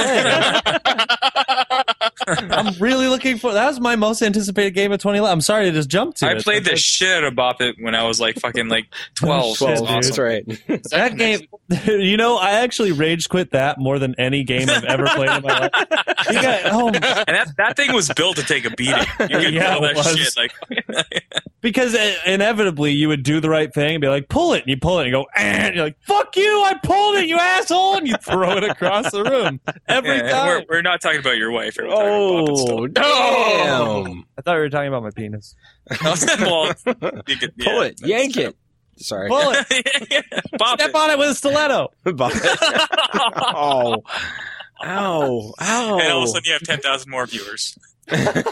XBLA? I'm really looking for that. Was my most anticipated game of 2011. I'm sorry to just jump to it. I played the shit out of Bop It when I was 12. That's right. That game, I actually rage quit that more than any game I've ever played in my life. And that thing was built to take a beating. You could feel that shit. Because inevitably you would do the right thing and be like, pull it, and you pull it and you go, and you're like, fuck you, I pulled it, you asshole, and you throw it across the room every time. We're not talking about your wife. Oh, damn. I thought we were talking about my penis. Well, you could pull it, yank it. Sorry. Pull it. Step on it with a stiletto. Ow. Ow. And all of a sudden you have 10,000 more viewers. Best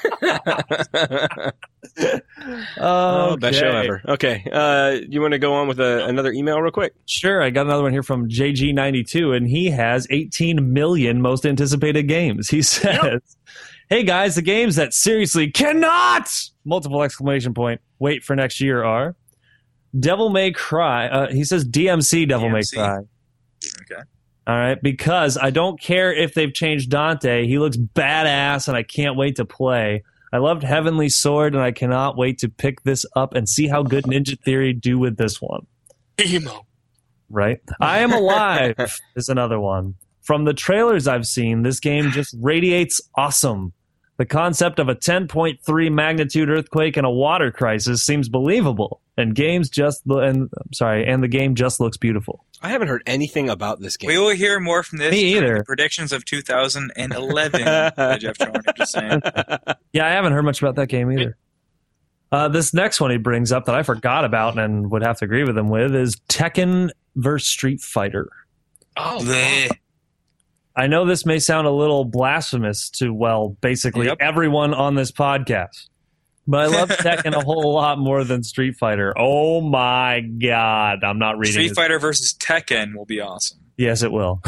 show ever. Okay. You want to go on with another email real quick? Sure. I got another one here from JG92, and he has 18 million most anticipated games. He says, hey guys, the games that seriously cannot, ! Wait for next year are Devil May Cry. He says DMC Devil May Cry. Okay. All right, because I don't care if they've changed Dante. He looks badass, and I can't wait to play. I loved Heavenly Sword, and I cannot wait to pick this up and see how good Ninja Theory do with this one. Emo. Right? I Am Alive is another one. From the trailers I've seen, this game just radiates awesome. The concept of a 10.3 magnitude earthquake and a water crisis seems believable, and the game just looks beautiful. I haven't heard anything about this game. We will hear more from this. Me either. The predictions of 2011. Jeff Jordan, just saying. Yeah, I haven't heard much about that game either. This next one he brings up that I forgot about and would have to agree with him with is Tekken vs. Street Fighter. Oh, Bleh. I know this may sound a little blasphemous to, well, basically everyone on this podcast, but I love Tekken a whole lot more than Street Fighter. Oh my God. I'm not reading Street Fighter versus Tekken will be awesome. Yes, it will.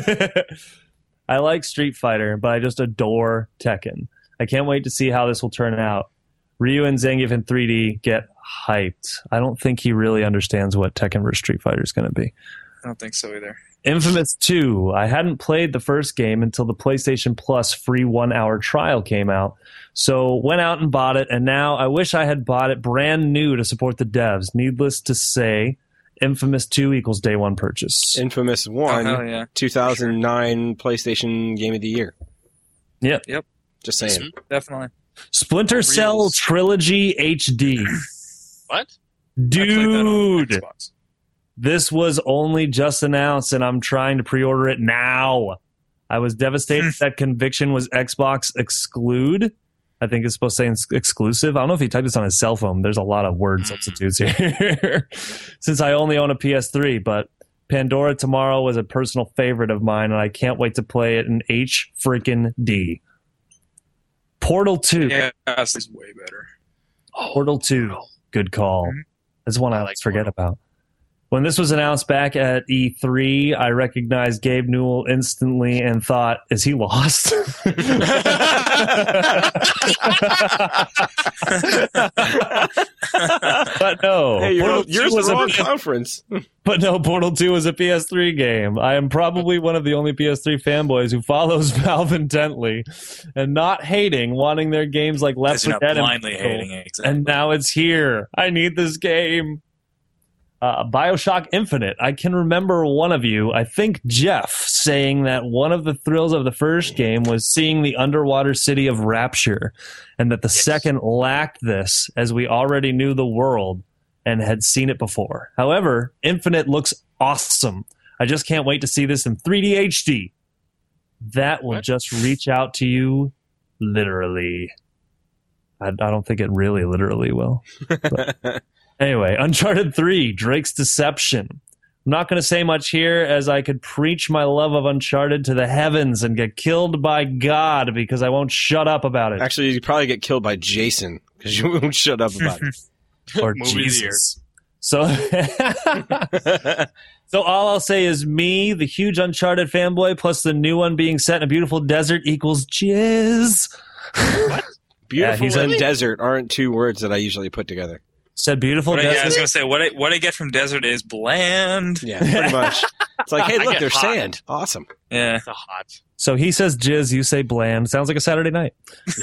I like Street Fighter, but I just adore Tekken. I can't wait to see how this will turn out. Ryu and Zangief in 3D get hyped. I don't think he really understands what Tekken vs. Street Fighter is going to be. I don't think so either. Infamous 2. I hadn't played the first game until the PlayStation Plus free 1-hour trial came out. So went out and bought it, and now I wish I had bought it brand new to support the devs. Needless to say, Infamous 2 equals day one purchase. Infamous 1, 2009 PlayStation Game of the Year. Yep. Just saying. Definitely. Splinter Cell Trilogy HD. What? Dude. This was only just announced, and I'm trying to pre-order it now. I was devastated that Conviction was Xbox exclude. I think it's supposed to say exclusive. I don't know if he typed this on his cell phone. There's a lot of word substitutes here. Since I only own a PS3, but Pandora Tomorrow was a personal favorite of mine, and I can't wait to play it in H-freaking-D. Portal 2. Yeah, this is way better. Portal 2. Good call. That's one I always forget about. When this was announced back at E3, I recognized Gabe Newell instantly and thought, is he lost? But no. Hey, yours was a conference. But no, Portal 2 was a PS3 game. I am probably one of the only PS3 fanboys who follows Valve intently and not hating, wanting their games like Left 4 Dead blindly hating it. Exactly. And now it's here. I need this game. BioShock Infinite. I can remember one of you, I think Jeff, saying that one of the thrills of the first game was seeing the underwater city of Rapture, and that the second lacked this, as we already knew the world and had seen it before. However, Infinite looks awesome. I just can't wait to see this in 3D HD. That will just reach out to you literally. I don't think it really literally will. But. Anyway, Uncharted 3, Drake's Deception. I'm not going to say much here, as I could preach my love of Uncharted to the heavens and get killed by God because I won't shut up about it. Actually, you probably get killed by Jason because you won't shut up about it. Or Jesus. So all I'll say is me, the huge Uncharted fanboy, plus the new one being set in a beautiful desert equals jizz. What? Beautiful and desert aren't two words that I usually put together. Said beautiful desert. Yeah, I was going to say, what I get from desert is bland. Yeah, pretty much. It's like, hey, look, there's sand. Awesome. Yeah. It's a hot. So he says jizz, you say bland. Sounds like a Saturday night.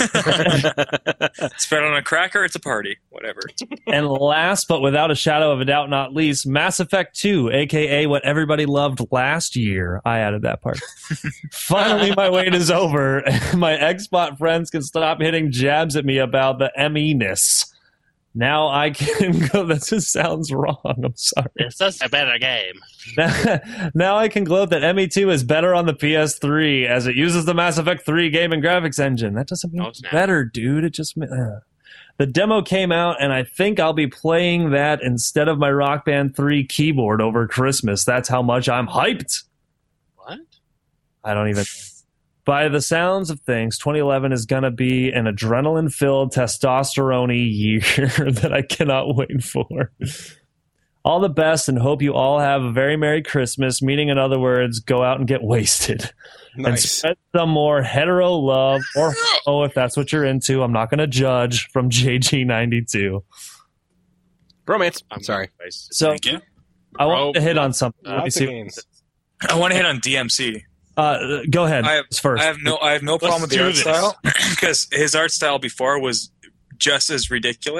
Spread on a cracker, it's a party. Whatever. And last, but without a shadow of a doubt not least, Mass Effect 2, a.k.a. what everybody loved last year. I added that part. Finally, my wait is over, and my Xbot friends can stop hitting jabs at me about the ME-ness. Now I can go. That just sounds wrong. I'm sorry. It's just a better game. Now I can gloat that ME2 is better on the PS3 as it uses the Mass Effect 3 game and graphics engine. That doesn't mean it's better, dude. It just the demo came out, and I think I'll be playing that instead of my Rock Band 3 keyboard over Christmas. That's how much I'm hyped. What? I don't even. By the sounds of things, 2011 is going to be an adrenaline-filled, testosterone-y year that I cannot wait for. All the best, and hope you all have a very Merry Christmas, meaning, in other words, go out and get wasted. Nice. And spread some more hetero love, or if that's what you're into. I'm not going to judge, from JG92. Bromance. I'm sorry. So, Thank you. I want to hit on something. Let me see. I want to hit on DMC. Go ahead. First. I have no problem with the art style because his art style before was just as ridiculous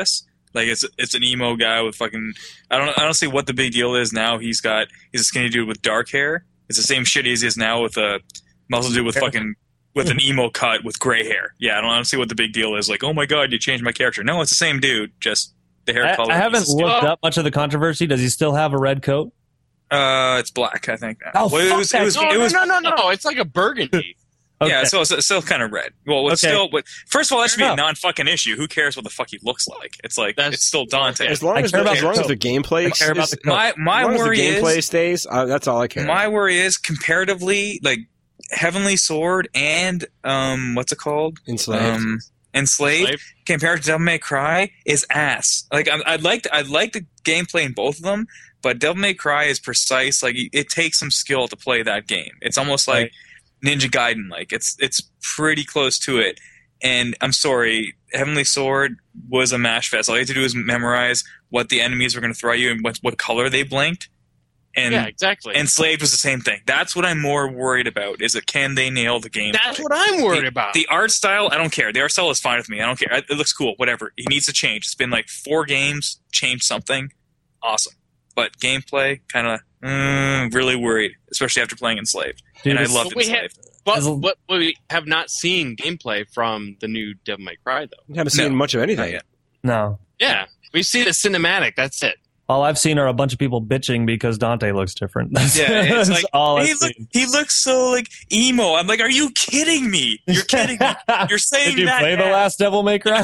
Like it's an emo guy with fucking. I don't see what the big deal is now. He's a skinny dude with dark hair. It's the same shit as he is now with a muscle dude with fucking with an emo cut with gray hair. Yeah, I don't see what the big deal is. Like, oh my god, you changed my character. No, it's the same dude, just the hair color. I haven't looked up much of the controversy. Does he still have a red coat? It's black, I think. Oh, well, fuck it was No. It's like a burgundy. Okay. Yeah, so it's still kind of red. Well, it's Okay. still. But first of all, that should be Fair a non-fucking issue. Who cares what the fuck he looks like? It's like it's still Dante. As long as the gameplay, I care about the coat. my as long as worry the gameplay is stays. That's all I care. my worry is comparatively, like Heavenly Sword and what's it called? Enslaved compared to Devil May Cry is ass. Like I'd like the gameplay in both of them, but Devil May Cry is precise. Like it takes some skill to play that game. It's almost like Ninja Gaiden. Like it's pretty close to it. And I'm sorry, Heavenly Sword was a mash fest. All you had to do was memorize what the enemies were going to throw at you and what color they blinked. And Yeah, exactly. Enslaved was the same thing. That's what I'm more worried about. Is can they nail the game? That's what I'm worried about. The art style, I don't care. The art style is fine with me. I don't care. It looks cool. Whatever. He needs to change. It's been like 4 games. Change something. Awesome. But gameplay, kind of really worried, especially after playing Enslaved. Dude, and I it's- loved Enslaved. But we have not seen gameplay from the new Devil May Cry, though. We haven't seen much of anything yet. No. Yeah, we've seen a cinematic. That's it. All I've seen are a bunch of people bitching because Dante looks different. That's, Yeah, it's that's like all I've he seen. looks so like emo. I'm like, are you kidding me? You're kidding me. You're saying Did you that play the now. last Devil May Cry?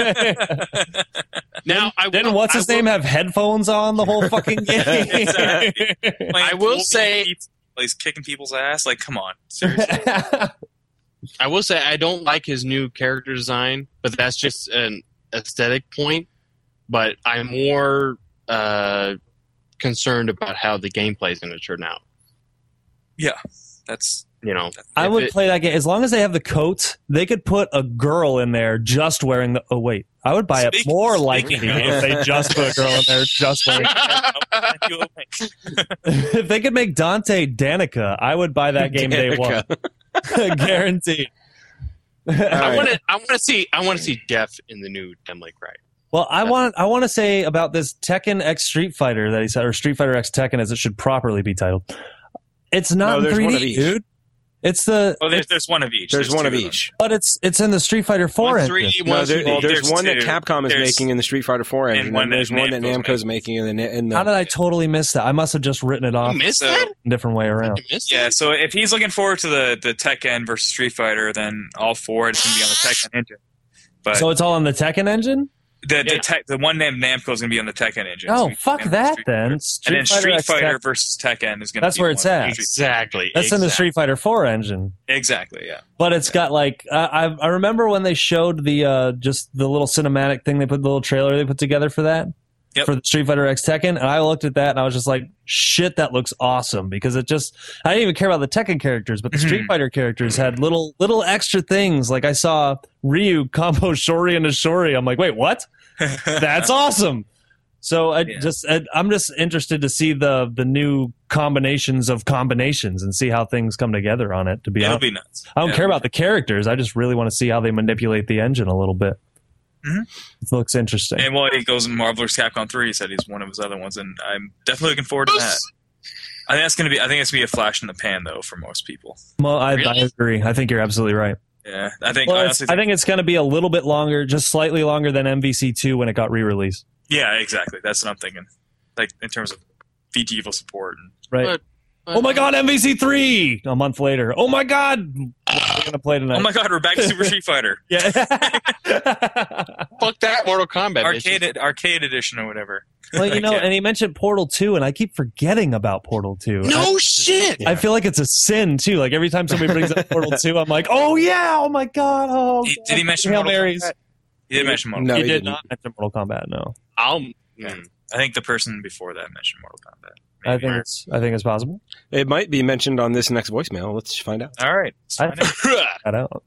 Now, Didn't what's his name have headphones on the whole fucking game? Exactly. I will say, he's kicking people's ass. Like, come on, seriously. I will say, I don't like his new character design, but that's just an aesthetic point. But I'm more concerned about how the gameplay is going to turn out. Yeah, that's I would If it- play that game as long as they have the coats. They could put a girl in there just wearing the. Oh wait, I would buy it more likely if they just put a girl in there just wearing. If they could make Dante Danica, I would buy that game day one, guaranteed. I want to see Jeff in the new Devil May Cry. Well, I want to say about this Tekken X Street Fighter that he said, or Street Fighter X Tekken, as it should properly be titled. It's not No, in there's 3D, one of each. dude. It's the. Oh, there's one of each. There's one of two them. each. But it's in the Street Fighter 4 engine. No, there's there's one that two. Capcom is There's- making in the Street Fighter 4 engine, one and there's that one that Namco's Namco's making in the. How did I totally miss that? I must have just written it off missed So- that? a different way around. Yeah, so if he's looking forward to the Tekken versus Street Fighter, then all 4 it's going to be on the Tekken engine. But So it's all on the Tekken engine? the one named Namco is going to be on the Tekken engine. Oh, So fuck that then. and then Street X Fighter Tekken- versus Tekken is going to be That's where it's at. Exactly. That's in the Street Fighter 4 engine. Exactly, yeah. But it's got like I remember when they showed the just the little cinematic thing they put, the little trailer they put together for that. Yep. For the Street Fighter X Tekken, and I looked at that and I was just like, shit, that looks awesome, because it just, I didn't even care about the Tekken characters, but the Street Fighter characters had little extra things. Like I saw Ryu combo Shori into Shori. I'm like, wait, what? That's awesome. So I'm just interested to see the new combinations of combinations and see how things come together on it, to be It'll honest. be nuts. I don't Yeah. care about the characters. I just really want to see how they manipulate the engine a little bit. Mhm. It looks interesting. And while he goes in Marvel vs. Capcom 3, he said he's one of his other ones, and I'm definitely looking forward to that. I think it's going to be a flash in the pan, though, for most people. Well, I Really? agree. I think you're absolutely right. Yeah, I think Well, honestly, I think it's going to be a little bit longer, just slightly longer than MVC2 when it got re-released. yeah, exactly. That's what I'm thinking. Like in terms of VT Evil support. And, Right. But- Oh my God, MVC3! A month later. Oh my God! What are we going to play tonight? oh my God, we're back to Super Street Fighter Yeah. Fuck that Mortal Kombat. bitches. arcade edition or whatever. Well, you know, Yeah. and he mentioned Portal 2, and I keep forgetting about Portal 2. No shit. I feel like it's a sin, too. Like, every time somebody brings up Portal 2, I'm like, oh, yeah! Oh, my God! Oh, Did he mention Hail Mortal Marys. Kombat? He did mention Mortal No, Kombat. He he did didn't. not mention Mortal Kombat, no. I think the person before that mentioned Mortal Kombat. I think it's possible. It might be mentioned on this next voicemail. Let's find out. All right. I think that out.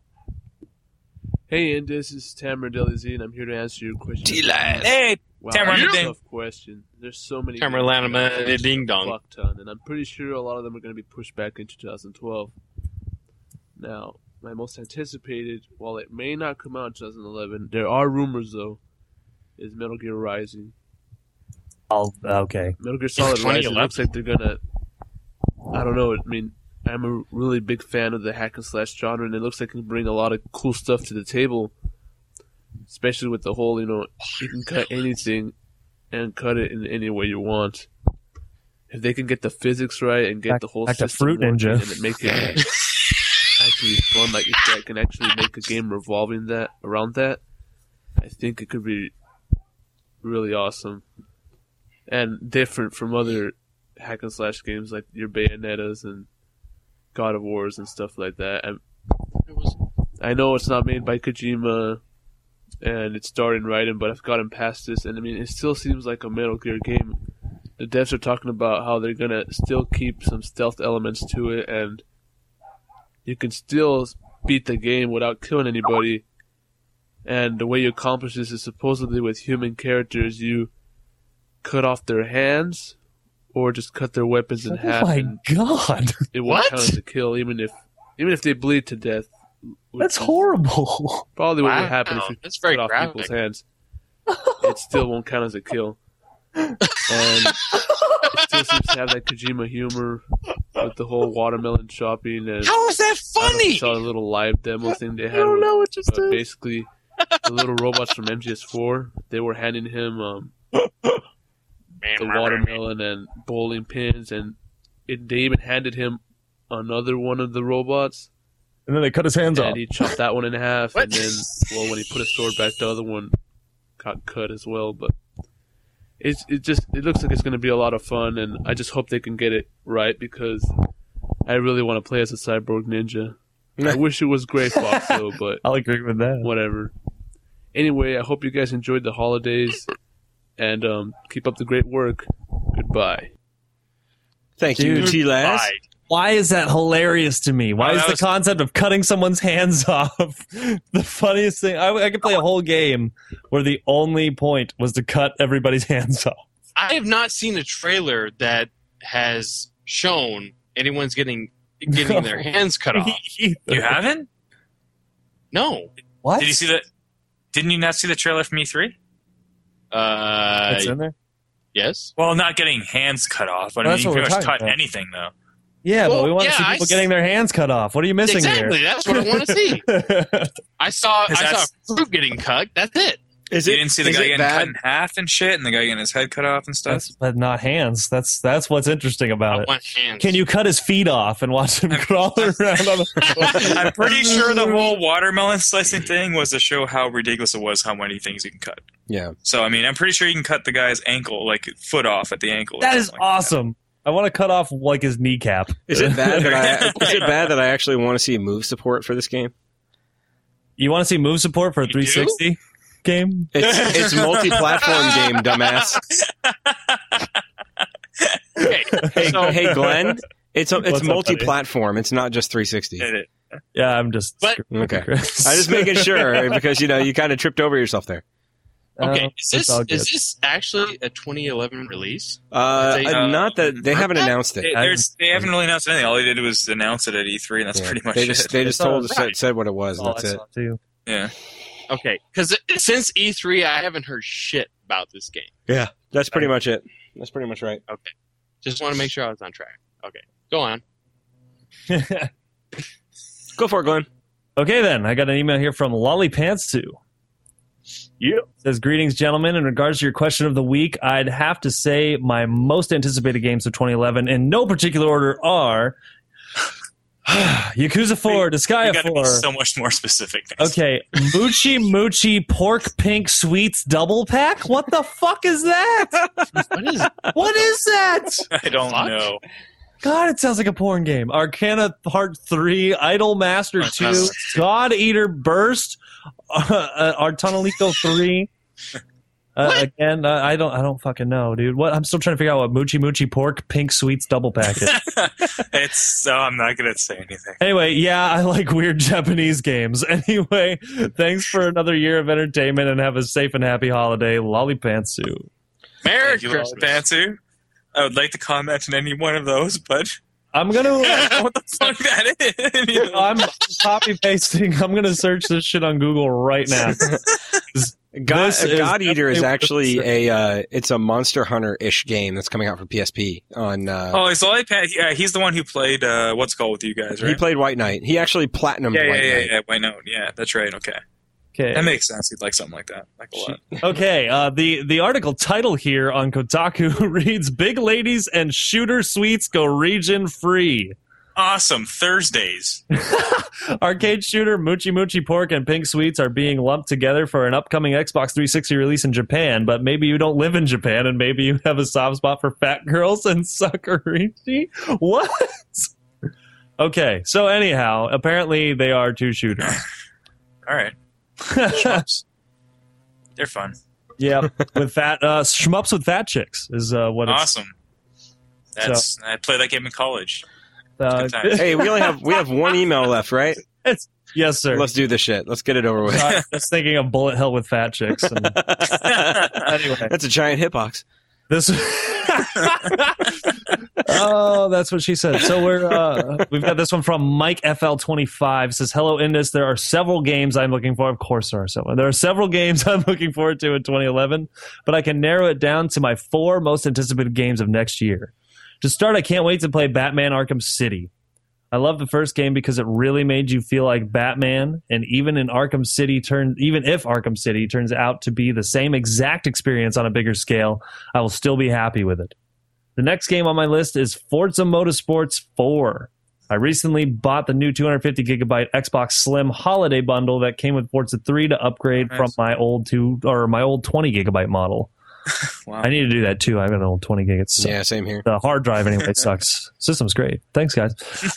Hey, and this is Tamara Delizine. I'm here to answer your question. Hey, Wow, Tamara that's a Ding. tough question. There's so many. Tamara Lanama, ding dong. Fuck ton, and I'm pretty sure a lot of them are going to be pushed back into 2012. Now, my most anticipated, while it may not come out in 2011, there are rumors though, is Metal Gear Rising. Oh, okay. Metal Gear Solid Rising looks like they're gonna. I don't know. I mean, I'm a really big fan of the hack and slash genre, and it looks like it can bring a lot of cool stuff to the table. Especially with the whole, you can cut anything and cut it in any way you want. If they can get the physics right and get the whole back to system Fruit working Ninja. and make it actually fun, like if that can actually make a game revolving around that, I think it could be really awesome and different from other hack and slash games like your Bayonettas and God of Wars and stuff like that. I know it's not made by Kojima and it's starring Raiden, but I've gotten past this, and I mean, it still seems like a Metal Gear game. The devs are talking about how they're gonna still keep some stealth elements to it, and you can still beat the game without killing anybody. And the way you accomplish this is supposedly with human characters. You cut off their hands, or just cut their weapons in half. Oh my and god! It won't count as a kill, even if they bleed to death. That's horrible. Probably what would happen if you That's very cut off graphic. people's hands. It still won't count as a kill. And it still seems to have that Kojima humor with the whole watermelon shopping. And How is that I don't know if you funny? saw the little live demo thing they had. I don't know what just but did. basically, the little robots from MGS4, they were handing him the watermelon and bowling pins, and they even handed him another one of the robots. And then they cut his hands and off. he chopped that one in half, and then, well, when he put his sword back, the other one got cut as well. But it looks like it's going to be a lot of fun, and I just hope they can get it right because I really want to play as a cyborg ninja. I wish it was Gray Fox though, but I'll agree with that. Whatever. Anyway, I hope you guys enjoyed the holidays, and keep up the great work. Goodbye. Thank you, T-Laz. Why is that hilarious to me? Why is the concept of cutting someone's hands off the funniest thing? I could play a whole game where the only point was to cut everybody's hands off. I have not seen a trailer that has shown anyone's getting their hands cut off. You haven't? No. What? Did you see that? Didn't you not see the trailer from E3? It's in there? Yes. Well, not getting hands cut off, but Well, I that's mean, you what can we're pretty much cut talking about. anything, though. Yeah, Well, but we want to yeah, see I people s- getting their hands cut off. What are you missing Exactly. here? That's what I want to see. I saw that's- fruit getting cut. That's it. You didn't see the guy getting cut in half and shit, and the guy getting his head cut off and stuff? But not hands. That's what's interesting about it. want hands. Can you cut his feet off and watch him crawl around on the I'm pretty sure the whole watermelon slicing thing was to show how ridiculous it was, how many things you can cut. Yeah. So, I mean, I'm pretty sure you can cut the guy's ankle, like foot off at the ankle. or That is something like awesome. I want to cut off like his kneecap. Is it bad that I actually want to see move support for this game? You want to see move support for a 360 game? It's multi-platform game, dumbass. Hey, Glenn, it's What's up, buddy? multi-platform. It's not just 360. Yeah, I'm just Okay. I'm just making sure because you kind of tripped over yourself there. Okay, it's all good. is this actually a 2011 release? Not that they haven't announced it. They haven't really announced anything. All they did was announce it at E3, and that's pretty much They it. just told us said what it was. And that's it. Yeah. Okay, because since E3, I haven't heard shit about this game. Yeah, that's pretty much it. That's pretty much right. Okay, just want to make sure I was on track. Okay, go on. Go for it, Glenn. Okay, then. I got an email here from Lollipantsu. Yeah. Says, greetings, gentlemen. In regards to your question of the week, I'd have to say my most anticipated games of 2011 in no particular order are Yakuza 4, Disgaea You got to 4. be so much more specific. Thanks. Okay, Moochie Moochie Pork Pink Sweets Double Pack? What the fuck is that? What is that? I don't know. God, it sounds like a porn game. Arcana Part 3, Idol Master 2, God Eater Burst, Artonalico 3. Again, I don't fucking know, dude. What? I'm still trying to figure out what Moochie Moochie Pork Pink Sweets Double Pack is. I'm not going to say anything. Anyway, yeah, I like weird Japanese games. Anyway, thanks for another year of entertainment and have a safe and happy holiday. Lollipantsu. Merry Thank you, Pantsu. I would like to comment on any one of those, but I'm gonna what the fuck that is. I'm copy pasting. I'm gonna search this shit on Google right now. God This is Eater is definitely actually it's a Monster Hunter-ish game that's coming out for PSP on. Oh, it's the iPad. Yeah, he's the one who played what's called with you guys, right? He played White Knight. He actually platinumed White Knight. Yeah. White Knight. Yeah, that's right. Okay. Okay. That makes sense. He'd like something like that. Like a lot. Okay, the article title here on Kotaku reads "Big Ladies and Shooter Suites Go Region Free." Awesome. Thursdays. Arcade shooter Moochie Moochie Pork and Pink Sweets are being lumped together for an upcoming Xbox 360 release in Japan, but maybe you don't live in Japan and maybe you have a soft spot for fat girls and Sakurichi? What? Okay, so anyhow, apparently they are two shooters. All right. Shmups. They're fun. Yeah, with fat shmups with fat chicks is what it's. Awesome. I played that game in college. Hey, we have one email left, right? Yes, sir. Let's do this shit. Let's get it over with. I was thinking of Bullet Hell with fat chicks. And anyway, that's a giant hitbox. Oh, that's what she said. So we've got this one from Mike FL25. Says, "Hello, Indus. There are several games I'm looking for. Of course, there are several. There are several games I'm looking forward to in 2011, but I can narrow it down to my 4 most anticipated games of next year. To start, I can't wait to play Batman Arkham City. I love the first game because it really made you feel like Batman, and even if Arkham City turns out to be the same exact experience on a bigger scale, I will still be happy with it. The next game on my list is Forza Motorsports 4. I recently bought the new 250 gigabyte Xbox Slim holiday bundle that came with Forza 3 to upgrade from my old 20 gigabyte model. Wow. I need to do that too. I have an old 20 gig. Yeah, same here. The hard drive anyway sucks. System's great. Thanks, guys.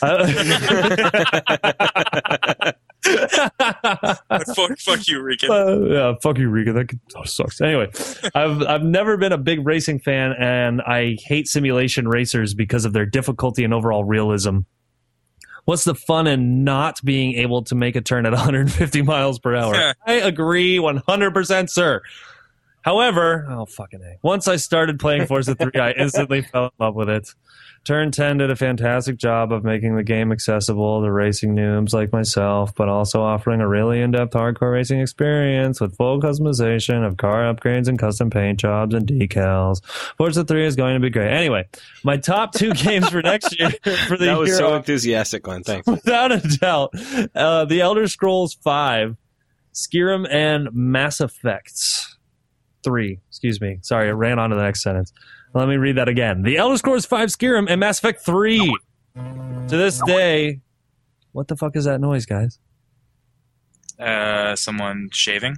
Fuck you, Rican. Yeah, fuck you, Rican. That sucks. Anyway, I've never been a big racing fan, and I hate simulation racers because of their difficulty and overall realism. What's the fun in not being able to make a turn at 150 miles per hour? Yeah. I agree 100%, sir. However, once I started playing Forza 3, I instantly fell in love with it. Turn 10 did a fantastic job of making the game accessible to racing noobs like myself, but also offering a really in-depth hardcore racing experience with full customization of car upgrades and custom paint jobs and decals. Forza 3 is going to be great. Anyway, my top 2 games for next year for the That was year so are, enthusiastic, Glenn. Thanks. without a doubt, The Elder Scrolls 5, Skyrim, and Mass Effect 3. Excuse me. Sorry, it ran on to the next sentence. Let me read that again. The Elder Scrolls 5, Skyrim, and Mass Effect 3. To this day... What the fuck is that noise, guys? Someone shaving.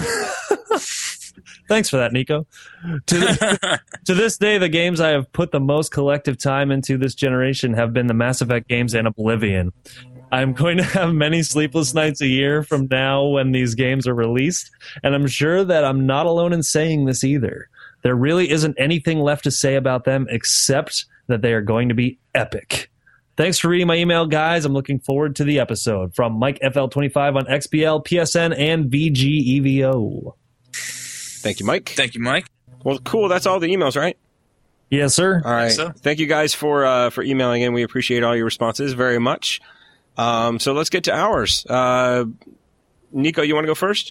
Thanks for that, Nico. To this day, the games I have put the most collective time into this generation have been the Mass Effect games and Oblivion. I'm going to have many sleepless nights a year from now when these games are released, and I'm sure that I'm not alone in saying this either. There really isn't anything left to say about them except that they are going to be epic. Thanks for reading my email, guys. I'm looking forward to the episode. From Mike FL25 on XBL, PSN, and VGEVO. Thank you, Mike. Thank you, Mike. Well, cool. That's all the emails, right? Yes, sir. All right. So. Thank you guys for emailing in. We appreciate all your responses very much. So let's get to ours. Nico, you want to go first?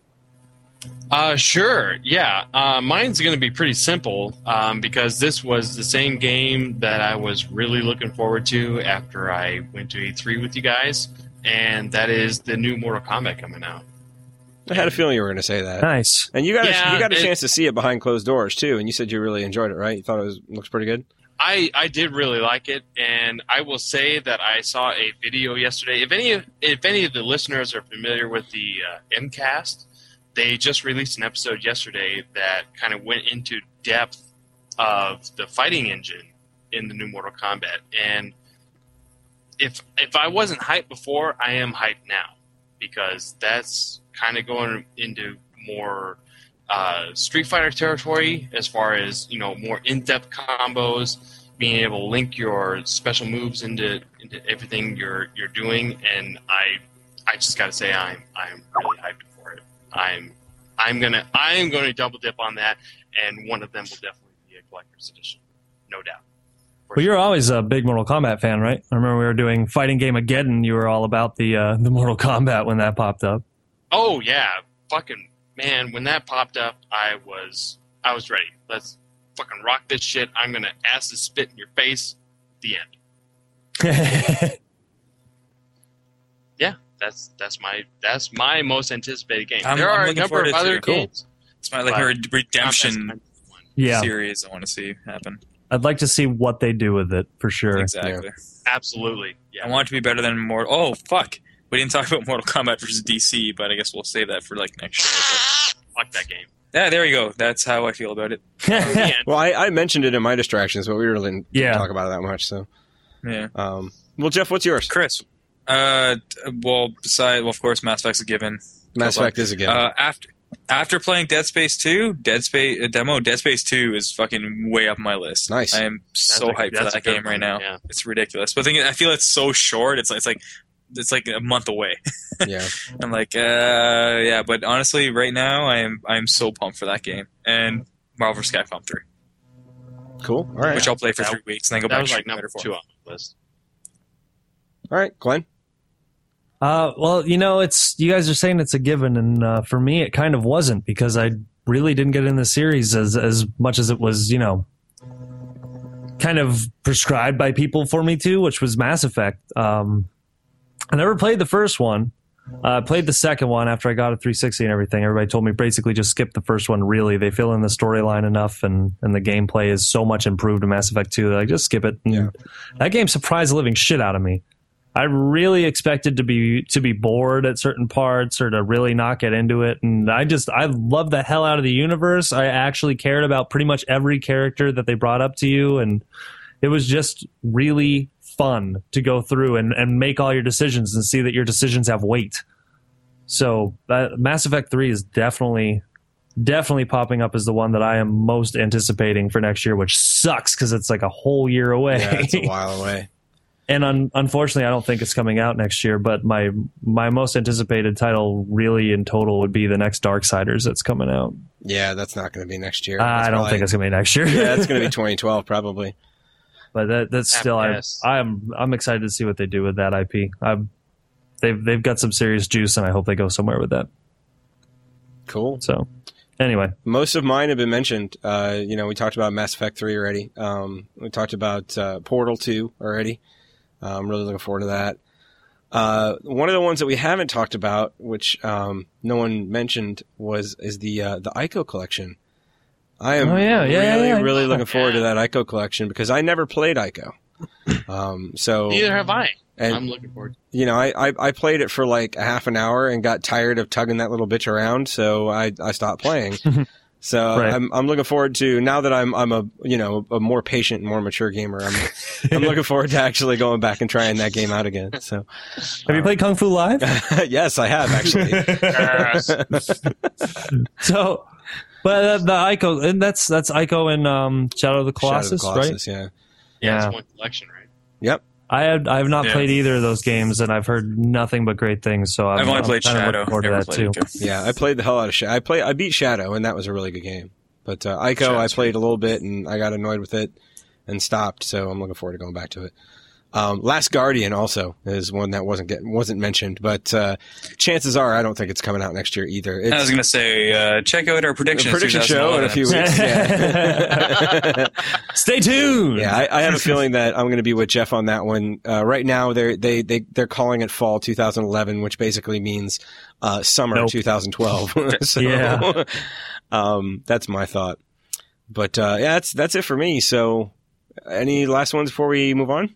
Sure. Yeah. Mine's going to be pretty simple because this was the same game that I was really looking forward to after I went to E3 with you guys, and that is the new Mortal Kombat coming out. I had a feeling you were going to say that. Nice. And you got a chance to see it behind closed doors too, and you said you really enjoyed it, right? You thought it looks pretty good? I did really like it, and I will say that I saw a video yesterday. If any of the listeners are familiar with the MCast, they just released an episode yesterday that kind of went into depth of the fighting engine in the new Mortal Kombat. And if I wasn't hyped before, I am hyped now, because that's kind of going into more Street Fighter territory as far as, more in-depth combos, being able to link your special moves into everything you're doing. And I just got to say I'm really hyped for it. I'm gonna double dip on that, and one of them will definitely be a collector's edition, no doubt. Well, you're always a big Mortal Kombat fan, right? I remember we were doing Fighting Game-Ageddon. You were all about the Mortal Kombat when that popped up. Oh yeah, fucking man, when that popped up, I was ready. Let's fucking rock this shit. I'm gonna acid spit in your face. The end. Yeah, that's my most anticipated game. There are a number of other games. It's my redemption series I want to see happen. I'd like to see what they do with it for sure. Exactly. Absolutely. Yeah. I want it to be better than Mortal. Oh fuck! We didn't talk about Mortal Kombat versus DC, but I guess we'll save that for like next year. Fuck that game. Yeah, there you go. That's how I feel about it. Well, I mentioned it in my distractions, but we really didn't talk about it that much. So yeah. Well, Jeff, what's yours? Chris. Well, of course, Mass Effect's a given. Mass Effect is a given. After playing Dead Space 2, Dead Space 2 is fucking way up my list. Nice. I am so hyped for that game right now. Yeah. It's ridiculous. But the thing is, I feel it's so short. It's like a month away. Yeah. I'm like, yeah. But honestly, right now, I'm so pumped for that game and Marvel vs. Capcom 3. Cool. All right. Which I'll play for 3 weeks and then go back to like number 2 on the list. All right, Glenn. Well, you guys are saying it's a given, and for me, it kind of wasn't because I really didn't get in the series as much as it was, kind of prescribed by people for me to, which was Mass Effect. I never played the first one. I played the second one after I got a 360 and everything. Everybody told me basically just skip the first one. Really, they fill in the storyline enough, and the gameplay is so much improved in Mass Effect 2. They're like, just skip it. And that game surprised the living shit out of me. I really expected to be bored at certain parts or to really not get into it, and I love the hell out of the universe. I actually cared about pretty much every character that they brought up to you, and it was just really fun to go through and make all your decisions and see that your decisions have weight. So Mass Effect 3 is definitely popping up as the one that I am most anticipating for next year, which sucks because it's like a whole year away. Yeah, it's a while away. And unfortunately, I don't think it's coming out next year. But my most anticipated title, really in total, would be the next Darksiders that's coming out. Yeah, that's not going to be next year. I don't think it's going to be next year. Yeah, it's going to be 2012 probably. But that's still, I'm excited to see what they do with that IP. They've got some serious juice, and I hope they go somewhere with that. Cool. So, anyway, most of mine have been mentioned. We talked about Mass Effect 3 already. We talked about Portal 2 already. I'm really looking forward to that. One of the ones that we haven't talked about, which no one mentioned, is the Ico collection. I am really looking forward to that Ico collection because I never played Ico. So neither have I. And, I'm looking forward. I played it for like a half an hour and got tired of tugging that little bitch around, so I stopped playing. So right. I'm looking forward to, now that I'm a more patient and more mature gamer, I'm looking forward to actually going back and trying that game out again. So have you played Kung Fu Live? Yes, I have actually. So but the Ico, and that's Ico in Shadow of the Colossus, right? Yeah. Yeah, it's one collection, right? Yep. I have not played either of those games, and I've heard nothing but great things. So I've only played Shadow. Looking forward to that too. Yeah, I played the hell out of Shadow. I beat Shadow, and that was a really good game. But Ico, I played a little bit, and I got annoyed with it and stopped. So I'm looking forward to going back to it. Last Guardian also is one that wasn't mentioned, but chances are I don't think it's coming out next year either. I was going to say check out our prediction show in a few weeks. Yeah. Stay tuned. Yeah, I have a feeling that I'm going to be with Jeff on that one. Right now they're calling it fall 2011, which basically means summer 2012. So, yeah, that's my thought. But that's it for me. So, any last ones before we move on?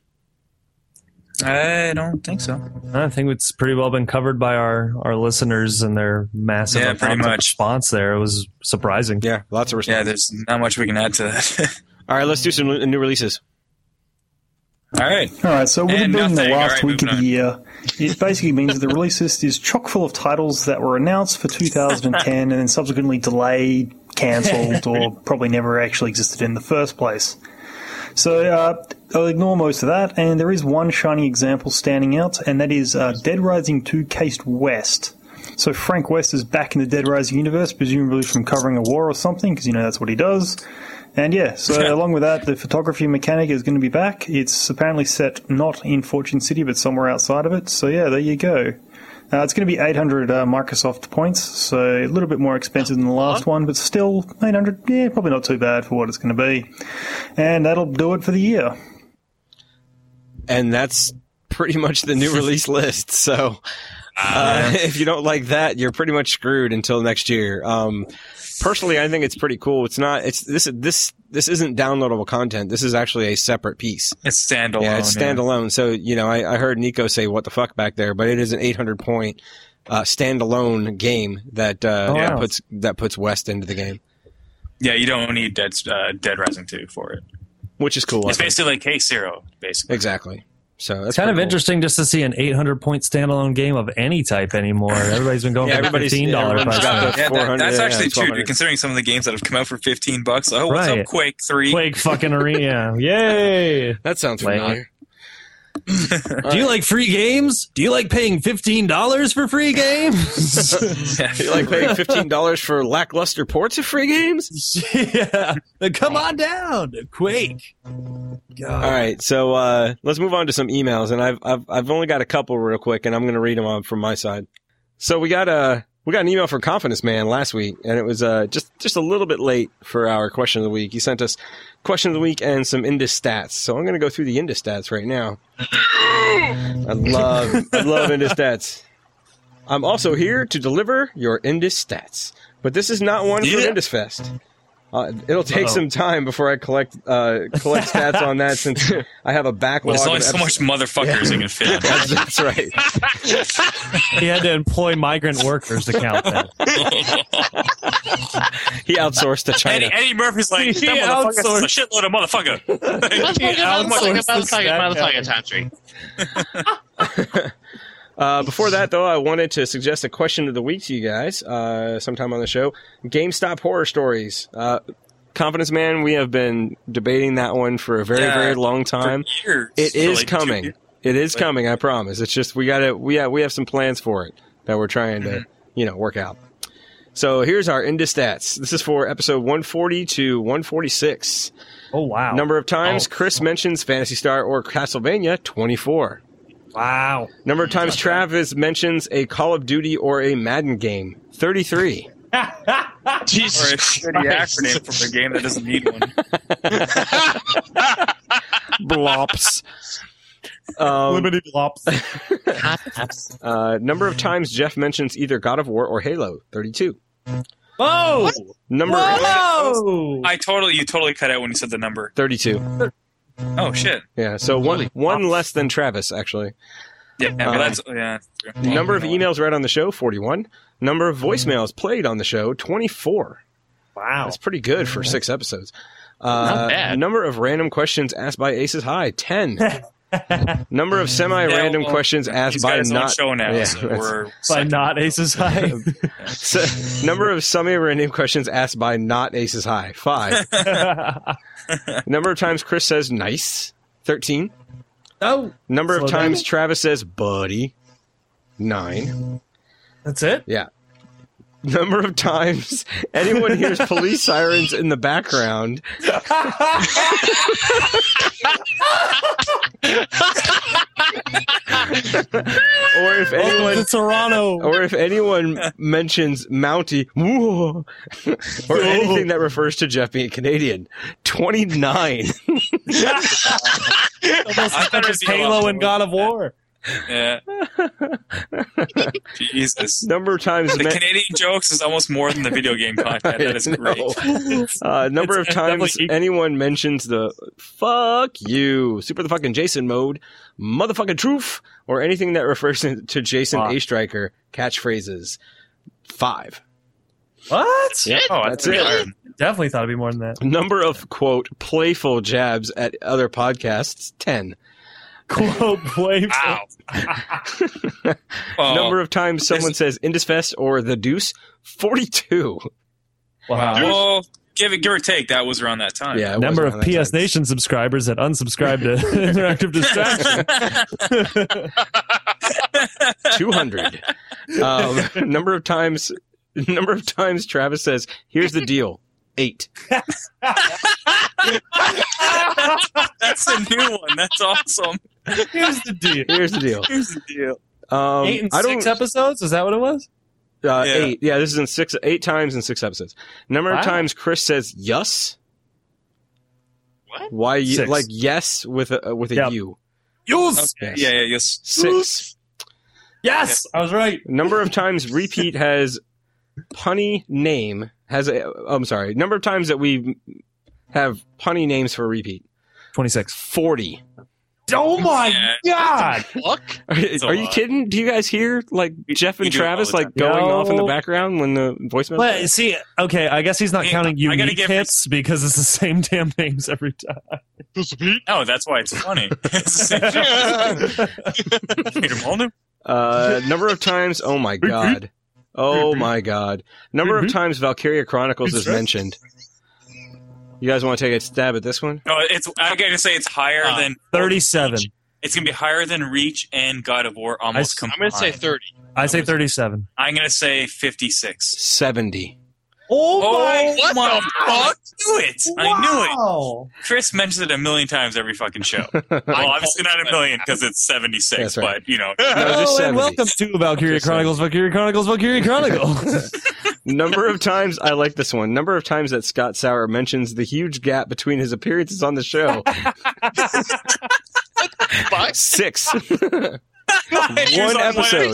I don't think so. I think it's pretty well been covered by our listeners and their massive pretty much response there. It was surprising. Yeah, lots of response. Yeah, there's not much we can add to that. All right, let's do some new releases. All right. So with it being the last week of the year, it basically means that the release list is chock full of titles that were announced for 2010 and then subsequently delayed, cancelled, or probably never actually existed in the first place. So I'll ignore most of that, and there is one shining example standing out, and that is Dead Rising 2 Case West. So Frank West is back in the Dead Rising universe, presumably from covering a war or something, because that's what he does. And so along with that, the photography mechanic is going to be back. It's apparently set not in Fortune City, but somewhere outside of it. So there you go. It's going to be 800 Microsoft points, so a little bit more expensive than the last one, but still 800, yeah, probably not too bad for what it's going to be. And that'll do it for the year. And that's pretty much the new release list. So if you don't like that, you're pretty much screwed until next year. Personally, I think it's pretty cool. This isn't downloadable content. This is actually a separate piece. It's standalone. Yeah, it's standalone. So, I heard Nico say what the fuck back there, but it is an 800-point standalone game that puts West into the game. Yeah, you don't need Dead Rising 2 for it. Which is cool. It's basically like K0, basically. Exactly. So that's it's kind of cool. interesting just to see an 800-point standalone game of any type anymore. Everybody's been going for $15 price. That's actually true, dude, considering some of the games that have come out for $15. Oh, what's up, Quake 3? Quake fucking Arena. Yay! That sounds familiar. Do you like free games? Do you like paying $15 for free games? Do you like paying $15 for lackluster ports of free games? Yeah. Come on down, Quake. God. All right, so let's move on to some emails, and I've only got a couple real quick, and I'm going to read them on from my side. So we got an email from Confidence Man last week, and it was just a little bit late for our question of the week. He sent us question of the week and some Indus stats. So I'm going to go through the Indus stats right now. I love Indus stats. I'm also here to deliver your Indus stats, but this is not one for Indus Fest. It'll take some time before I collect stats on that, since I have a backlog. There's only so much motherfuckers you can fit on. That's right. He had to employ migrant workers to count that. He outsourced to China. Eddie Murphy's like, that motherfucker's a shitload of motherfucker. Motherfucker country. Before that, though, I wanted to suggest a question of the week to you guys sometime on the show. GameStop horror stories. Confidence Man, we have been debating that one for a very, very long time. It is coming. It is coming, I promise. It's just we have some plans for it that we're trying to work out. So here's our Indus stats. This is for episode 140 to 146. Oh, wow. Number of times Chris mentions Phantasy Star or Castlevania, 24. Wow. Number of times Travis mentions a Call of Duty or a Madden game, 33. Jesus, or a shitty acronym from a game that doesn't need one. Blops. Limited blops. Number of times Jeff mentions either God of War or Halo, 32. Whoa! You totally cut out when you said the number. 32. Oh shit! Yeah, so one less than Travis, actually. Yeah, but that's Number of emails read on the show, 41. Number of voicemails played on the show, 24. Wow, that's pretty good for 6 episodes. Not bad. Number of random questions asked by Aces High, 10. Number of semi-random questions asked by not show now, by not Aces High. Number of semi-random questions asked by not Aces High, 5. Number of times Chris says nice, 13. Oh. Number of times Travis says buddy, 9. That's it? Yeah. Number of times anyone hears police sirens in the background. Or if anyone mentions Mountie, or anything that refers to Jeff being Canadian, 29. Almost as much as Halo and God of War. Yeah. Jesus. Number of times the Canadian jokes is almost more than the video game content. That is great. Number of times anyone mentions the fuck you, super the fucking Jason mode, motherfucking truth, or anything that refers to Jason A. Striker catchphrases, 5. What? Yeah. Oh, that's it. Definitely thought it'd be more than that. Number of quote playful jabs at other podcasts, 10. Quote playful. Wow. Number of times someone says Indus Fest or the Deuce, 42. Wow. Well, give or take, that was around that time. Yeah. Number of PS Nation subscribers that unsubscribed to Interactive Distraction. 200. Number of times Travis says, here's the deal, 8. That's a new one. That's awesome. Here's the deal. Here's the deal. Here's the deal. 8 and 6 episodes? Is that what it was? 8. Yeah, this is in 8 times in 6 episodes. Number of times Chris says yes. What? Why you 6. like yes with a U? Yes. Okay. Yeah, yes. 6. Yes, I was right. Number of times repeat has punny name has a. I'm sorry. Number of times that we have punny names for repeat. 26. 40. Oh my god! Are you kidding? Do you guys hear like Jeff and Travis like going off in the background when the voicemail? But see, okay, I guess he's not counting I gotta unique give hits because it's the same damn names every time. No, that's why it's funny. It's the same Peter Molyneux. Number of times. Oh my god. Oh my god. Number of times Valkyria Chronicles is mentioned. You guys want to take a stab at this one? No, I gotta say it's higher than 37. It's gonna be higher than Reach and God of War almost combined. I'm going to say 30. I say 37. I'm gonna say 56. 70. Oh my fuck! I knew it. I knew Wow. it. Chris mentions it a million times every fucking show. Well, obviously not a million because it's 76, That's right. but you know. Hello and welcome to Valkyria Chronicles, Valkyria Chronicles, Valkyria Chronicles. Number of times, I like this one. Number of times that Scott Sauer mentions the huge gap between his appearances on the show. 6. One episode.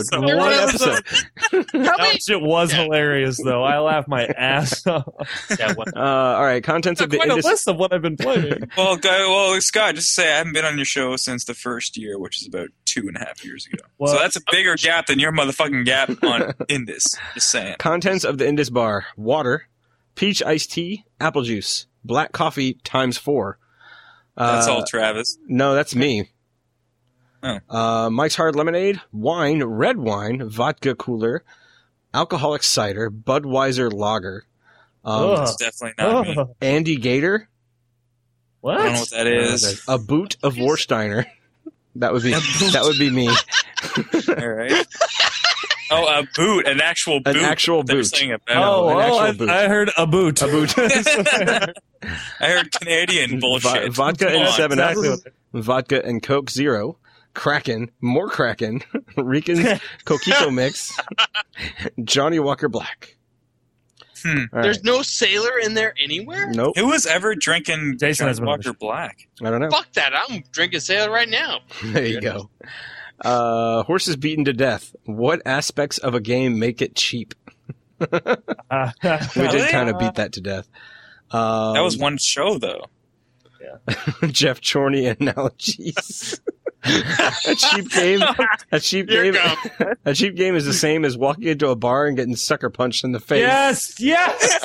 That shit was hilarious, though. I laughed my ass off. All right, contents of the Quite a list of what I've been playing. Well, Scott, just to say I haven't been on your show since the first year, which is about 2.5 years ago. Well, so that's a bigger gap than your motherfucking gap on Indus. Just saying. Contents of the Indus bar: water, peach iced tea, apple juice, black coffee times 4. That's all Travis. No, that's me. Oh. Mike's Hard Lemonade, wine, red wine, vodka cooler, alcoholic cider, Budweiser lager. That's definitely not me. Andy Gator. What? I don't know what that is. A boot of Warsteiner. That would be me. All right. Oh, a boot, an actual boot. An actual They're boot. saying it better. boot. I heard a boot. A boot. I heard Canadian bullshit. Vodka Come and on. 7-Up. Vodka and Coke Zero. Kraken, more Kraken, Rican's Coquito Mix, Johnny Walker Black. All There's right. no sailor in there anywhere? Nope. Who was ever drinking Jason has Johnny one of Walker Black? I don't know. Fuck that. I'm drinking sailor right now. There you go. Horses beaten to death. What aspects of a game make it cheap? We did kind of beat that to death. That was one show, though. Jeff Chorney analogies. A cheap game. A cheap game. A cheap game is the same as walking into a bar and getting sucker punched in the face. Yes, yes.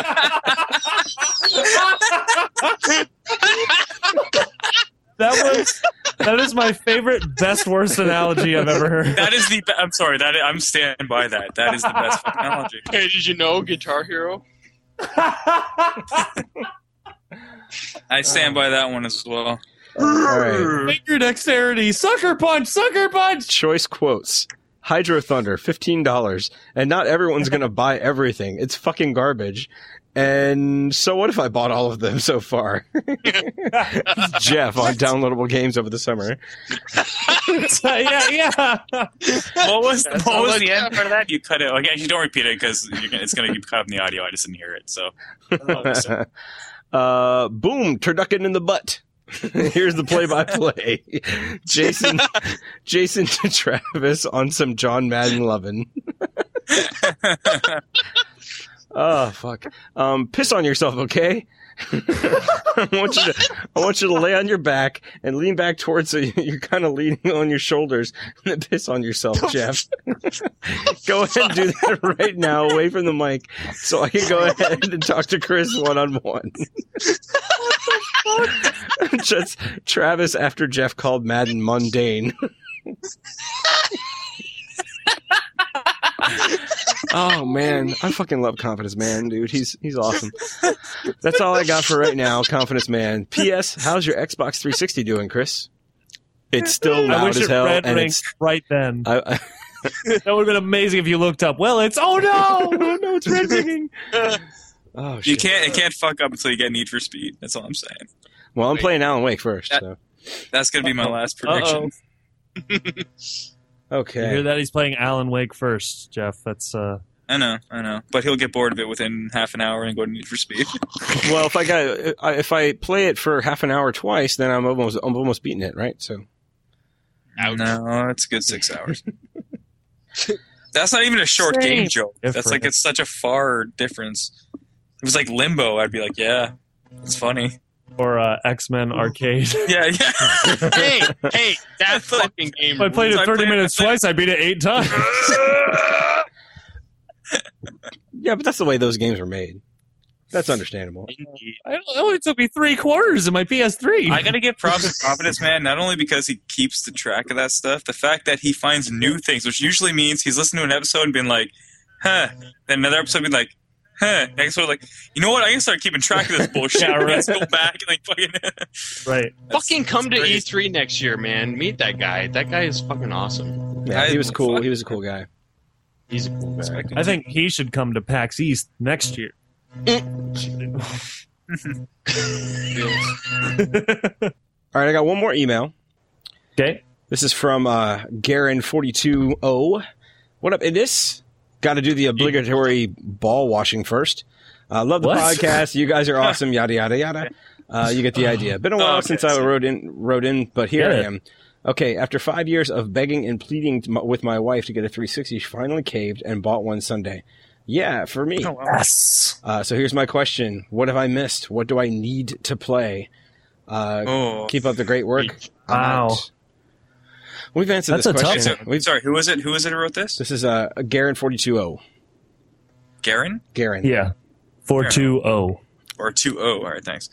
That is my favorite, best, worst analogy I've ever heard. That is the. I'm sorry. I'm standing by that. That is the best fucking analogy. Hey, did you know Guitar Hero? I stand by that one as well. All right. Finger dexterity, sucker punch, sucker punch. Choice quotes. Hydro Thunder, $15. And not everyone's going to buy everything. It's fucking garbage. And so what if I bought all of them so far? Jeff on downloadable games over the summer. Yeah. What was the end part of that? You cut it. Okay, you don't repeat it because it's going to get cut up in the audio. I just didn't hear it. So, boom, turducken in the butt. Here's the play-by-play. Jason to Travis on some John Madden lovin'. Oh, fuck. Piss on yourself, okay? I want you to lay on your back and lean back towards so you're kind of leaning on your shoulders and then piss on yourself, Jeff. Go ahead and do that right now, away from the mic, so I can go ahead and talk to Chris one-on-one. Just Travis after Jeff called Madden mundane. Oh man, I fucking love Confidence Man, dude. He's awesome. That's all I got for right now, Confidence Man. P.S. How's your Xbox 360 doing, Chris? It's still loud I wish as it hell, red and ringed right then. That would have been amazing if you looked up. Well, it's no, it's red ringing. Oh, shit. It can't fuck up until you get Need for Speed. That's all I'm saying. Well, I'm playing Alan Wake first. So. That's gonna be my last prediction. Okay. You hear that? He's playing Alan Wake first, Jeff. That's I know. But he'll get bored of it within half an hour and go to Need for Speed. Well, if I play it for half an hour twice, then I'm almost beating it, right? So. No, it's a good 6 hours. That's not even a short game joke. That's like, it's such a far difference. If it was like Limbo, I'd be like, yeah, it's funny. Or X-Men Arcade. Yeah. hey, that fucking game. If I played it 30 minutes twice, I beat it 8 times. Yeah, but that's the way those games were made. That's understandable. It only took me 3 quarters in my PS3. I gotta give props to Providence, man, not only because he keeps the track of that stuff, the fact that he finds new things, which usually means he's listening to an episode and being like, huh, then another episode being like, huh, next one like, you know what, I can start keeping track of this bullshit. Yeah, right. Let's go back and like fucking... Right. Fucking come to E3 next year, man. Meet that guy. That guy is fucking awesome. Yeah, he was cool. He was a cool guy. He's a cool guy. I think he should come to PAX East next year. All right, I got one more email. Okay. This is from Garen420. What up, Idis? Got to do the obligatory ball washing first. Love the podcast. You guys are awesome. Yada yada yada. You get the idea. Been a while since I wrote in, but here I am. Okay, after 5 years of begging and pleading with my wife to get a 360, she finally caved and bought one Sunday. Yeah, for me. Oh, yes. So here's my question. What have I missed? What do I need to play? Keep up the great work. Wow. We've answered this question. Sorry, who is it? Who wrote this? This is Garen420. Garen? Garen. Yeah. 420. Or 20. All right, thanks.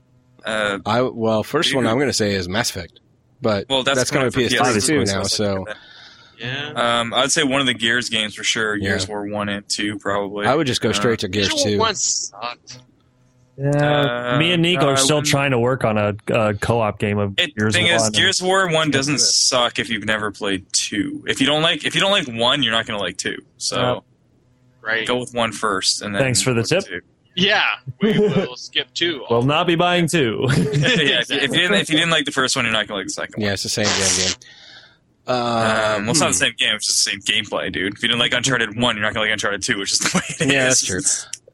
First one I'm going to say is Mass Effect. But that's coming to PS3 too now, so... Yeah. I'd say one of the Gears games for sure. Gears War 1 and 2, probably. I would just go straight to Gears 2. One sucked. Yeah, me and Nico are still trying to work on a co-op game of Gears War 1. The thing is, Gears of War 1 doesn't suck suck if you've never played 2. If you don't like 1, you're not going to like 2. So right. Go with 1 first. And then thanks for the tip. 2. Yeah, we will skip 2. We'll not be buying 2. Yeah, if you didn't like the first one, you're not going to like the second one. Yeah, it's the same game. Well, it's not the same game. It's just the same gameplay, dude. If you didn't like Uncharted 1, you're not going to like Uncharted 2, which is the way it is. Yeah, that's true.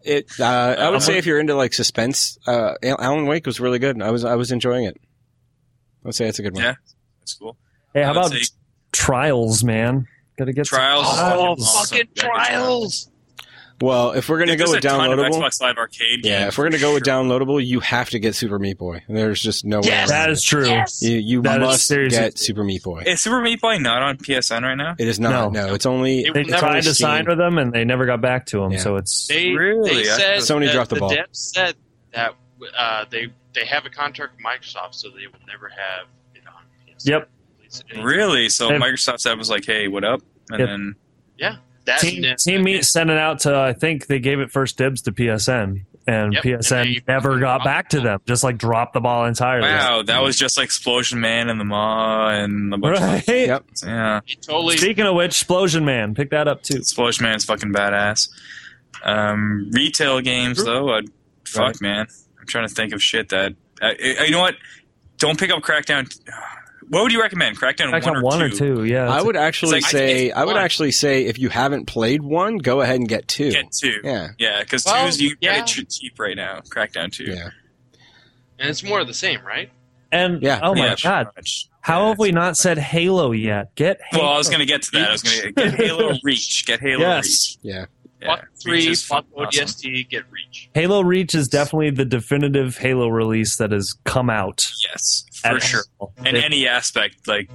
I would say if you're into like suspense, Alan Wake was really good. I was enjoying it. I would say it's a good one. Yeah, that's cool. Hey, how about Trials, man? Gotta get Trials. Fucking Trials. Well, if we're gonna go with downloadable, Xbox Live Arcade if we're gonna go with downloadable, you have to get Super Meat Boy. There's just no way. That is true. Yes. You must get Super Meat Boy. Is Super Meat Boy not on PSN right now? It is not. No, it's only. They tried to sign with them and they never got back to them. Yeah. So it's They said Sony dropped the ball. devs said that they have a contract with Microsoft, so they would never have it on PSN. Yep. Really? So Microsoft said was like, "Hey, what up?" And then Team Meat sent it out to. I think they gave it first dibs to PSN, and PSN never got back to them. Just like dropped the ball entirely. Wow, that was just like Explosion Man and the Maw and a bunch of Yep. Yeah. Speaking of which, Explosion Man, pick that up too. Explosion Man's fucking badass. Retail games though, fuck man, I'm trying to think of shit that. You know what? Don't pick up Crackdown. What would you recommend? Crackdown 1 or 2? Yeah. I would actually say if you haven't played 1, go ahead and get 2. Get 2. Yeah. Yeah, because 2 you get it cheap right now. Crackdown 2. Yeah. And it's more of the same, right? And oh my god, how have we not said Halo yet? Get Halo. Well, I was going to get to that. I was going to get Halo Reach. Get Halo Reach. Yeah. Fuck 3, fuck ODST, get Reach. Halo Reach is definitely the definitive Halo release that has come out. Yes, for sure. In any aspect, like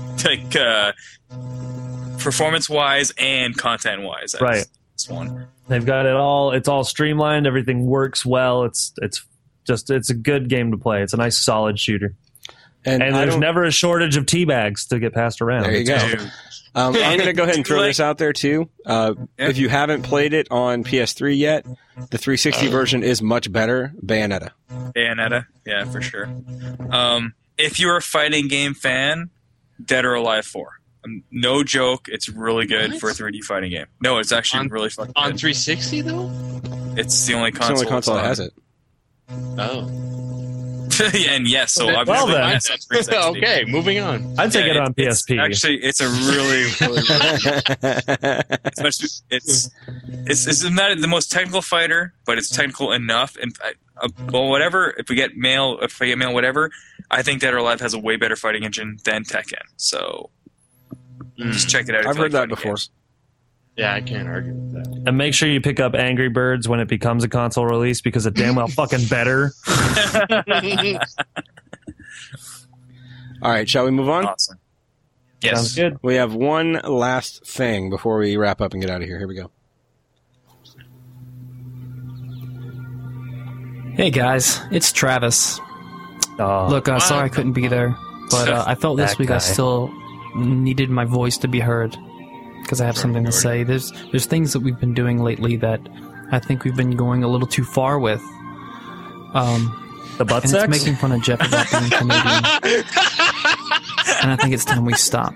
performance-wise and content-wise. Right. This one. They've got it all. It's all streamlined. Everything works well. It's a good game to play. It's a nice, solid shooter. And there's never a shortage of teabags to get passed around. There you go. I'm going to go ahead and throw this out there, too. If you haven't played it on PS3 yet, the 360 version is much better. Bayonetta. Yeah, for sure. If you're a fighting game fan, Dead or Alive 4. No joke, it's really good for a 3D fighting game. No, it's actually really fucking good. On 360, though? It's the only console that has it. Oh. And yes, so Well, obviously, then. yes, that's 360. Okay, moving on. I'd take Yeah, it on PSP. Actually, it's a really especially it's not the most technical fighter, but it's technical enough. And well, whatever. If I get mail, whatever. I think Dead or Alive has a way better fighting engine than Tekken. So just check it out. if I've you heard like that fighting before. games. Yeah, I can't argue with that. And make sure you pick up Angry Birds when it becomes a console release because it's damn well fucking better. All right, shall we move on? Awesome. Yes. Sounds good. We have one last thing before we wrap up and get out of here. Here we go. Hey guys, it's Travis. Oh, Look, sorry I couldn't be there, but I felt this That week I guy. still needed my voice to be heard because I have something to say. There's things that we've been doing lately that I think we've been going a little too far with. The butt and sex? it's making fun of Jeff about being Canadian, and I think it's time we stop.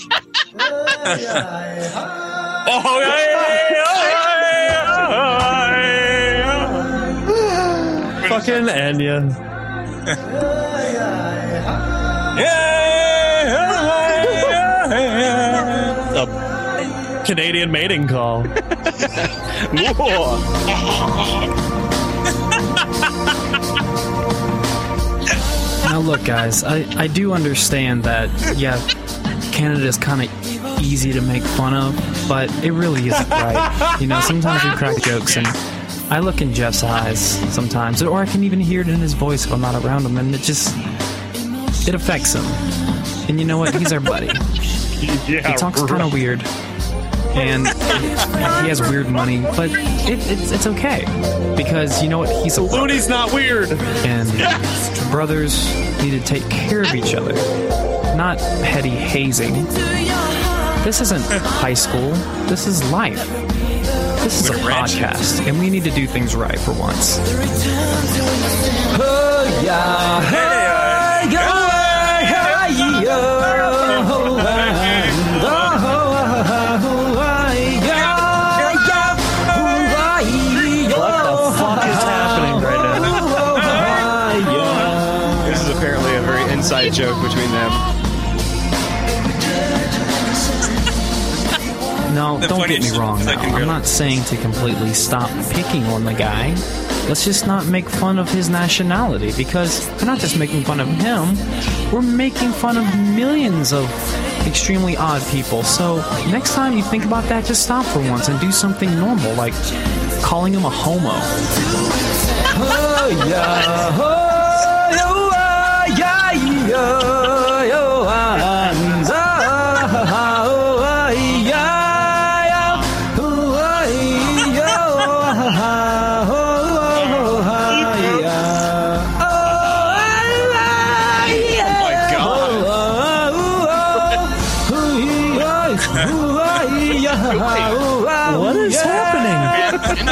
Fucking Enya. A Canadian mating call. Now look, guys, I do understand that, yeah, Canada's kind of easy to make fun of, but it really isn't right. You know, sometimes we crack jokes, and I look in Jeff's eyes sometimes, or I can even hear it in his voice if I'm not around him, and it affects him. And you know what? He's our buddy. He talks kind of weird, and he has weird money, but it's okay, because you know what? He's a brother. Looney's not weird. And brothers need to take care of each other, not petty hazing. This isn't high school. This is life. This is a podcast, and we need to do things right for once. What the fuck is happening right now? This is apparently a very inside joke between them. No, The don't get me funniest wrong now. second I'm row. not saying to completely stop picking on the guy. Let's just not make fun of his nationality, because we're not just making fun of him, we're making fun of millions of extremely odd people. So next time you think about that, just stop for once and do something normal, like calling him a homo. What is happening?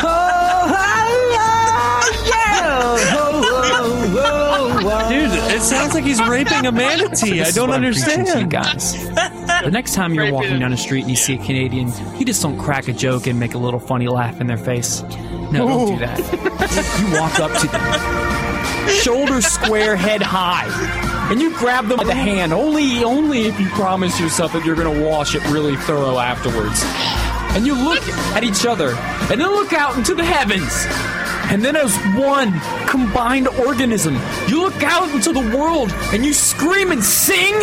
Dude, it sounds like he's raping a manatee. This I is don't what I'm preaching to you understand. guys. The next time you're walking down the street and you see a Canadian, you just don't crack a joke and make a little funny laugh in their face. No, don't do that. You walk up to them, shoulder square, head high, and you grab them by the hand. Only if you promise yourself that you're going to wash it really thorough afterwards. And you look at each other, and then look out into the heavens. And then as one combined organism, you look out into the world and you scream and sing.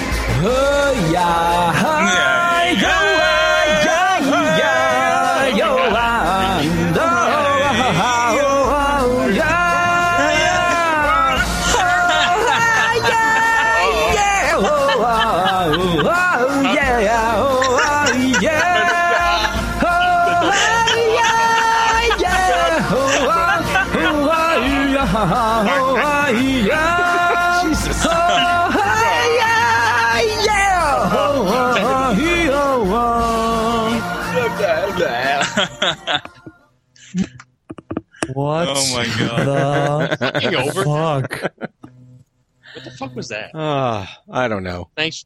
What? Oh my god. The Fucking over. fuck? What the fuck was that? I don't know. Thanks.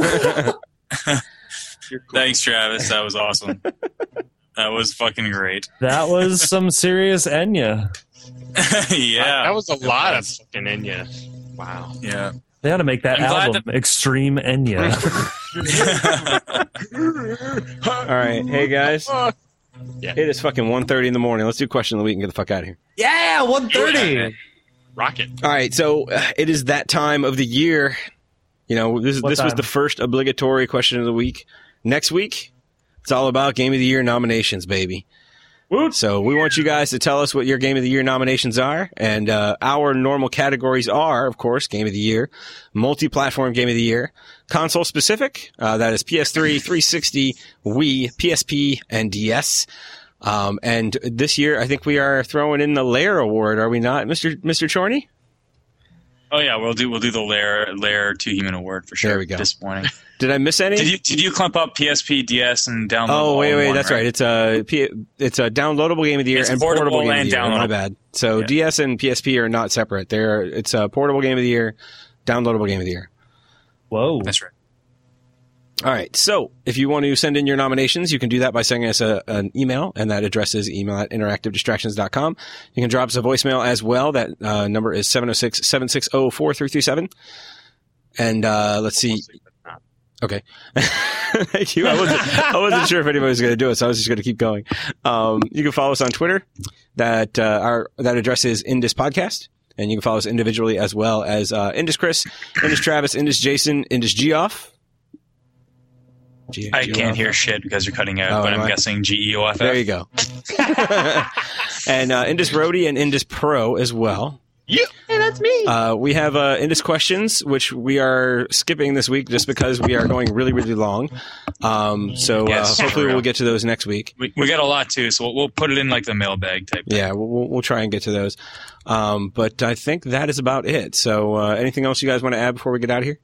Thanks, Travis. That was awesome. That was fucking great. That was some serious Enya. Yeah. That was a lot of fucking Enya. Wow. Yeah. They ought to make that I'm glad album Extreme Enya. All right. Hey, guys. Yeah. It is fucking 1:30 in the morning. Let's do question of the week and get the fuck out of here. Yeah, 1:30. Rocket. All right. So it is that time of the year. You know, this was the first obligatory question of the week. Next week, it's all about Game of the Year nominations, baby. So we want you guys to tell us what your Game of the Year nominations are. And our normal categories are, of course, Game of the Year, multi-platform Game of the Year, console specific, that is PS3, 360, Wii, PSP, and DS. And this year, I think we are throwing in the Lair Award, are we not, Mr. Chorney? Oh yeah, we'll do the Lair 2 Human Award for sure. There we go. Disappointing. Did I miss any? Did you clump up PSP, DS, and download? Oh wait, that's right. It's a downloadable Game of the Year and portable Game of the Year. My bad. So DS and PSP are not separate. It's a portable Game of the Year, downloadable Game of the Year. Whoa, that's right. All right. So if you want to send in your nominations, you can do that by sending us an email, and that address is email@interactivedistractions.com. You can drop us a voicemail as well. That number is 706-760-4337. And let's see. Okay. Thank you. I wasn't sure if anybody was going to do it, so I was just going to keep going. You can follow us on Twitter. That address is Indus Podcast. And you can follow us individually as well as Indus Chris, Indus Travis, Indus Jason, Indus Geoff. I can't hear shit because you're cutting out, but I'm guessing GEOFF. There you go. And Indus Brody and Indus Pro as well. Yeah. Hey, that's me. We have Indus Questions, which we are skipping this week just because we are going really, really long. Hopefully we'll get to those next week. We got a lot too, so we'll put it in like the mailbag type thing. Yeah, we'll try and get to those. But I think that is about it. So anything else you guys want to add before we get out of here?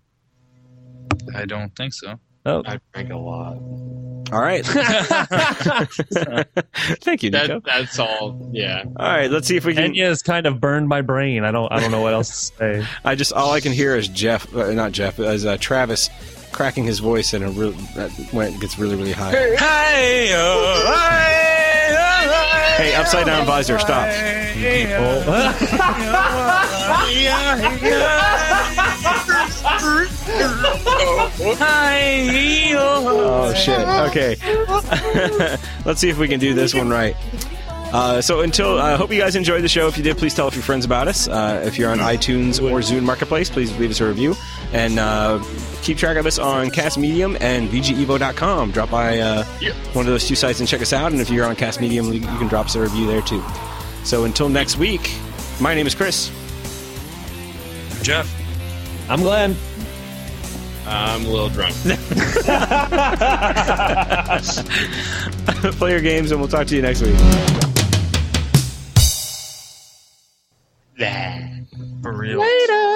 I don't think so. Oh. I drank a lot. All right. Thank you, Nico. That's all. Yeah. All right. Let's see if we can. Enya has kind of burned my brain. I don't know what else to say. All I can hear is Travis cracking his voice and when it gets really, really high. Hey, upside down visor, stop. Oh shit. Okay. Let's see if we can do this one right. I hope you guys enjoyed the show. If you did, please tell a few friends about us. If you're on iTunes or Zune Marketplace, please leave us a review. And keep track of us on Cast Medium and VGEvo.com. Drop by one of those two sites and check us out. And if you're on Cast Medium, you can drop us a review there too. So until next week, my name is Chris. I'm Jeff. I'm Glenn. I'm a little drunk. Play your games, and we'll talk to you next week. For real. Later.